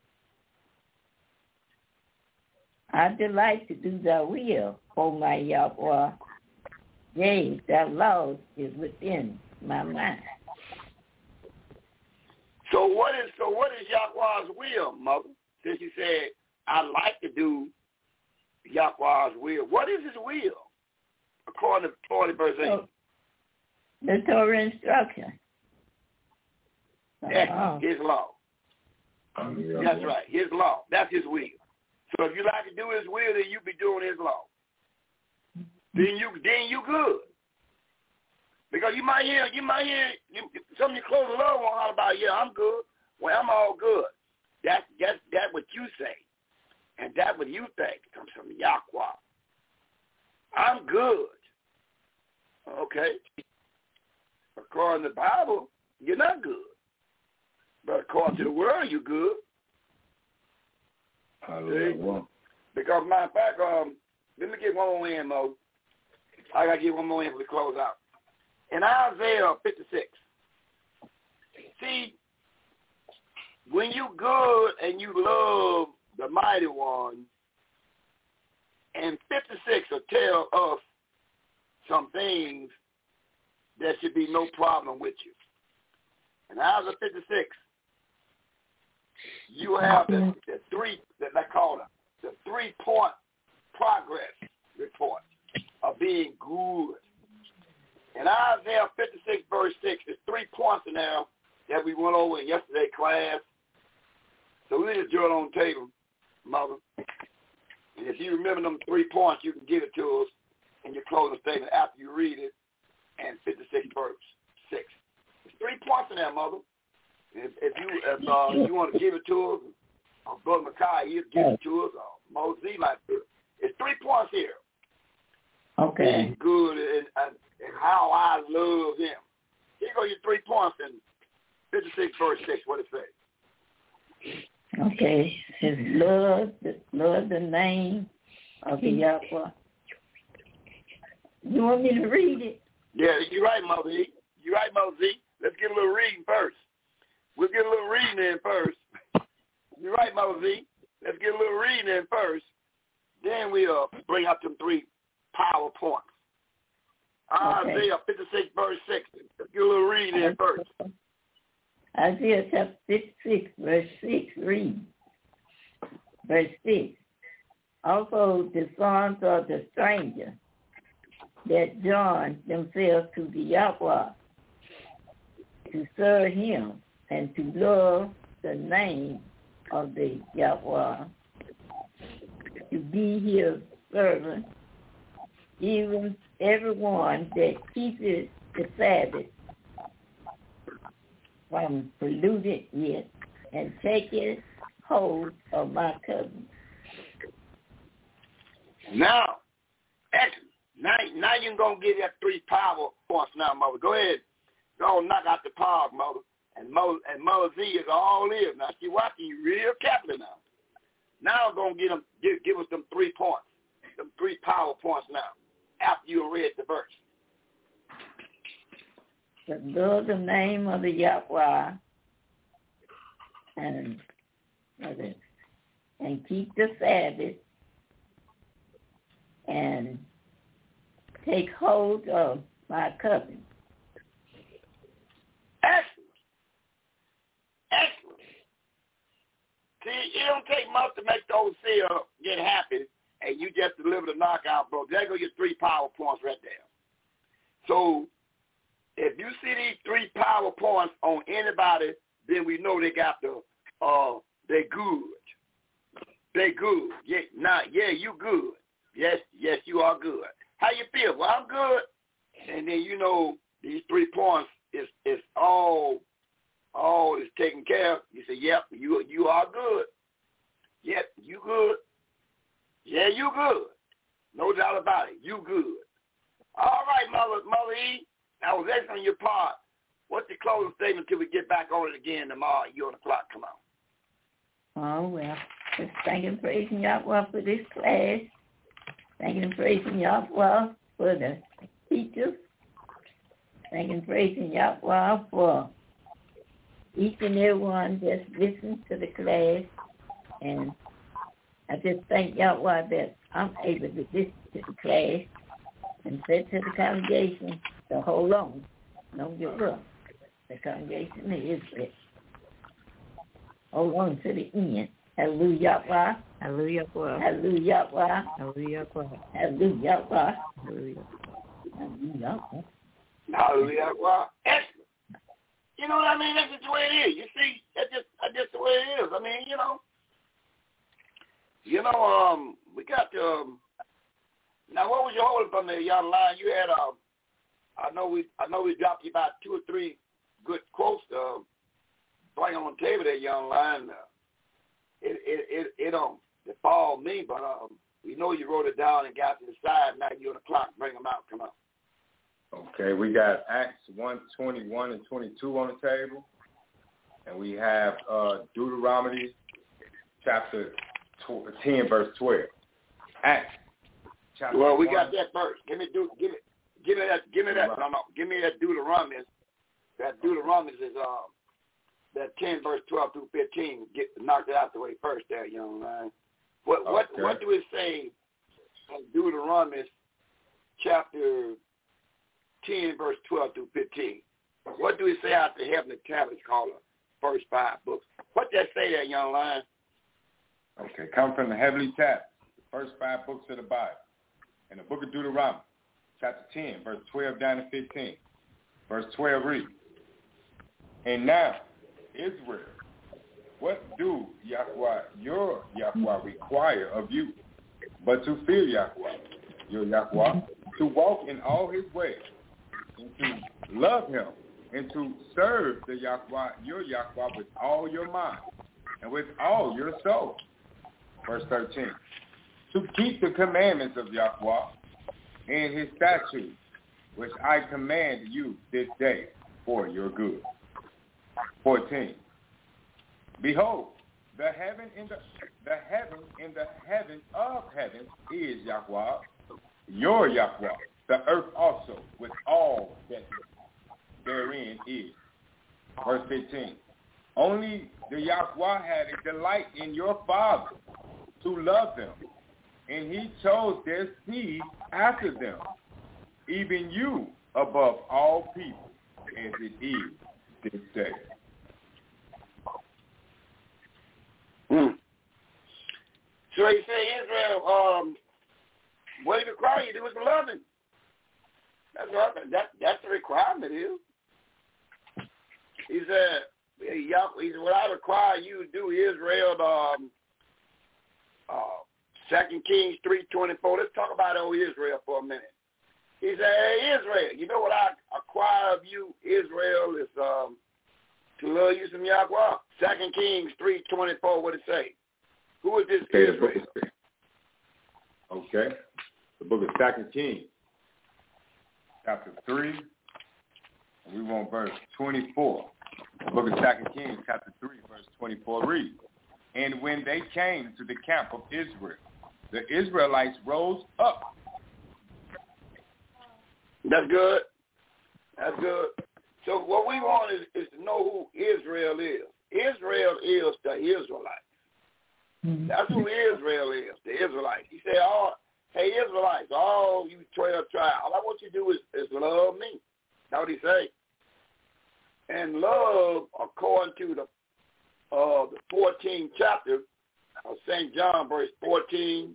I delight to do thy will, O my Yahweh. Yea, thy law is within my mind. So what is Yahweh's will, Mother? Since you said I like to do Yahweh's will, what is his will? According to 40 verse 8. The Torah instruction. That's his law. That's right, his law. That's his will. So if you like to do his will, then you be doing his law. Then you good. Because you might hear some of your close love won't holler about, yeah, I'm good. Well, I'm all good. That's what you say. And that what you think comes from Yahweh. I'm good. Okay. According to the Bible, you're not good. But according to the world, you're good. Because matter of fact, let me get one more in, Mo. I got to get one more in before we close out. In Isaiah 56, see, when you good and you love the mighty one, and 56 will tell us some things there should be no problem with you. In Isaiah 56, you have the three that they call it, the 3-point progress report of being good. In Isaiah 56 verse 6, there's 3 points in there that we went over in yesterday's class. So we just draw it on the table, Mother. And if you remember them 3 points, you can give it to us in your closing statement after you read it and 56 verse 6. There's 3 points in there, Mother. If you want to give it to us, or Brother Mackay, you give it to us, or Mosey might do it. It's 3 points here. Okay. Being good and how I love him. Here go your 3 points in 56 verse 6. What it say? Okay. His love the name of the Yahweh. You want me to read it? Yeah, you're right, Mother E. You're right, Mother Z. Let's get a little reading first. We'll get a little reading in first. You're right, Mother Z. Let's get a little reading in first. Then we'll bring up them 3 power points. Okay. Isaiah 56 verse 6. Let's get a little reading in first. Isaiah chapter 56 verse 6 reads. Verse 6. Also the sons of the stranger that join themselves to the Yahweh to serve him and to love the name of the Yahweh, to be his servant, even everyone that keepeth the Sabbath from polluting it and taketh hold of my covenant. Now, excellent. Now you're going to give that 3 power points now, Mother. Go ahead. Go and knock out the power, Mother. And Mother Z is all in. Now, she watching you real carefully now. Now I'm going to give us them 3 points, them 3 power points now, after you read the verse. to love the name of the Yahweh and keep the Sabbath and take hold of my covenant. Excellent. Excellent. See, it don't take much to make the old seer get happy, and you just deliver the knockout blow. There go your 3 power points right there. So if you see these 3 power points on anybody, then we know they got they good. They good. Yeah, you good. Yes, you are good. How you feel? Well, I'm good. And then you know these 3 points is all is taken care of. You say, yep, you are good. Yep, you good. Yeah, you good. No doubt about it. You good. All right, Mother E. That was excellent on your part. What's the closing statement till we get back on it again tomorrow? You're on the clock. Come on. Oh, well, just thanking and praising Yahweh for this class. Thanking and praising Yahweh for the teachers. Thanking and praising Yahweh for each and every one that's listened to the class. And I just thank Yahweh that I'm able to listen to the class and say to the congregation to hold on. Don't give up. The congregation is Israel. Hold on to the end. Hallelujah. Hallelujah. Hallelujah. Hallelujah. Hallelujah. Hallelujah. Hallelujah. Excellent. You know what I mean? That's just the way it is. You see, that's just the way it is. I mean, we got now what was your hold from the young line? You had I know we dropped you about 2 or 3 good quotes to bring on the table, that young line. It don't defall me, but we know you wrote it down and got to the side. Now you're on the clock. Bring them out. Come on. Okay, we got Acts 1:21 and 22 on the table, and we have Deuteronomy chapter 10, verse 12. Acts chapter. Well, we 1. got that first. Give me that. No. Give me that Deuteronomy. That Deuteronomy is that 10 verse 12 through 15. Knock it out the way first, there, young man. What do it say in Deuteronomy chapter 10 verse 12 through 15? What do it say out the heavenly tablets called the first 5 books? What that say there, young man? Okay, come from the heavenly tablets, the first 5 books of the Bible, in the book of Deuteronomy, chapter 10, verse 12 down to 15. Verse 12 reads, "And now, Israel, what do Yahweh, your Yahweh, require of you, but to fear Yahweh, your Yahweh, to walk in all his ways, and to love him, and to serve the Yahweh, your Yahweh, with all your mind, and with all your soul." Verse 13, "To keep the commandments of Yahweh and his statutes, which I command you this day for your good." 14, "Behold, the heaven in the heaven of heavens is Yahweh, your Yahweh, the earth also with all that therein is." Verse 15, "Only the Yahweh had a delight in your fathers to love them, and he chose their seed after them, even you above all people, as it is this day." So he said, Israel, what he require you to do is love him. That's the requirement is. He said, what I require you to do, Israel, 2 Kings 3:24. Let's talk about old Israel for a minute. He said, "Hey, Israel, you know what I acquire of you, Israel, is to love you some Yahweh." 2 Kings 3:24, what it say? Who is this Israel? Okay. The book of 2 Kings, chapter 3, and we want verse 24. The book of 2 Kings, chapter 3, verse 24 reads, "And when they came to the camp of Israel, the Israelites rose up." That's good. That's good. So what we want is to know who Israel is. Israel is the Israelites. That's who Israel is, the Israelites. He said, hey, Israelites, all you 12 tribes, all I want you to do is love me. That's what he say. And love, according to the 14th chapter of St. John, verse 14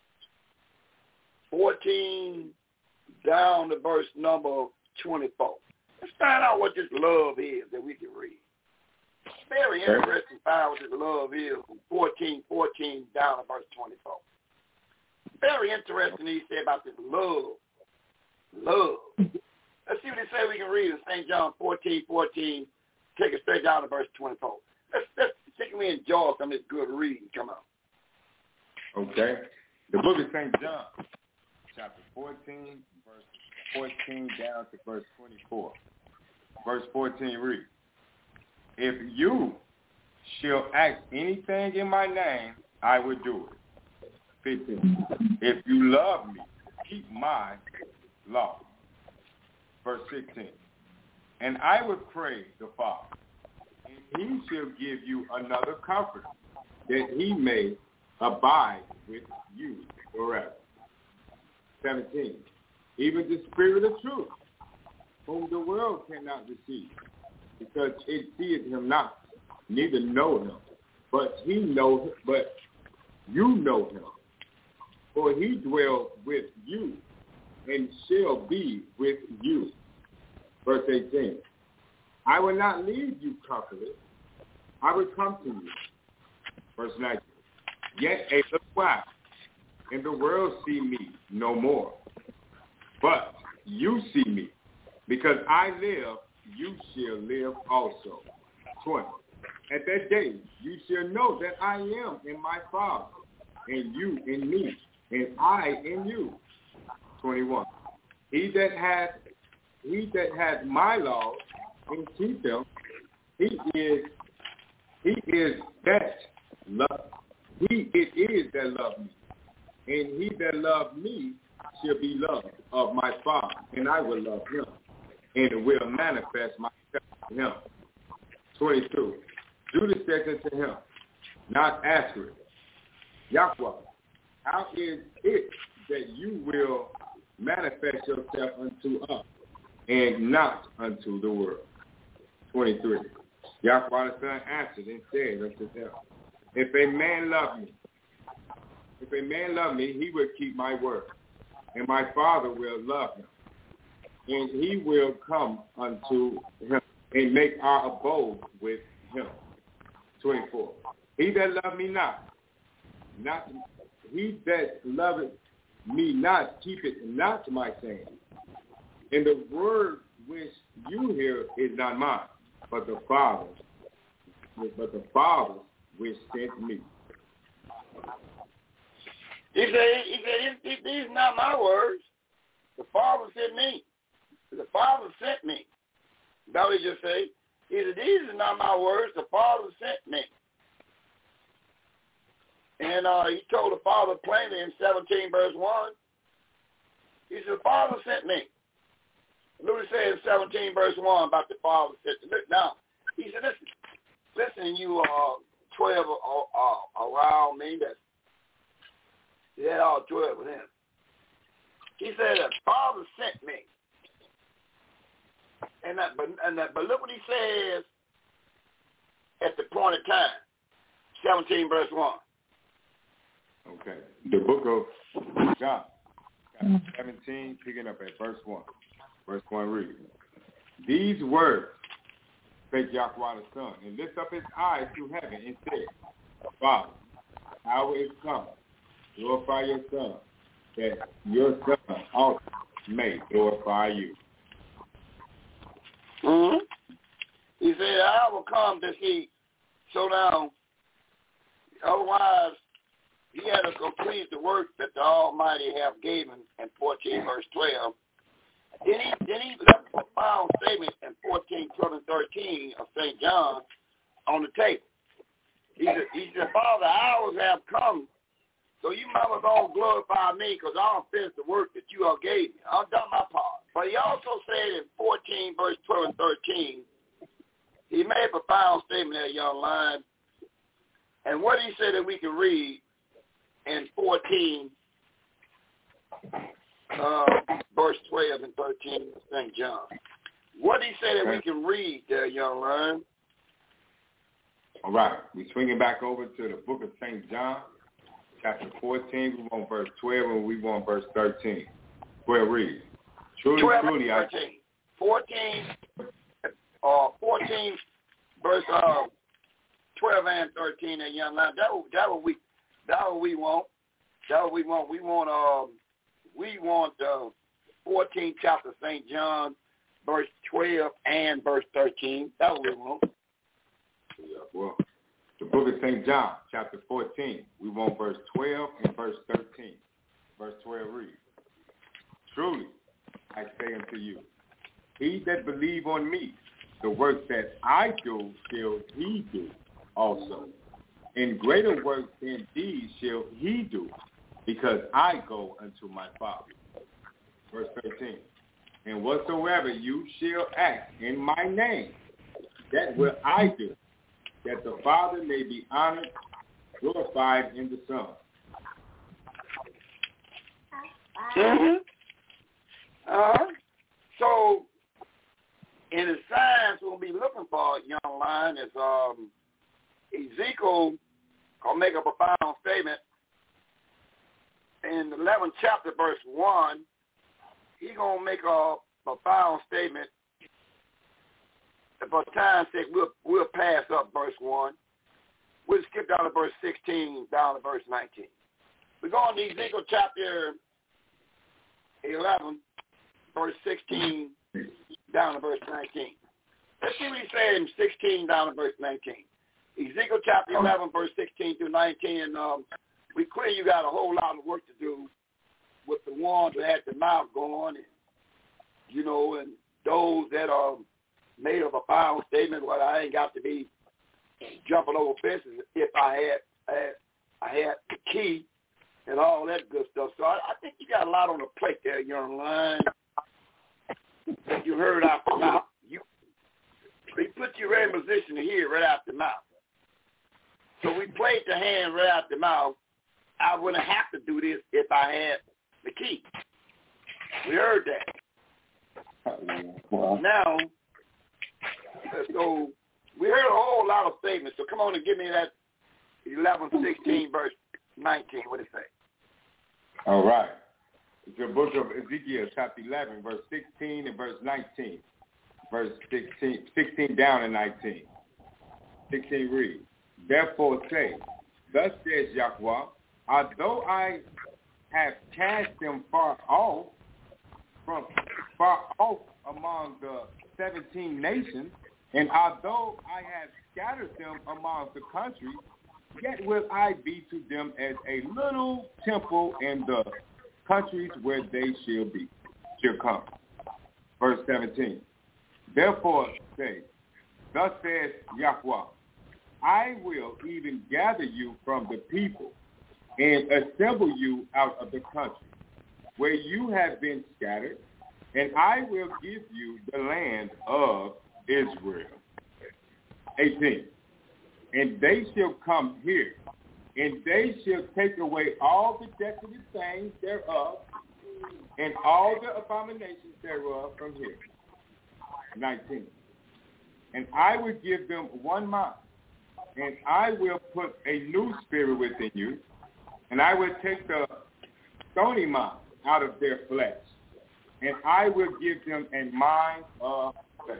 down to verse number 24. Let's find out what this love is that we can read. Very interesting to find out what this love is from 14 down to verse 24. Very interesting he said about this love. Love. Let's see what he said we can read in St. John 14, take it straight down to verse 24. Let's take me and enjoy some of this good reading. Come on. Okay. The book of St. John, chapter 14, verse 14 down to verse 24. Verse 14 reads, if you shall ask anything in my name, I will do it. 15. If you love me, keep my law. Verse 16. And I will pray the Father, and he shall give you another comforter, that he may abide with you forever. 17. Even the Spirit of truth, whom the world cannot receive, because it seeth him not, neither know him, but you know him, for he dwells with you and shall be with you. Verse 18. I will not leave you comfortless, I will come to you. Verse 19. Yet a little while, and the world see me no more, but you see me, because I live, you shall live also. 20. At that day you shall know that I am in my Father, and you in me, and I in you. 21. He that hath my laws and keep them, it is that love me. And he that loved me shall be loved of my Father, and I will love him, and will manifest myself to him. 22. Judas said unto him, not Ashereth, Yahweh, how is it that you will manifest yourself unto us, and not unto the world? 23. Yahweh the Son answered and said unto them, if a man love me, he will keep my word, and my Father will love him, and he will come unto him and make our abode with him. 24. He that loved me not he that loveth me not keepeth not my saying. And the word which you hear is not mine, but the Father's which sent me. He said, these are not my words. The Father sent me. The Father sent me. That's what he just said. He said, these are not my words. The Father sent me. And he told the Father plainly in 17 verse 1. He said, the Father sent me. Look what he said in 17 verse 1 about the Father sent me. Look now. He said, listen, you 12 around me. He had all 12 with him. He said, the Father sent me. But look what he says at the point of time. 17 verse 1. Okay. The book of John, chapter 17, picking up at verse 1. Verse 1 reads, these words spake Yahweh the Son, and lift up his eyes to heaven, and said, Father, hour is come, glorify your Son, that your Son also may glorify you. Mm-hmm. He said, I will come to see. So now, otherwise, he had to complete the work that the Almighty have given in 14 verse 12. Then he left a profound statement in 14, 12, and 13 of St. John on the table. He said, Father, hours have come, so you might as well glorify me, because I don't finish the work that you all gave me. I've done my part. But he also said in 14, verse 12 and 13, he made a profound statement there, young lion. And what he said that we can read in 14, verse 12 and 13 of St. John. What did he say that we can read there, young lion? All right. We're swinging back over to the book of St. John, chapter 14. We want verse 12 and we want verse 13. Go ahead, read. Truly, 12 truly, and 13. 14, verse 12 and 13, that young lion. That what we want. That what we want. We want 14th chapter of St. John, verse 12 and verse 13. That's what we want. Yeah, well, the book of St. John, chapter 14. We want verse 12 and verse 13. Verse 12 reads, Truly, I say unto you, he that believe on me, the works that I do shall he do also. And greater works than these shall he do, because I go unto my Father. Verse 13. And whatsoever you shall ask in my name, that will I do, that the Father may be honored, glorified in the Son. Mm-hmm. So, in the signs we'll be looking for, young lion, is Ezekiel gonna make a profound statement in the 11th chapter, verse 1. He gonna make a profound statement. For time's sake, we'll pass up verse 1. We'll skip down to verse 16, down to verse 19. We're going to Ezekiel chapter 11, verse 16, down to verse 19. Let's see what he said in 16 down to verse 19. Ezekiel chapter 11, verse 16 through 19. We clear you got a whole lot of work to do with the ones that had the mouth going, and, and those that are made of a foul statement. Well, I ain't got to be jumping over fences if I had the key and all that good stuff. So I think you got a lot on the plate there, young lion. That you heard out the mouth. We put you right in position to hear right out the mouth. So we played the hand right out the mouth. I wouldn't have to do this if I had the key. We heard that. Now, so we heard a whole lot of statements. So come on and give me that 11, 16, verse 19. What did it say? All right. It's the book of Ezekiel, chapter 11, verse 16 and verse 19. Verse 16 down and 19. 16 reads, Therefore say, Thus says Yahweh, although I have cast them far off among the 17 nations, and although I have scattered them among the countries, yet will I be to them as a little temple in the countries where they shall come. Verse 17. Therefore say, Thus says Yahweh, I will even gather you from the people and assemble you out of the country where you have been scattered, and I will give you the land of Israel. 18. And they shall come here, and they shall take away all the desolate things thereof, and all the abominations thereof from here. 19. And I will give them one mind, and I will put a new spirit within you, and I will take the stony mind out of their flesh, and I will give them a mind of flesh.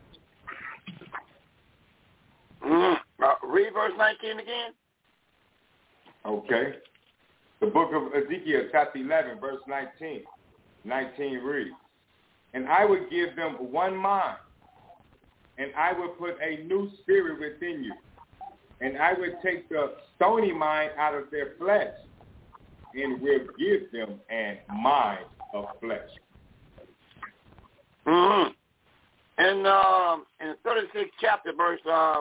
Read verse 19 again. Okay. The book of Ezekiel, chapter 11, verse 19. 19 reads, And I will give them one mind, and I will put a new spirit within you, and I will take the stony mind out of their flesh, and will give them a mind of flesh. Mm-hmm. And in the 36th chapter, verse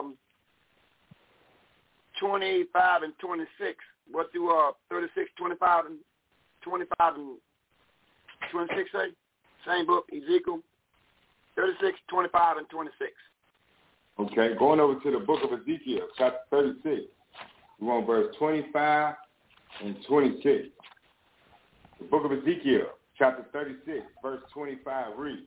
25 and 26, what do 36, 25 and 26 say? Same book, Ezekiel 36, 25, and 26. Okay, going over to the book of Ezekiel, chapter 36. We want verse 25 and 26. The book of Ezekiel, chapter 36, verse 25 reads,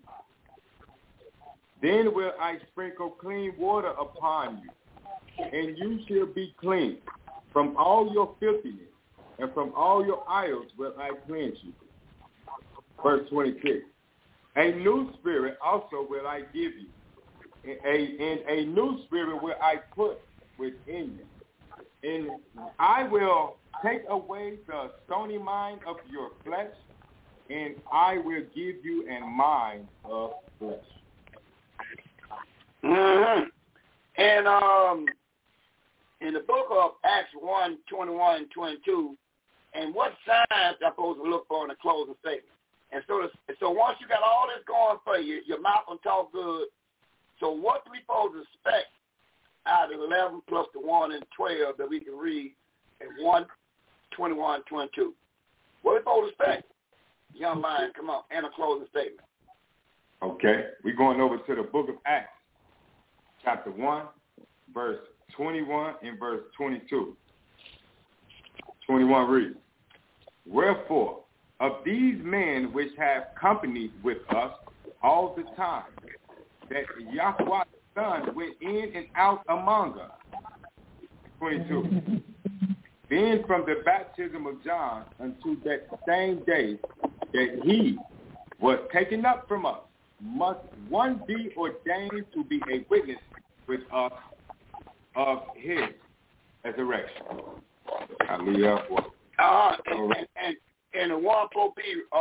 Then will I sprinkle clean water upon you, and you shall be clean. From all your filthiness and from all your idols will I cleanse you. Verse 26. A new spirit also will I give you, and a new spirit will I put within you. And I will take away the stony mind of your flesh, and I will give you a mind of flesh. Mm-hmm. And in the book of Acts 1, 21 and 22, and what signs are supposed to look for in the closing statement? And so once you got all this going for you, your mouth will talk good. So what do we supposed to expect out of 11 plus the 1 and 12 that we can read in 1, 21, 22? What are we supposed to expect? Young lion, come on, and a closing statement. Okay, we're going over to the book of Acts, chapter 1, verse 21 and verse 22. 21 reads, Wherefore, of these men which have companied with us all the time, that Yahweh's Son went in and out among us. 22. Then from the baptism of John unto that same day that he was taken up from us, must one be ordained to be a witness with us of his resurrection. Hallelujah. And the one supposed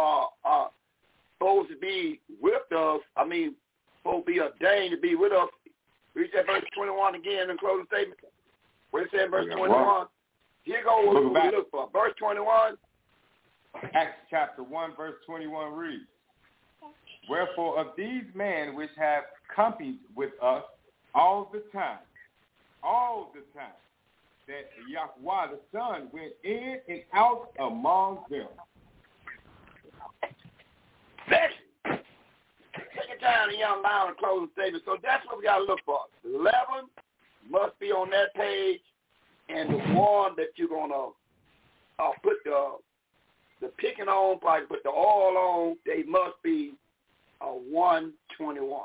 to be with us, supposed to be ordained to be with us. Read that verse 21 again in closing statement. What it said in verse 21? Here goes what we look for. Verse 21. Acts chapter 1, verse 21 reads, Wherefore of these men which have companied with us all the time, that Yahweh the Son went in and out among them. Take your time, the young lion, and closing statement. So that's what we got to look for. 11 must be on that page, and the one that you're going to put the picking on, probably put the oil on, they must be a 121.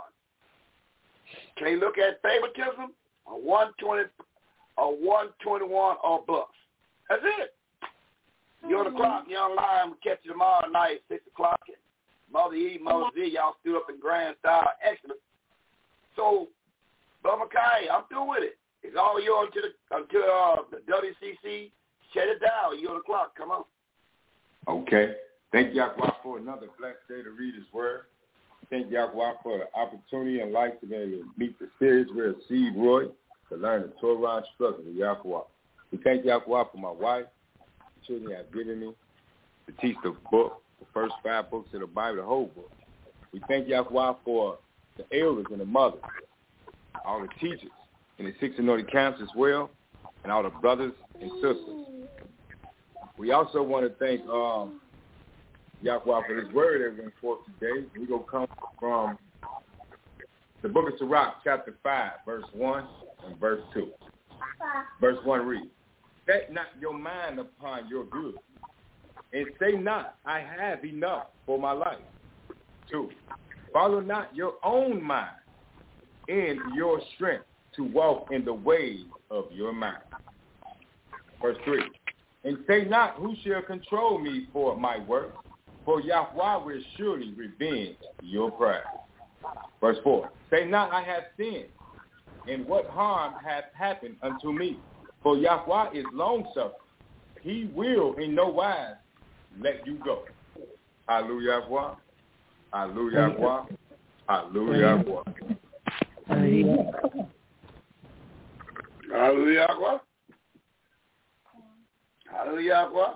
Can you look at favoritism? A 120, a 121 or bust. That's it. You're on the clock, young lion. We'll catch you tomorrow night, 6 o'clock. Mother E, Mother Z, y'all stood up in grand style. Excellent. So, Brother Mackay, I'm through with it. It's all yours until the WCC. Shut it down. You're on the clock. Come on. Okay. Thank Yahweh for another blessed day to read his word. Thank Yahweh for the opportunity and life to be able to meet the series with Seed Roy to learn the Torah instructions of Yahweh. We thank Yahweh for my wife, the children have given me to teach the book, the first 5 books of the Bible, the whole book. We thank Yahweh for the elders and the mothers, all the teachers in the 6 anointed camps as well, and all the brothers and sisters. We also want to thank Yahweh for this word that went forth today. We're going to come from the book of Sirach, chapter 5, verse 1 and verse 2. Verse 1 reads, Set not your mind upon your good, and say not, I have enough for my life. 2, follow not your own mind in your strength to walk in the ways of your mind. Verse 3, and say not, who shall control me for my work? For Yahweh will surely revenge your pride. Verse 4, say not, I have sinned, and what harm hath happened unto me? For Yahweh is long-suffering. He will in no wise let you go. Hallelujah, Yahweh. Hallelujah, Yahweh. Hallelujah, Yahweh. Hallelujah, Yahweh. Hallelujah, Yahweh.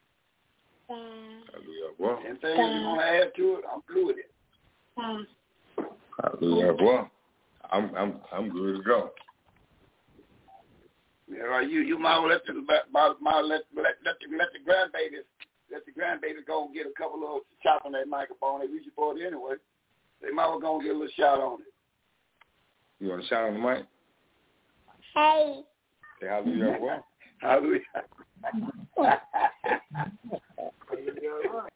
Hallelujah. Anything you want to add to it, I'm through with it. Hallelujah. Well, I'm good to go. Yeah, right. You might let the grandbabies let the grandbaby go and get a couple of shots on that microphone. They reach for it anyway. They might well go and get a little shot on it. You want to shout on the mic? Hey. Say hallelujah as well. Hallelujah.